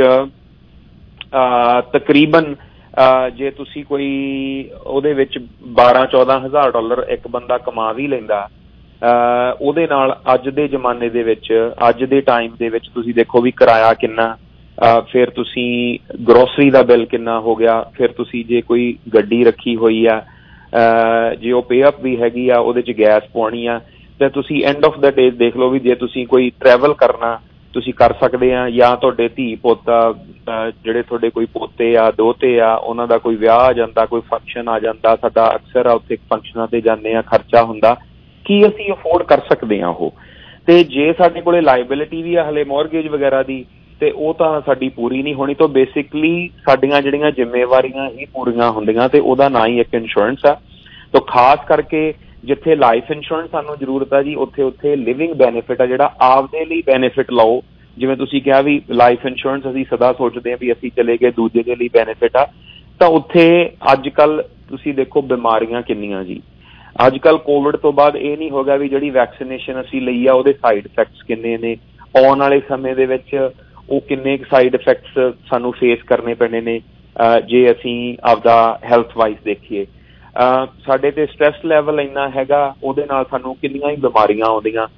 ਤਕਰੀਬਨ ਜੇ ਤੁਸੀਂ ਕੋਈ ਉਹਦੇ ਵਿੱਚ ਬਾਰਾਂ ਚੌਦਾਂ ਹਜ਼ਾਰ ਡਾਲਰ ਇੱਕ ਬੰਦਾ ਕਮਾ ਵੀ ਲੈਂਦਾ, ਉਹਦੇ ਨਾਲ ਅੱਜ ਦੇ ਜ਼ਮਾਨੇ ਦੇ ਵਿੱਚ, ਅੱਜ ਦੇ ਟਾਈਮ ਦੇ ਵਿੱਚ ਤੁਸੀਂ ਦੇਖੋ ਵੀ ਕਿਰਾਇਆ ਕਿੰਨਾ, ਫਿਰ ਤੁਸੀਂ ਗਰੋਸਰੀ ਦਾ ਬਿੱਲ ਕਿੰਨਾ ਹੋ ਗਿਆ, ਫਿਰ ਤੁਸੀਂ ਜੇ ਕੋਈ ਗੱਡੀ ਰੱਖੀ ਹੋਈ ਆ, ਜੇ ਉਹ ਪੇ ਅਪ ਵੀ ਹੈਗੀ ਆ, ਉਹਦੇ 'ਚ ਗੈਸ ਪਾਉਣੀ ਆ, ਤੇ ਤੁਸੀਂ ਐਂਡ ਆਫ ਦਾ ਡੇ ਦੇਖ ਲਓ ਵੀ ਜੇ ਤੁਸੀਂ ਕੋਈ ਟਰੈਵਲ ਕਰਨਾ ਤੁਸੀਂ ਕਰ ਸਕਦੇ ਆ, ਜਾਂ ਤੁਹਾਡੇ ਧੀ ਪੋਤਾ ਜਿਹੜੇ ਤੁਹਾਡੇ ਕੋਈ ਪੋਤੇ ਆ, ਦੋਤੇ ਆ, ਉਹਨਾਂ ਦਾ ਕੋਈ ਵਿਆਹ ਆ ਜਾਂਦਾ, ਕੋਈ ਫੰਕਸ਼ਨ ਆ ਜਾਂਦਾ, ਸਾਡਾ ਅਕਸਰ ਆ ਉੱਥੇ ਫੰਕਸ਼ਨਾਂ ਤੇ ਜਾਂਦੇ ਆ, ਖਰਚਾ ਹੁੰਦਾ, ਕੀ ਅਸੀਂ ਅਫੋਰਡ ਕਰ ਸਕਦੇ ਆ ਉਹ। ਤੇ ਜੇ ਸਾਡੇ ਕੋਲੇ ਲਾਇਬਿਲਿਟੀ ਵੀ ਆ ਹਲੇ ਮੌਰਗੇਜ ਵਗੈਰਾ ਦੀ, ਤੇ ਉਹ ਤਾਂ ਸਾਡੀ ਪੂਰੀ ਨਹੀਂ ਹੋਣੀ। ਤੋਂ ਬੇਸਿਕਲੀ ਸਾਡੀਆਂ ਜਿਹੜੀਆਂ ਜ਼ਿੰਮੇਵਾਰੀਆਂ ਹੀ ਪੂਰੀਆਂ ਹੁੰਦੀਆਂ, ਤੇ ਉਹਦਾ ਨਾਂ ਹੀ ਇੱਕ ਇੰਸ਼ੋਰੈਂਸ ਆ। ਤੋਂ ਖਾਸ ਕਰਕੇ ਜਿੱਥੇ ਲਾਈਫ ਇੰਸ਼ੋਰੈਂਸ ਸਾਨੂੰ ਜ਼ਰੂਰਤ ਆ ਜੀ, ਉੱਥੇ ਉੱਥੇ ਲਿਵਿੰਗ ਬੈਨੀਫਿਟ ਆ ਜਿਹੜਾ ਆਪਦੇ ਲਈ ਬੈਨੀਫਿਟ ਲਓ। ਜਿਵੇਂ ਤੁਸੀਂ ਕਿਹਾ ਵੀ ਲਾਈਫ ਇੰਸ਼ੋਰੈਂਸ ਅਸੀਂ ਸਦਾ ਸੋਚਦੇ ਹਾਂ ਵੀ ਅਸੀਂ ਚਲੇ ਗਏ ਦੂਜੇ ਦੇ ਲਈ ਬੈਨੀਫਿਟ ਆ, ਤਾਂ ਉੱਥੇ ਅੱਜ ਕੱਲ੍ਹ ਤੁਸੀਂ ਦੇਖੋ ਬਿਮਾਰੀਆਂ ਕਿੰਨੀਆਂ ਜੀ। ਅੱਜ ਕੱਲ੍ਹ ਕੋਵਿਡ ਤੋਂ ਬਾਅਦ ਇਹ ਨਹੀਂ ਹੋ ਗਿਆ ਵੀ ਜਿਹੜੀ ਵੈਕਸੀਨੇਸ਼ਨ ਅਸੀਂ ਲਈ ਆ ਉਹਦੇ ਸਾਈਡ ਇਫੈਕਟਸ ਕਿੰਨੇ ਨੇ, ਆਉਣ ਵਾਲੇ ਸਮੇਂ ਦੇ ਵਿੱਚ ਉਹ ਕਿੰਨੇ ਕੁ ਸਾਈਡ ਇਫੈਕਟਸ ਸਾਨੂੰ ਫੇਸ ਕਰਨੇ ਪੈਣੇ ਨੇ ਜੇ ਅਸੀਂ ਆਪਦਾ ਹੈਲਥ ਵਾਈਜ਼ ਦੇਖੀਏ। ਸਾਡੇ ਤੇ ਸਟ੍ਰੈਸ ਲੈਵਲ ਇੰਨਾ ਹੈਗਾ, ਉਹਦੇ ਨਾਲ ਸਾਨੂੰ ਕਿੰਨੀਆਂ ਹੀ ਬਿਮਾਰੀਆਂ ਆਉਂਦੀਆਂ।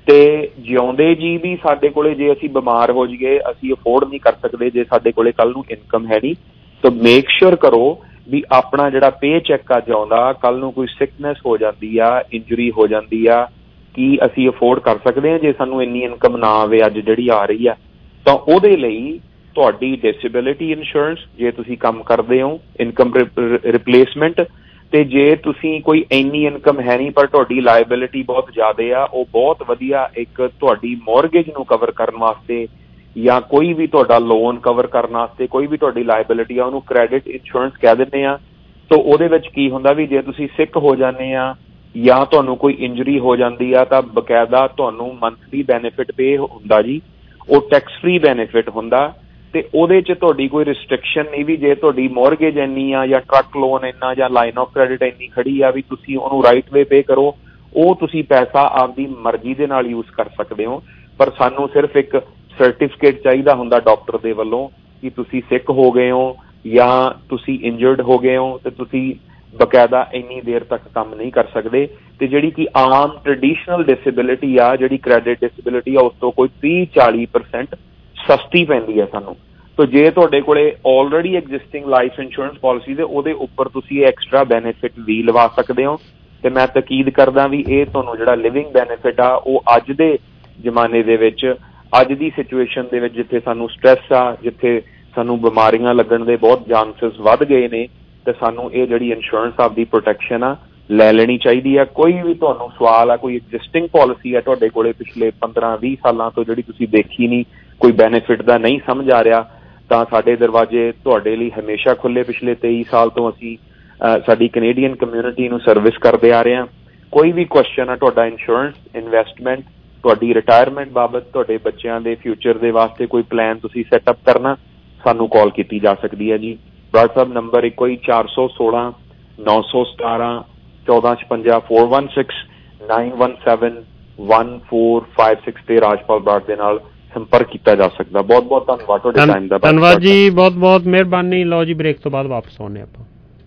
ਤੇ ਜਿਉਂਦੇ ਜੀ ਵੀ ਸਾਡੇ ਕੋਲੇ ਜੇ ਅਸੀਂ ਬਿਮਾਰ ਹੋ ਜਾਈਏ, ਅਸੀਂ ਅਫੋਰਡ ਨਹੀਂ ਕਰ ਸਕਦੇ, ਜੇ ਸਾਡੇ ਕੋਲੇ ਕੱਲ ਨੂੰ ਇਨਕਮ ਹੈ ਨਹੀਂ, ਤਾਂ ਮੇਕ ਸ਼ੋਰ ਕਰੋ ਵੀ ਆਪਣਾ ਜਿਹੜਾ ਪੇ ਚੈੱਕ ਅੱਜ ਆਉਂਦਾ, ਕੱਲ ਨੂੰ ਕੋਈ ਸਿਕਨੈਸ ਹੋ ਜਾਂਦੀ ਆ, ਇੰਜਰੀ ਹੋ ਜਾਂਦੀ ਆ, ਕੀ ਅਸੀਂ ਅਫੋਰਡ ਕਰ ਸਕਦੇ ਹਾਂ ਜੇ ਸਾਨੂੰ ਇੰਨੀ ਇਨਕਮ ਨਾ ਆਵੇ ਅੱਜ ਜਿਹੜੀ ਆ ਰਹੀ ਆ? ਤਾਂ ਉਹਦੇ ਲਈ ਤੁਹਾਡੀ ਡਿਸੇਬਿਲਿਟੀ ਇੰਸ਼ੋਰੈਂਸ, ਜੇ ਤੁਸੀਂ ਕੰਮ ਕਰਦੇ ਹੋ, ਇਨਕਮ ਰਿਪਲੇਸਮੈਂਟ, ਤੇ ਜੇ ਤੁਸੀਂ ਕੋਈ ਇੰਨੀ ਇਨਕਮ ਹੈ ਨਹੀਂ ਪਰ ਤੁਹਾਡੀ ਲਾਇਬਿਲਿਟੀ ਬਹੁਤ ਜ਼ਿਆਦਾ ਆ, ਉਹ ਬਹੁਤ ਵਧੀਆ ਇੱਕ ਤੁਹਾਡੀ ਮੌਰਗੇਜ ਨੂੰ ਕਵਰ ਕਰਨ ਵਾਸਤੇ ਜਾਂ ਕੋਈ ਵੀ ਤੁਹਾਡਾ ਲੋਨ ਕਵਰ ਕਰਨ ਵਾਸਤੇ ਕੋਈ ਵੀ ਤੁਹਾਡੀ ਲਾਇਬਿਲਿਟੀ ਆ, ਉਹਨੂੰ ਕ੍ਰੈਡਿਟ ਇੰਸ਼ੋਰੈਂਸ ਕਹਿ ਦਿੰਦੇ ਆ। ਤਾਂ ਉਹਦੇ ਵਿੱਚ ਕੀ ਹੁੰਦਾ ਵੀ ਜੇ ਤੁਸੀਂ ਸਿੱਕ ਹੋ ਜਾਂਦੇ ਆ ਜਾਂ ਤੁਹਾਨੂੰ ਕੋਈ ਇੰਜਰੀ ਹੋ ਜਾਂਦੀ ਆ ਤਾਂ ਬਕਾਇਦਾ ਤੁਹਾਨੂੰ ਮੰਥਲੀ ਬੈਨੀਫਿਟ ਪੇ ਹੁੰਦਾ ਜੀ, ਉਹ ਟੈਕਸ ਫ੍ਰੀ ਬੈਨੀਫਿਟ ਹੁੰਦਾ। ਤੇ ਉਹਦੇ 'ਚ ਤੁਹਾਡੀ ਕੋਈ ਰਿਸਟ੍ਰਿਕਸ਼ਨ ਨਹੀਂ ਵੀ ਜੇ ਤੁਹਾਡੀ ਮੌਰਗੇਜ ਇੰਨੀ ਆ ਜਾਂ ਟਰੱਕ ਲੋਨ ਇੰਨਾ ਜਾਂ ਲਾਈਨ ਆਫ ਕ੍ਰੈਡਿਟ ਇੰਨੀ ਖੜੀ ਆ ਵੀ ਤੁਸੀਂ ਉਹਨੂੰ ਰਾਈਟ ਵੇ ਪੇ ਕਰੋ, ਉਹ ਤੁਸੀਂ ਪੈਸਾ ਆਪਦੀ ਮਰਜ਼ੀ ਦੇ ਨਾਲ ਯੂਜ਼ ਕਰ ਸਕਦੇ ਹੋ। ਪਰ ਸਾਨੂੰ ਸਿਰਫ ਇੱਕ ਸਰਟੀਫਿਕੇਟ ਚਾਹੀਦਾ ਹੁੰਦਾ ਡਾਕਟਰ ਦੇ ਵੱਲੋਂ ਕਿ ਤੁਸੀਂ ਸਿੱਕ ਹੋ ਗਏ ਹੋ ਜਾਂ ਤੁਸੀਂ ਇੰਜਰਡ ਹੋ ਗਏ ਹੋ ਤੇ ਤੁਸੀਂ ਬਕਾਇਦਾ ਇੰਨੀ ਦੇਰ ਤੱਕ ਕੰਮ ਨਹੀਂ ਕਰ ਸਕਦੇ। ਤੇ ਜਿਹੜੀ ਕਿ ਆਮ ਟ੍ਰੈਡੀਸ਼ਨਲ ਡਿਸੇਬਿਲਿਟੀ ਆ, ਜਿਹੜੀ ਕ੍ਰੈਡਿਟ ਡਿਸੇਬਿਲਿਟੀ ਆ, ਉਸ ਤੋਂ ਕੋਈ ਤੀਹ ਚਾਲੀ ਪਰਸੈਂਟ ਸਸਤੀ ਪੈਂਦੀ ਹੈ ਸਾਨੂੰ। ਤਾਂ ਜੇ ਤੁਹਾਡੇ ਕੋਲੇ already existing life insurance policy ਦੇ ਉਹਦੇ ਉੱਪਰ ਤੁਸੀਂ ਐਕਸਟਰਾ ਬੈਨੀਫਿਟ ਵੀ ਲਵਾ ਸਕਦੇ ਹੋ। ਤੇ ਮੈਂ ਤਾਕੀਦ ਕਰਦਾ ਵੀ ਇਹ ਤੁਹਾਨੂੰ ਜਿਹੜਾ ਲਿਵਿੰਗ ਬੈਨੀਫਿਟ ਆ ਉਹ ਅੱਜ ਦੇ ਜ਼ਮਾਨੇ ਦੇ ਵਿੱਚ, ਅੱਜ ਦੀ ਸਿਚੁਏਸ਼ਨ ਦੇ ਵਿੱਚ ਜਿੱਥੇ ਸਾਨੂੰ ਸਟ੍ਰੈਸ ਆ, ਜਿੱਥੇ ਸਾਨੂੰ ਬਿਮਾਰੀਆਂ ਲੱਗਣ ਦੇ ਬਹੁਤ ਚਾਂਸਸ ਵੱਧ ਗਏ ਨੇ, ਤੇ ਸਾਨੂੰ ਇਹ ਜਿਹੜੀ ਇੰਸ਼ੋਰੈਂਸ ਆਪਦੀ ਪ੍ਰੋਟੈਕਸ਼ਨ ਆ ਲੈ ਲੈਣੀ ਚਾਹੀਦੀ ਆ। ਕੋਈ ਵੀ ਤੁਹਾਨੂੰ ਸਵਾਲ ਆ, ਕੋਈ ਐਗਜ਼ਿਸਟਿੰਗ ਪਾਲਿਸੀ ਆ ਤੁਹਾਡੇ ਕੋਲੇ ਪਿਛਲੇ ਪੰਦਰਾਂ ਵੀਹ ਸਾਲਾਂ ਤੋਂ ਜਿਹੜੀ ਤੁਸੀਂ ਦੇਖੀ ਨਹੀਂ, ਕੋਈ ਬੈਨੀਫਿਟ ਦਾ ਨਹੀਂ ਸਮਝ ਆ ਰਿਹਾ, ਤਾਂ ਸਾਡੇ ਦਰਵਾਜ਼ੇ ਤੁਹਾਡੇ ਲਈ ਹਮੇਸ਼ਾ ਖੁੱਲ੍ਹੇ। ਪਿਛਲੇ ਤੇਈ ਸਾਲ ਤੋਂ ਅਸੀਂ ਸਾਡੀ ਕੈਨੇਡੀਅਨ ਕਮਿਊਨਿਟੀ ਨੂੰ ਸਰਵਿਸ ਕਰਦੇ ਆ ਰਹੇ ਹਾਂ। ਕੋਈ ਵੀ ਕੁਐਸਚਨ ਆ ਤੁਹਾਡਾ ਇੰਸ਼ੋਰੈਂਸ, ਇਨਵੈਸਟਮੈਂਟ, ਤੁਹਾਡੀ ਰਿਟਾਇਰਮੈਂਟ ਬਾਬਤ, ਤੁਹਾਡੇ ਬੱਚਿਆਂ ਦੇ ਫਿਊਚਰ ਦੇ ਵਾਸਤੇ ਕੋਈ ਪਲਾਨ ਤੁਸੀਂ ਸੈਟਅਪ ਕਰਨਾ, ਸਾਨੂੰ ਕਾਲ ਕੀਤੀ ਜਾ ਸਕਦੀ ਹੈ ਜੀ। ਬਰਾੜ ਸਾਹਿਬ ਨੰਬਰ ਇੱਕੋ ਹੀ ਚਾਰ ਸੌ ਸੋਲਾਂ ਨੌ ਸੌ ਸਤਾਰਾਂ ਚੌਦਾਂ ਛਪੰਜਾ four one six nine one seven one four five six ਤੇ ਰਾਜਪਾਲ ਬਰਾੜ ਦੇ ਨਾਲ ਸੰਪਰਕ ਕੀਤਾ ਜਾ ਸਕਦਾ। ਬਹੁਤ ਬਹੁਤ ਧੰਨਵਾਦ ਤੁਹਾਡੇ ਟਾਈਮ ਦਾ। ਧੰਨਵਾਦ ਜੀ, ਬਹੁਤ ਬਹੁਤ ਮਿਹਰਬਾਨੀ। ਲਓ ਜੀ, ਬ੍ਰੇਕ ਤੋਂ ਬਾਅਦ ਵਾਪਸ ਆਉਂਦੇ ਆਪਾਂ।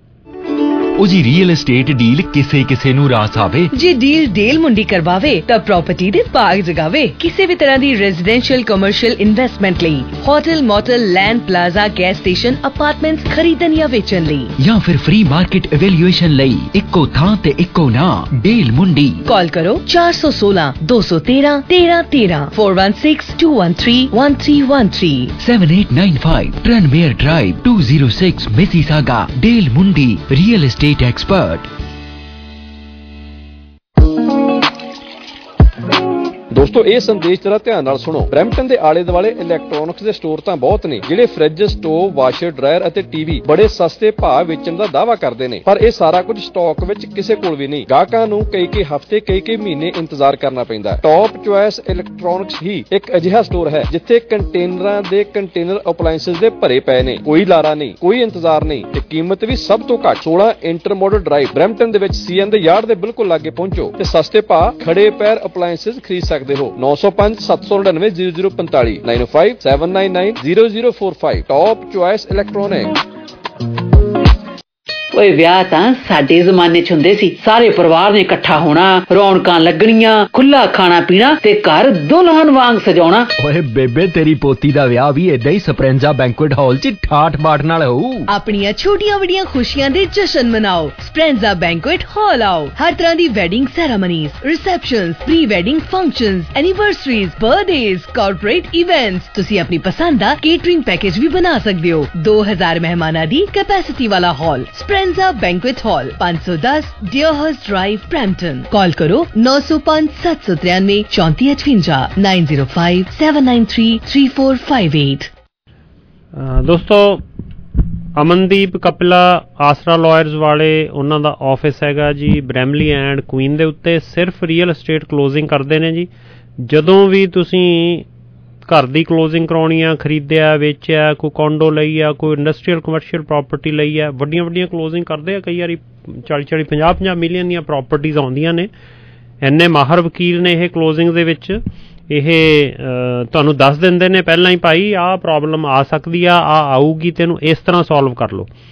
ਉਹ ਜੀ ਰੀਅਲ ਏਸਟੇਟ ਡੀਲ ਕਿਸੇ ਕਿਸੇ ਨੂੰ ਰਾਸ ਆਵੇ, ਜੇ ਡੀਲ ਡੇਲ ਮੁੰਡੀ ਕਰਵਾਵੇ ਤਾਂ ਪ੍ਰਾਪਰਟੀ ਦੇ ਬਾਗ ਜਗਾਵੇ। ਕਿਸੇ ਵੀ ਤਰ੍ਹਾਂ ਦੀ ਰੈਜ਼ੀਡੈਂਸ਼ੀਅਲ ਕਮਰਸ਼ੀਅਲ ਇਨਵੈਸਟਮੈਂਟ ਲਈ, hotel motel land plaza gas station apartments ਖਰੀਦਣ ਜਾਂ ਵੇਚਣ ਲਈ, ਜਾਂ ਫਿਰ ਫ੍ਰੀ ਮਾਰਕੀਟ ਇਵੈਲੂਏਸ਼ਨ ਲਈ ਇੱਕੋ ਥਾਂ ਤੇ ਇੱਕੋ ਨਾਂ, ਡੇਲ ਮੁੰਡੀ। ਕਾਲ ਕਰੋ ਚਾਰ ਸੌ ਸੋਲਾਂ ਦੋ ਸੌ ਤੇਰਾਂ ਤੇਰਾਂ ਤੇਰਾਂ four one six two one three one three one three seven eight nine five Tranmere Drive two oh six Mississauga। Dale Mundi real estate expert. ਦੋਸਤੋ ਇਹ ਸੰਦੇਸ਼ ਜਰਾ ਧਿਆਨ ਨਾਲ ਸੁਣੋ। ਬਰੈਂਪਟਨ ਦੇ ਆਲੇ ਦੁਆਲੇ ਇਲੈਕਟ੍ਰੋਨਿਕਸ ਦੇ ਸਟੋਰ ਤਾਂ ਬਹੁਤ ਨੇ ਜਿਹੜੇ ਫ੍ਰਿਜ, ਸਟੋਵ, ਵਾਸ਼ਰ, ਡਰਾਇਰ ਅਤੇ ਟੀਵੀ ਬੜੇ ਸਸਤੇ ਭਾਅ ਵੇਚਣ ਦਾ ਦਾਅਵਾ ਕਰਦੇ ਨੇ, ਪਰ ਇਹ ਸਾਰਾ ਕੁਝ ਸਟਾਕ ਵਿੱਚ ਕਿਸੇ ਕੋਲ ਵੀ ਨਹੀਂ। ਗਾਹਕਾਂ ਨੂੰ ਕਈ ਕਈ ਹਫ਼ਤੇ ਕਈ ਕਈ ਮਹੀਨੇ ਇੰਤਜ਼ਾਰ ਕਰਨਾ ਪੈਂਦਾ। ਟੌਪ ਚੁਆਇਸ ਇਲੈਕਟ੍ਰੋਨਿਕਸ ਹੀ ਇੱਕ ਅਜਿਹਾ ਸਟੋਰ ਹੈ ਜਿੱਥੇ ਕੰਟੇਨਰਾਂ ਦੇ ਕੰਟੇਨਰ ਅਪਲਾਇੰਸਸ ਦੇ ਭਰੇ ਪਏ ਨੇ। ਕੋਈ ਲਾਰਾ ਨਹੀਂ, ਕੋਈ ਇੰਤਜ਼ਾਰ ਨਹੀਂ ਤੇ ਕੀਮਤ ਵੀ ਸਭ ਤੋਂ ਘੱਟ। ਸੋਲਾਂ ਇੰਟਰਮੋਡਲ ਡਰਾਈਵ ਬਰੈਂਪਟਨ ਦੇ ਵਿੱਚ ਸੀਐਨ ਦੇ ਯਾਰਡ ਦੇ ਬਿਲਕੁਲ ਲਾਗੇ ਪਹੁੰਚੋ ਤੇ ਸਸਤੇ ਭਾਅ ਖੜੇ ਪੈਰ ਅਪਲਾਇੰਸਸ ਖਰੀਦ ਸਕਦੇ ਹੋ। ਨੌ ਸੌ ਪੰਜ ਸੱਤ ਸੌ ਨੜਿਨਵੇਂ ਜ਼ੀਰੋ ਜ਼ੀਰੋ ਪੰਤਾਲੀ nine oh five seven nine nine zero zero four five top choice electronic. ਓਏ ਵਿਆਹ ਤਾਂ ਸਾਡੇ ਜ਼ਮਾਨੇ ਚ ਹੁੰਦੇ ਸੀ, ਸਾਰੇ ਪਰਿਵਾਰ ਨੇ ਇਕੱਠਾ ਹੋਣਾ, ਰੌਣਕਾਂ ਲੱਗਣੀਆਂ, ਖੁੱਲਾ ਖਾਣਾ ਪੀਣਾ ਤੇ ਘਰ ਦੁਲਹਨ ਵਾਂਗ ਸਜਾਉਣਾ। ਓਏ ਬੇਬੇ, ਤੇਰੀ ਪੋਤੀ ਦਾ ਵਿਆਹ ਵੀ ਏਦਾਂ ਹੀ ਸਪਰੈਂਜ਼ਾ ਬੈਂਕੁਏਟ ਹਾਲ ਚ ਠਾਠ ਬਾਠ ਨਾਲ ਹੋਊ। ਆਪਣੀਆਂ ਛੋਟੀਆਂ ਵੱਡੀਆਂ ਖੁਸ਼ੀਆਂ ਦੇ ਜਸ਼ਨ ਮਨਾਓ, ਸਪਰੈਂਜ਼ਾ ਬੈਂਕੁਏਟ ਹਾਲ ਆਓ। ਹਰ ਤਰ੍ਹਾਂ ਦੀ wedding ceremonies, receptions, pre wedding functions, anniversaries, birthdays, corporate events, ਤੁਸੀਂ ਆਪਣੀ ਪਸੰਦ ਦਾ ਕੇਟਰਿੰਗ ਪੈਕੇਜ ਵੀ ਬਣਾ ਸਕਦੇ ਹੋ। ਦੋ ਹਜ਼ਾਰ ਮਹਿਮਾਨਾਂ ਦੀ ਕੈਪੈਸਿਟੀ ਵਾਲਾ ਹਾਲ, ਸਪਰੈਂਜ਼ਾ ਬੈਂਕੁਏਟ ਹਾਲ, ਪੰਜ ਸੌ ਦਸ ਡੀਅਰਹਰਸਟ ਡਰਾਈਵ, ਬਰੈਂਪਟਨ। ਕਾਲ ਕਰੋ ਨੌ ਸੌ ਪੰਜ ਸੱਤ ਸੌ ਤਰਿਆਨਵੇਂ ਚੌਂਤੀ ਅਠਵੰਜਾ nine zero five seven nine three three four five eight। ਦੋਸਤੋ, ਅਮਨਦੀਪ ਕਪਿਲਾ ਆਸਰਾ ਲਾਇਰਸ ਵਾਲੇ ਉਹਨਾਂ ਦਾ ਆਫਿਸ ਹੈਗਾ ਜੀ ਬ੍ਰੈਮਲੀ ਐਂਡ ਕੁਈਨ ਦੇ ਉੱਤੇ। ਸਿਰਫ ਰੀਅਲ ਐਸਟੇਟ ਕਲੋਜ਼ਿੰਗ ਕਰਦੇ ਨੇ ਜੀ। ਜਦੋਂ ਵੀ ਤੁਸੀਂ ਘਰ ਦੀ ਕਲੋਜ਼ਿੰਗ ਕਰਾਉਣੀ ਆ, ਖਰੀਦਿਆ, ਵੇਚਿਆ, ਕੋਈ ਕੋਂਡੋ ਲਈ ਆ, ਕੋਈ ਇੰਡਸਟਰੀਅਲ ਕਮਰਸ਼ੀਅਲ ਪ੍ਰਾਪਰਟੀ ਲਈ ਆ, ਵੱਡੀਆਂ ਵੱਡੀਆਂ ਕਲੋਜ਼ਿੰਗ ਕਰਦੇ ਆ। ਕਈ ਵਾਰੀ ਚਾਲੀ ਚਾਲੀ ਪੰਜਾਹ ਪੰਜਾਹ ਮਿਲੀਅਨ ਦੀਆਂ ਪ੍ਰਾਪਰਟੀਜ਼ ਆਉਂਦੀਆਂ ਨੇ। ਇੰਨੇ ਮਾਹਰ ਵਕੀਲ ਨੇ ਇਹ ਕਲੋਜ਼ਿੰਗ ਦੇ ਵਿੱਚ। ਇਹ ਤੁਹਾਨੂੰ ਦੱਸ ਦਿੰਦੇ ਨੇ ਪਹਿਲਾਂ ਹੀ, ਭਾਈ ਆਹ ਪ੍ਰੋਬਲਮ ਆ ਸਕਦੀ ਆ, ਆਹ ਆਊਗੀ, ਤੈਨੂੰ ਇਸ ਤਰ੍ਹਾਂ ਸੋਲਵ ਕਰ ਲਓ।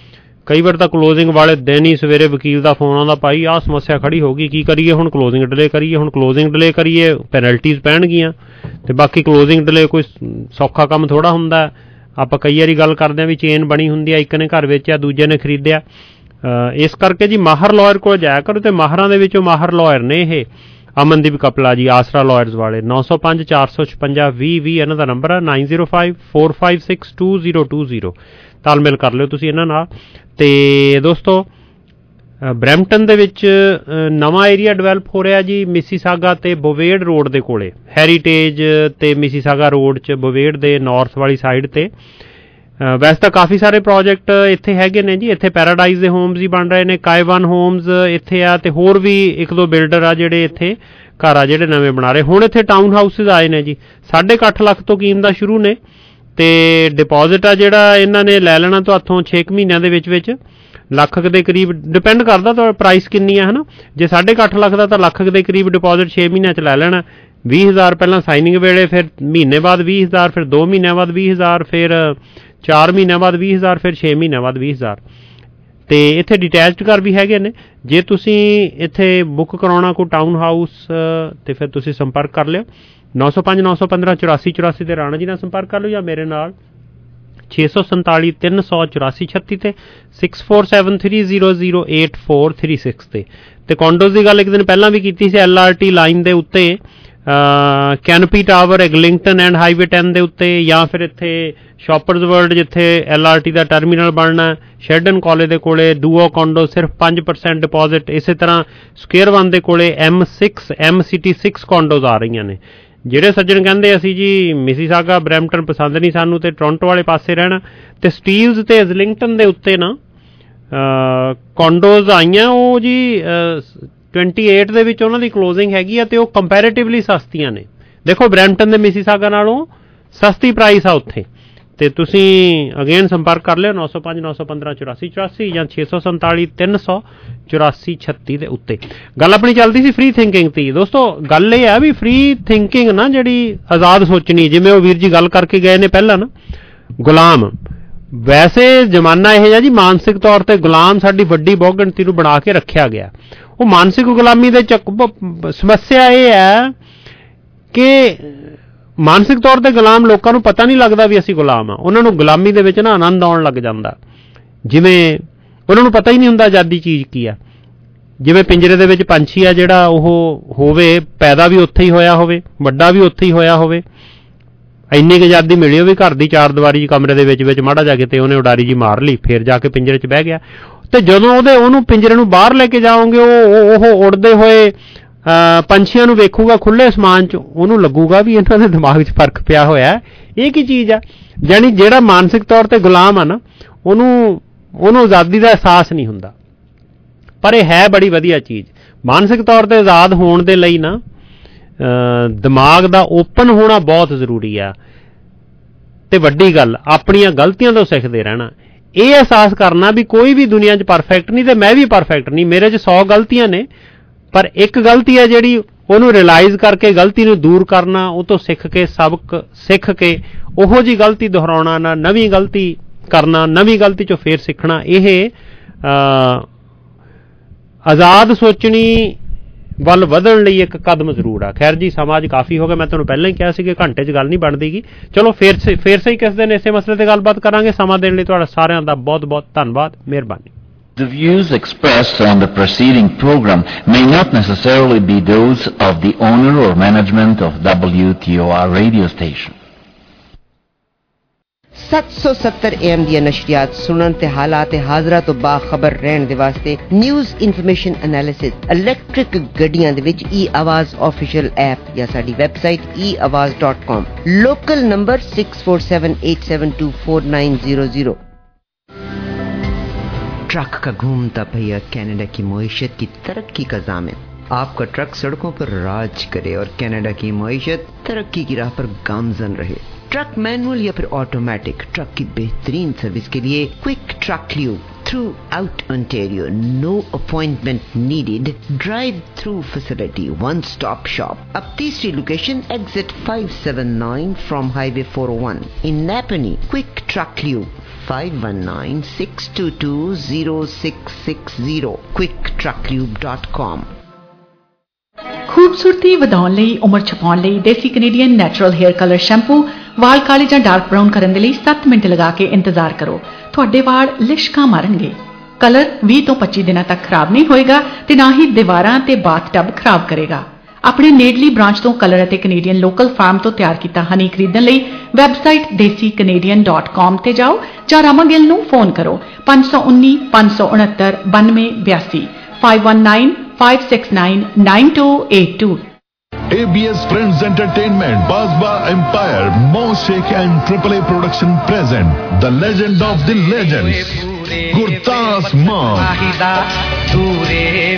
ਕਈ ਵਾਰ ਤਾਂ ਕਲੋਜ਼ਿੰਗ ਵਾਲੇ ਦਿਨ ਹੀ ਸਵੇਰੇ ਵਕੀਲ ਦਾ ਫੋਨ ਆਉਂਦਾ, ਭਾਈ ਆਹ ਸਮੱਸਿਆ ਖੜੀ ਹੋ ਗਈ, ਕੀ ਕਰੀਏ ਹੁਣ, ਕਲੋਜ਼ਿੰਗ ਡਿਲੇ ਕਰੀਏ, ਹੁਣ ਕਲੋਜ਼ਿੰਗ ਡਿਲੇ ਕਰੀਏ ਪੈਨਲਟੀਜ਼ ਪੈਣਗੀਆਂ। ਤੇ ਬਾਕੀ ਕਲੋਜ਼ਿੰਗ ਡਿਲੇ ਕੋਈ ਸੌਖਾ ਕੰਮ ਥੋੜਾ ਹੁੰਦਾ। ਆਪਾਂ ਕਈ ਵਾਰੀ ਗੱਲ ਕਰਦੇ ਹਾਂ ਵੀ ਚੇਨ ਬਣੀ ਹੁੰਦੀ ਆ, ਇੱਕ ਨੇ ਘਰ ਵੇਚਿਆ ਦੂਜੇ ਨੇ ਖਰੀਦਿਆ। ਇਸ ਕਰਕੇ ਜੀ ਮਾਹਰ ਲਾਇਰ ਕੋਲ ਜਾਇਆ ਕਰੋ, ਤੇ ਮਾਹਰਾਂ ਦੇ ਵਿੱਚੋਂ ਮਾਹਰ ਲਾਇਰ ਨੇ ਇਹ ਅਮਨਦੀਪ ਕਪਲਾ ਜੀ, ਆਸਰਾ ਲਾਇਰਸ ਵਾਲੇ। ਨੌ ਸੌ ਪੰਜ ਚਾਰ ਸੌ ਛਪੰਜਾ ਵੀਹ ਵੀਹ ਇਹਨਾਂ ਦਾ ਨੰਬਰ ਆ, nine zero five four five six two zero two zero. ਤਾਲਮੇਲ ਕਰ ਲਿਓ ਤੁਸੀਂ ਇਹਨਾਂ ਨਾਲ। ਤੇ ਦੋਸਤੋ ਬਰੈਂਪਟਨ ਦੇ ਵਿੱਚ ਨਵਾਂ ਏਰੀਆ ਡਿਵੈਲਪ ਹੋ ਰਿਹਾ ਜੀ, ਮਿਸੀਸਾਗਾ ਤੇ ਬੋਵੇਡ ਰੋਡ ਦੇ ਕੋਲੇ, ਹੈਰੀਟੇਜ ਤੇ ਮਿਸੀਸਾਗਾ ਰੋਡ 'ਚ ਬੋਵੇਡ ਦੇ ਨਾਰਥ ਵਾਲੀ ਸਾਈਡ ਤੇ। ਵੈਸੇ ਤਾਂ ਕਾਫੀ ਸਾਰੇ ਪ੍ਰੋਜੈਕਟ ਇੱਥੇ ਹੈਗੇ ਨੇ ਜੀ, ਇੱਥੇ ਪੈਰਾਡਾਈਜ਼ ਦੇ ਹੋਮਸ ਹੀ ਬਣ ਰਹੇ ਨੇ, ਕਾਇਵਨ ਹੋਮਸ ਇੱਥੇ ਆ, ਤੇ ਹੋਰ ਵੀ ਇੱਕ ਦੋ ਬਿਲਡਰ ਆ ਜਿਹੜੇ ਇੱਥੇ ਘਰ ਆ ਜਿਹੜੇ ਨਵੇਂ ਬਣਾ ਰਹੇ। ਹੁਣ ਇੱਥੇ ਟਾਊਨ ਹਾਊਸਿਸ ਆਏ ਨੇ ਜੀ, ਸਾਢੇ ਕੁ ਅੱਠ ਲੱਖ ਤੋਂ ਕੀਮਤਾਂ ਸ਼ੁਰੂ ਨੇ, ਤੇ ਡਿਪੋਜ਼ਿਟ ਆ ਜਿਹੜਾ ਇਹਨਾਂ ਨੇ ਲੈ ਲੈਣਾ ਤੁਹਾਥੋਂ ਛੇ ਕੁ ਮਹੀਨਿਆਂ ਦੇ ਵਿੱਚ ਵਿੱਚ ਲੱਖ ਦੇ ਕਰੀਬ, ਡਿਪੈਂਡ ਕਰਦਾ ਤੁਹਾਡਾ ਪ੍ਰਾਈਸ ਕਿੰਨੀ ਆ, ਹੈ ਨਾ। ਜੇ ਸਾਢੇ ਕੁ ਅੱਠ ਲੱਖ ਦਾ ਤਾਂ ਲੱਖ ਦੇ ਕਰੀਬ ਡਿਪੋਜ਼ਿਟ ਛੇ ਮਹੀਨਿਆਂ 'ਚ ਲੈ ਲੈਣਾ। ਵੀਹ ਹਜ਼ਾਰ ਪਹਿਲਾਂ ਸਾਈਨਿੰਗ ਵੇਲੇ, ਫਿਰ ਮਹੀਨੇ ਬਾਅਦ ਵੀਹ ਹਜ਼ਾਰ, ਫਿਰ ਦੋ ਮਹੀਨਿਆਂ ਬਾਅਦ ਵੀਹ ਹਜ਼ਾਰ, ਫਿਰ ਚਾਰ ਮਹੀਨਿਆਂ ਬਾਅਦ ਵੀਹ ਹਜ਼ਾਰ, ਫਿਰ ਛੇ ਮਹੀਨਿਆਂ ਬਾਅਦ ਵੀਹ ਹਜ਼ਾਰ। ਤੇ ਇੱਥੇ ਡਿਟੈਚਡ ਘਰ ਵੀ ਹੈਗੇ ਨੇ। ਜੇ ਤੁਸੀਂ ਇੱਥੇ ਬੁੱਕ ਕਰਾਉਣਾ ਕੋਈ ਟਾਊਨ ਹਾਊਸ, ਤੇ ਫਿਰ ਤੁਸੀਂ ਸੰਪਰਕ ਕਰ ਲਿਓ ਨੌ ਸੌ ਪੰਜ ਨੌ ਸੌ ਪੰਦਰਾਂ ਚੁਰਾਸੀ ਚੁਰਾਸੀ ਤੇ ਰਾਣਾ ਜੀ ਨਾਲ ਸੰਪਰਕ ਕਰ ਲਿਓ, ਜਾਂ ਮੇਰੇ ਨਾਲ ਛੇ ਸੌ ਸੰਤਾਲੀ ਤਿੰਨ ਸੌ ਚੁਰਾਸੀ ਛੱਤੀ ਤੇ six four seven three zero zero eight four three six ਤੇ। ਤੇ ਕੌਂਡੋਜ਼ ਦੀ ਗੱਲ ਇੱਕ ਦਿਨ ਪਹਿਲਾਂ ਵੀ ਕੀਤੀ ਸੀ, ਐਲ ਆਰ ਟੀ ਲਾਈਨ ਦੇ ਉੱਤੇ canopy tower Eglinton and highway ten ਦੇ ਉੱਤੇ, ਜਾਂ ਫਿਰ ਇੱਥੇ ਸ਼ਾਪਰਜ਼ ਵਰਲਡ ਜਿੱਥੇ ਐਲ ਆਰ ਟੀ ਦਾ ਟਰਮੀਨਲ ਬਣਨਾ, ਸ਼ੈਡਨ ਕਾਲਜ ਦੇ ਕੋਲੇ ਡੂਓ ਕੌਂਡੋ ਸਿਰਫ ਪੰਜ ਪਰਸੈਂਟ ਡਿਪੋਜ਼ਿਟ। ਇਸੇ ਤਰ੍ਹਾਂ ਸਕੁਏਅਰ ਵਨ ਦੇ ਕੋਲੇ M six M city six condos ਆ ਰਹੀਆਂ ਨੇ। ਜਿਹੜੇ ਸੱਜਣ ਕਹਿੰਦੇ ਅਸੀਂ ਜੀ ਮਿਸੀਸਾਗਾ ਬਰੈਂਪਟਨ ਪਸੰਦ ਨਹੀਂ ਸਾਨੂੰ, ਤੇ ਟੋਰਾਂਟੋ ਵਾਲੇ ਪਾਸੇ ਰਹਿਣਾ, ਤੇ ਸਟੀਲਜ਼ ਤੇ ਐਗਲਿੰਗਟਨ ਦੇ ਉੱਤੇ ਨਾ ਕੌਂਡੋਜ਼ ਆਈਆਂ, ਉਹ ਜੀ ਟਵੈਂਟੀ ਏਟ ਦੇ ਵਿੱਚ ਉਹਨਾਂ ਦੀ ਕਲੋਜ਼ਿੰਗ ਹੈਗੀ ਆ, ਤੇ ਉਹ ਕੰਪੈਰੇਟਿਵਲੀ ਸਸਤੀਆਂ ਨੇ। ਦੇਖੋ ਬਰੈਂਪਟਨ ਦੇ ਮਿਸੀਸਾਗਾ ਨਾਲੋਂ ਸਸਤੀ ਪ੍ਰਾਈਸ ਆ ਉੱਥੇ। ਤੇ ਤੁਸੀਂ ਅਗੇਨ ਸੰਪਰਕ ਕਰ ਲਿਓ ਨੌ ਸੌ ਪੰਜ ਨੌ ਸੌ ਪੰਦਰਾਂ ਚੁਰਾਸੀ ਚੁਰਾਸੀ ਜਾਂ ਛੇ ਸੌ ਸੰਤਾਲੀ ਤਿੰਨ ਸੌ ਚੁਰਾਸੀ ਛੱਤੀ ਦੇ ਉੱਤੇ। ਗੱਲ ਆਪਣੀ ਚੱਲਦੀ ਸੀ ਫ੍ਰੀ ਥਿੰਕਿੰਗ ਦੀ। ਦੋਸਤੋ ਗੱਲ ਇਹ ਆ ਵੀ ਫ੍ਰੀ ਥਿੰਕਿੰਗ ਨਾ ਜਿਹੜੀ ਆਜ਼ਾਦ ਸੋਚਣੀ, ਜਿਵੇਂ ਉਹ ਵੀਰ ਜੀ ਗੱਲ ਕਰਕੇ ਗਏ ਨੇ ਪਹਿਲਾਂ ਨਾ, ਗੁਲਾਮ। ਵੈਸੇ ਜ਼ਮਾਨਾ ਇਹ ਹੈ ਜੀ ਮਾਨਸਿਕ ਤੌਰ ਤੇ ਗੁਲਾਮ ਸਾਡੀ ਵੱਡੀ ਬਹੁ ਗਿਣਤੀ ਨੂੰ ਬਣਾ ਕੇ ਰੱਖਿਆ ਗਿਆ। ਉਹ ਮਾਨਸਿਕ ਗੁਲਾਮੀ ਦੇ ਚੱਕ ਸਮੱਸਿਆ ਇਹ ਹੈ ਕਿ ਮਾਨਸਿਕ ਤੌਰ ਤੇ ਗੁਲਾਮ ਲੋਕਾਂ ਨੂੰ ਪਤਾ ਨਹੀਂ ਲੱਗਦਾ ਵੀ ਅਸੀਂ ਗੁਲਾਮ ਆ। ਉਹਨਾਂ ਨੂੰ ਗੁਲਾਮੀ ਦੇ ਵਿੱਚ ਨਾ ਆਨੰਦ ਆਉਣ ਲੱਗ ਜਾਂਦਾ, ਜਿਵੇਂ ਉਹਨਾਂ ਨੂੰ ਪਤਾ ਹੀ ਨਹੀਂ ਹੁੰਦਾ ਆਜ਼ਾਦੀ ਚੀਜ਼ ਕੀ ਆ। ਜਿਵੇਂ ਪਿੰਜਰੇ ਦੇ ਵਿੱਚ ਪੰਛੀ ਆ ਜਿਹੜਾ ਉਹ ਹੋਵੇ, ਪੈਦਾ ਵੀ ਉੱਥੇ ਹੀ ਹੋਇਆ ਹੋਵੇ, ਵੱਡਾ ਵੀ ਉੱਥੇ ਹੀ ਹੋਇਆ ਹੋਵੇ, ਇੰਨੀ ਕੁ ਆਜ਼ਾਦੀ ਮਿਲੀ ਹੋਵੇ ਘਰ ਦੀ ਚਾਰ ਦੀਵਾਰੀ ਕਮਰੇ ਦੇ ਵਿੱਚ ਵਿੱਚ ਮਾੜਾ ਜਾ ਕੇ ਤੇ ਉਹਨੇ ਉਡਾਰੀ ਜੀ ਮਾਰ ਲਈ, ਫਿਰ ਜਾ ਕੇ ਪਿੰਜਰੇ 'ਚ ਬਹਿ ਗਿਆ। ਤੇ ਜਦੋਂ ਉਹਦੇ ਉਹਨੂੰ ਪਿੰਜਰੇ ਨੂੰ ਬਾਹਰ ਲੈ ਕੇ ਜਾਓਗੇ, ਉਹ ਉਹ ਉੜਦੇ ਹੋਏ ਪੰਛੀਆਂ ਨੂੰ ਵੇਖੂਗਾ ਖੁੱਲੇ ਅਸਮਾਨ 'ਚ, ਉਹਨੂੰ ਲੱਗੂਗਾ ਵੀ ਇਹਨਾਂ ਦੇ ਦਿਮਾਗ 'ਚ ਫਰਕ ਪਿਆ ਹੋਇਆ, ਇਹ ਕੀ ਚੀਜ਼ ਆ। ਯਾਨੀ ਜਿਹੜਾ ਮਾਨਸਿਕ ਤੌਰ ਤੇ ਗੁਲਾਮ ਆ ਨਾ, ਉਹਨੂੰ ਉਹਨੂੰ ਆਜ਼ਾਦੀ ਦਾ ਅਹਿਸਾਸ ਨਹੀਂ ਹੁੰਦਾ। ਪਰ ਇਹ ਹੈ ਬੜੀ ਵਧੀਆ ਚੀਜ਼। ਮਾਨਸਿਕ ਤੌਰ ਤੇ ਆਜ਼ਾਦ ਹੋਣ ਦੇ ਲਈ ਨਾ ਦਿਮਾਗ ਦਾ ਓਪਨ ਹੋਣਾ ਬਹੁਤ ਜ਼ਰੂਰੀ ਆ। ਤੇ ਵੱਡੀ ਗੱਲ ਆਪਣੀਆਂ ਗਲਤੀਆਂ ਤੋਂ ਸਿੱਖਦੇ ਰਹਿਣਾ, ਇਹ ਅਹਿਸਾਸ ਕਰਨਾ ਵੀ ਕੋਈ ਵੀ ਦੁਨੀਆ 'ਚ ਪਰਫੈਕਟ ਨਹੀਂ, ਤੇ ਮੈਂ ਵੀ ਪਰਫੈਕਟ ਨਹੀਂ, ਮੇਰੇ 'ਚ ਸੌ ਗਲਤੀਆਂ ਨੇ, ਪਰ ਇੱਕ ਗਲਤੀ ਹੈ ਜਿਹੜੀ ਉਹਨੂੰ ਰਿਅਲਾਈਜ਼ ਕਰਕੇ ਗਲਤੀ ਨੂੰ ਦੂਰ ਕਰਨਾ, ਉਹ ਤੋਂ ਸਿੱਖ ਕੇ ਸਬਕ ਸਿੱਖ ਕੇ ਉਹੋ ਜਿਹੀ ਗਲਤੀ ਦੁਹਰਾਉਣਾ ਨਾ, ਨਵੀਂ ਗਲਤੀ ਕਰਨਾ, ਨਵੀਂ ਗਲਤੀ 'ਚੋਂ ਫੇਰ ਸਿੱਖਣਾ। ਇਹ ਆਜ਼ਾਦ ਸੋਚਣੀ ਵੱਲ ਵਧਣ ਲਈ ਇੱਕ ਕਦਮ ਜ਼ਰੂਰ ਆ। ਖੈਰ ਜੀ ਸਮਾਂ ਅੱਜ ਕਾਫੀ ਹੋ ਗਿਆ, ਮੈਂ ਤੁਹਾਨੂੰ ਪਹਿਲਾਂ ਹੀ ਕਿਹਾ ਸੀ ਕਿ ਘੰਟੇ 'ਚ ਗੱਲ ਨਹੀਂ ਬਣਦੀਗੀ। ਚਲੋ ਫੇਰ ਫੇਰ ਸਹੀ ਕਿਸ ਦਿਨ ਇਸੇ ਮਸਲੇ ਤੇ ਗੱਲਬਾਤ ਕਰਾਂਗੇ। ਸਮਾਂ ਦੇਣ ਲਈ ਤੁਹਾਡਾ ਸਾਰਿਆਂ ਦਾ ਬਹੁਤ ਬਹੁਤ ਧੰਨਵਾਦ, ਮਿਹਰਬਾਨੀ। The views expressed on the preceding program may not necessarily be those of the owner or management of W T O R radio station. ਸੱਤ ਸੌ ਸੱਤਰ ए एम ਦੀਆਂ ਨਸ਼ਰੀਆਤ ਸੁਣਨ ਤੇ ਹਾਲਾਤ ਹਾਜ਼ਰਾ ਤੋਂ ਬਾਖਬਰ ਰਹਿਣ ਦੇ ਵਾਸਤੇ ਨਿਊਜ਼ ਇਨਫੋਰਮੇਸ਼ਨ ਐਨਾਲਿਸਿਸ ਇਲੈਕਟ੍ਰਿਕ ਗੱਡੀਆਂ ਦੇ ਵਿੱਚ ਈ ਆਵਾਜ਼ ਆਫੀਸ਼ੀਅਲ ਐਪ ਜਾਂ ਸਾਡੀ website e awaz dot com, local number six four seven eight seven two four nine zero zero. Truck का घूमता पहिया कनाडा की मईशत की तरक्की का ज़ामिन। आपका ट्रक सड़कों पर राज करे और कनाडा की मईशत तरक्की की राह पर गामजन रहे। ट्रक मैनुअल या फिर ऑटोमेटिक, ट्रक की बेहतरीन सर्विस के लिए quick truck lube throughout Ontario. No appointment needed. Drive-through facility, one-stop shop. Aptistry location, exit five seventy-nine from Highway four oh one. In Napanee, Quick Truck Lube, five one nine, six two two, zero six six zero. quick truck lube dot com. ਖੂਬਸੂਰਤੀ ਵਧਾਉਣ ਲਈ, ਉਮਰ ਛਪਾਉਣ ਲਈ ਦੇਸੀ Canadian natural hair colour shampoo ਵਾਲ ਕਾਲੇ ਜਾਂ ਡਾਰਕ ਬਰਾਊਨ ਕਰਨ ਦੇ ਲਈ ਸੱਤ ਮਿੰਟ ਲਗਾ ਕੇ ਇੰਤਜ਼ਾਰ ਕਰੋ। ਤੁਹਾਡੇ ਵਾਲ ਲਿਸ਼ਕਾਂ ਮਾਰਨਗੇ। ਕਲਰ ਵੀਹ ਤੋਂ ਪੱਚੀ ਦਿਨਾਂ ਤੱਕ ਖਰਾਬ ਨਹੀਂ ਹੋਏਗਾ ਤੇ ਨਾ ਹੀ ਦੀਵਾਰਾਂ ਤੇ ਬਾਥਟਬ ਖਰਾਬ ਕਰੇਗਾ। ਆਪਣੇ ਨੇੜਲੀ ਬ੍ਰਾਂਚ ਤੋਂ ਕਲਰ ਅਤੇ ਕੈਨੇਡੀਅਨ ਲੋਕਲ ਫਾਰਮ ਤੋਂ ਤਿਆਰ ਕੀਤਾ ਹਨੀ ਖਰੀਦਣ ਲਈ ਵੈਬਸਾਈਟ ਦੇਸੀ ਕੈਨੇਡੀਅਨ ਡਾਟ ਕਾਮ ਤੇ ਜਾਓ ਜਾਂ ਰਾਮਾ ਗਿੱਲ ਨੂੰ ਫੋਨ ਕਰੋ ਪੰਜ ਸੌ ਉੱਨੀ ਪੰਜ ਸੌ ਉਣੱਤਰ ਬਾਨਵੇਂ ਬਿਆਸੀ five one nine, five six nine, nine two eight two. A B S Friends Entertainment, Basba Empire, Mo Sheikh and Triple A Production present the legend of the legends, Gurtas Maan.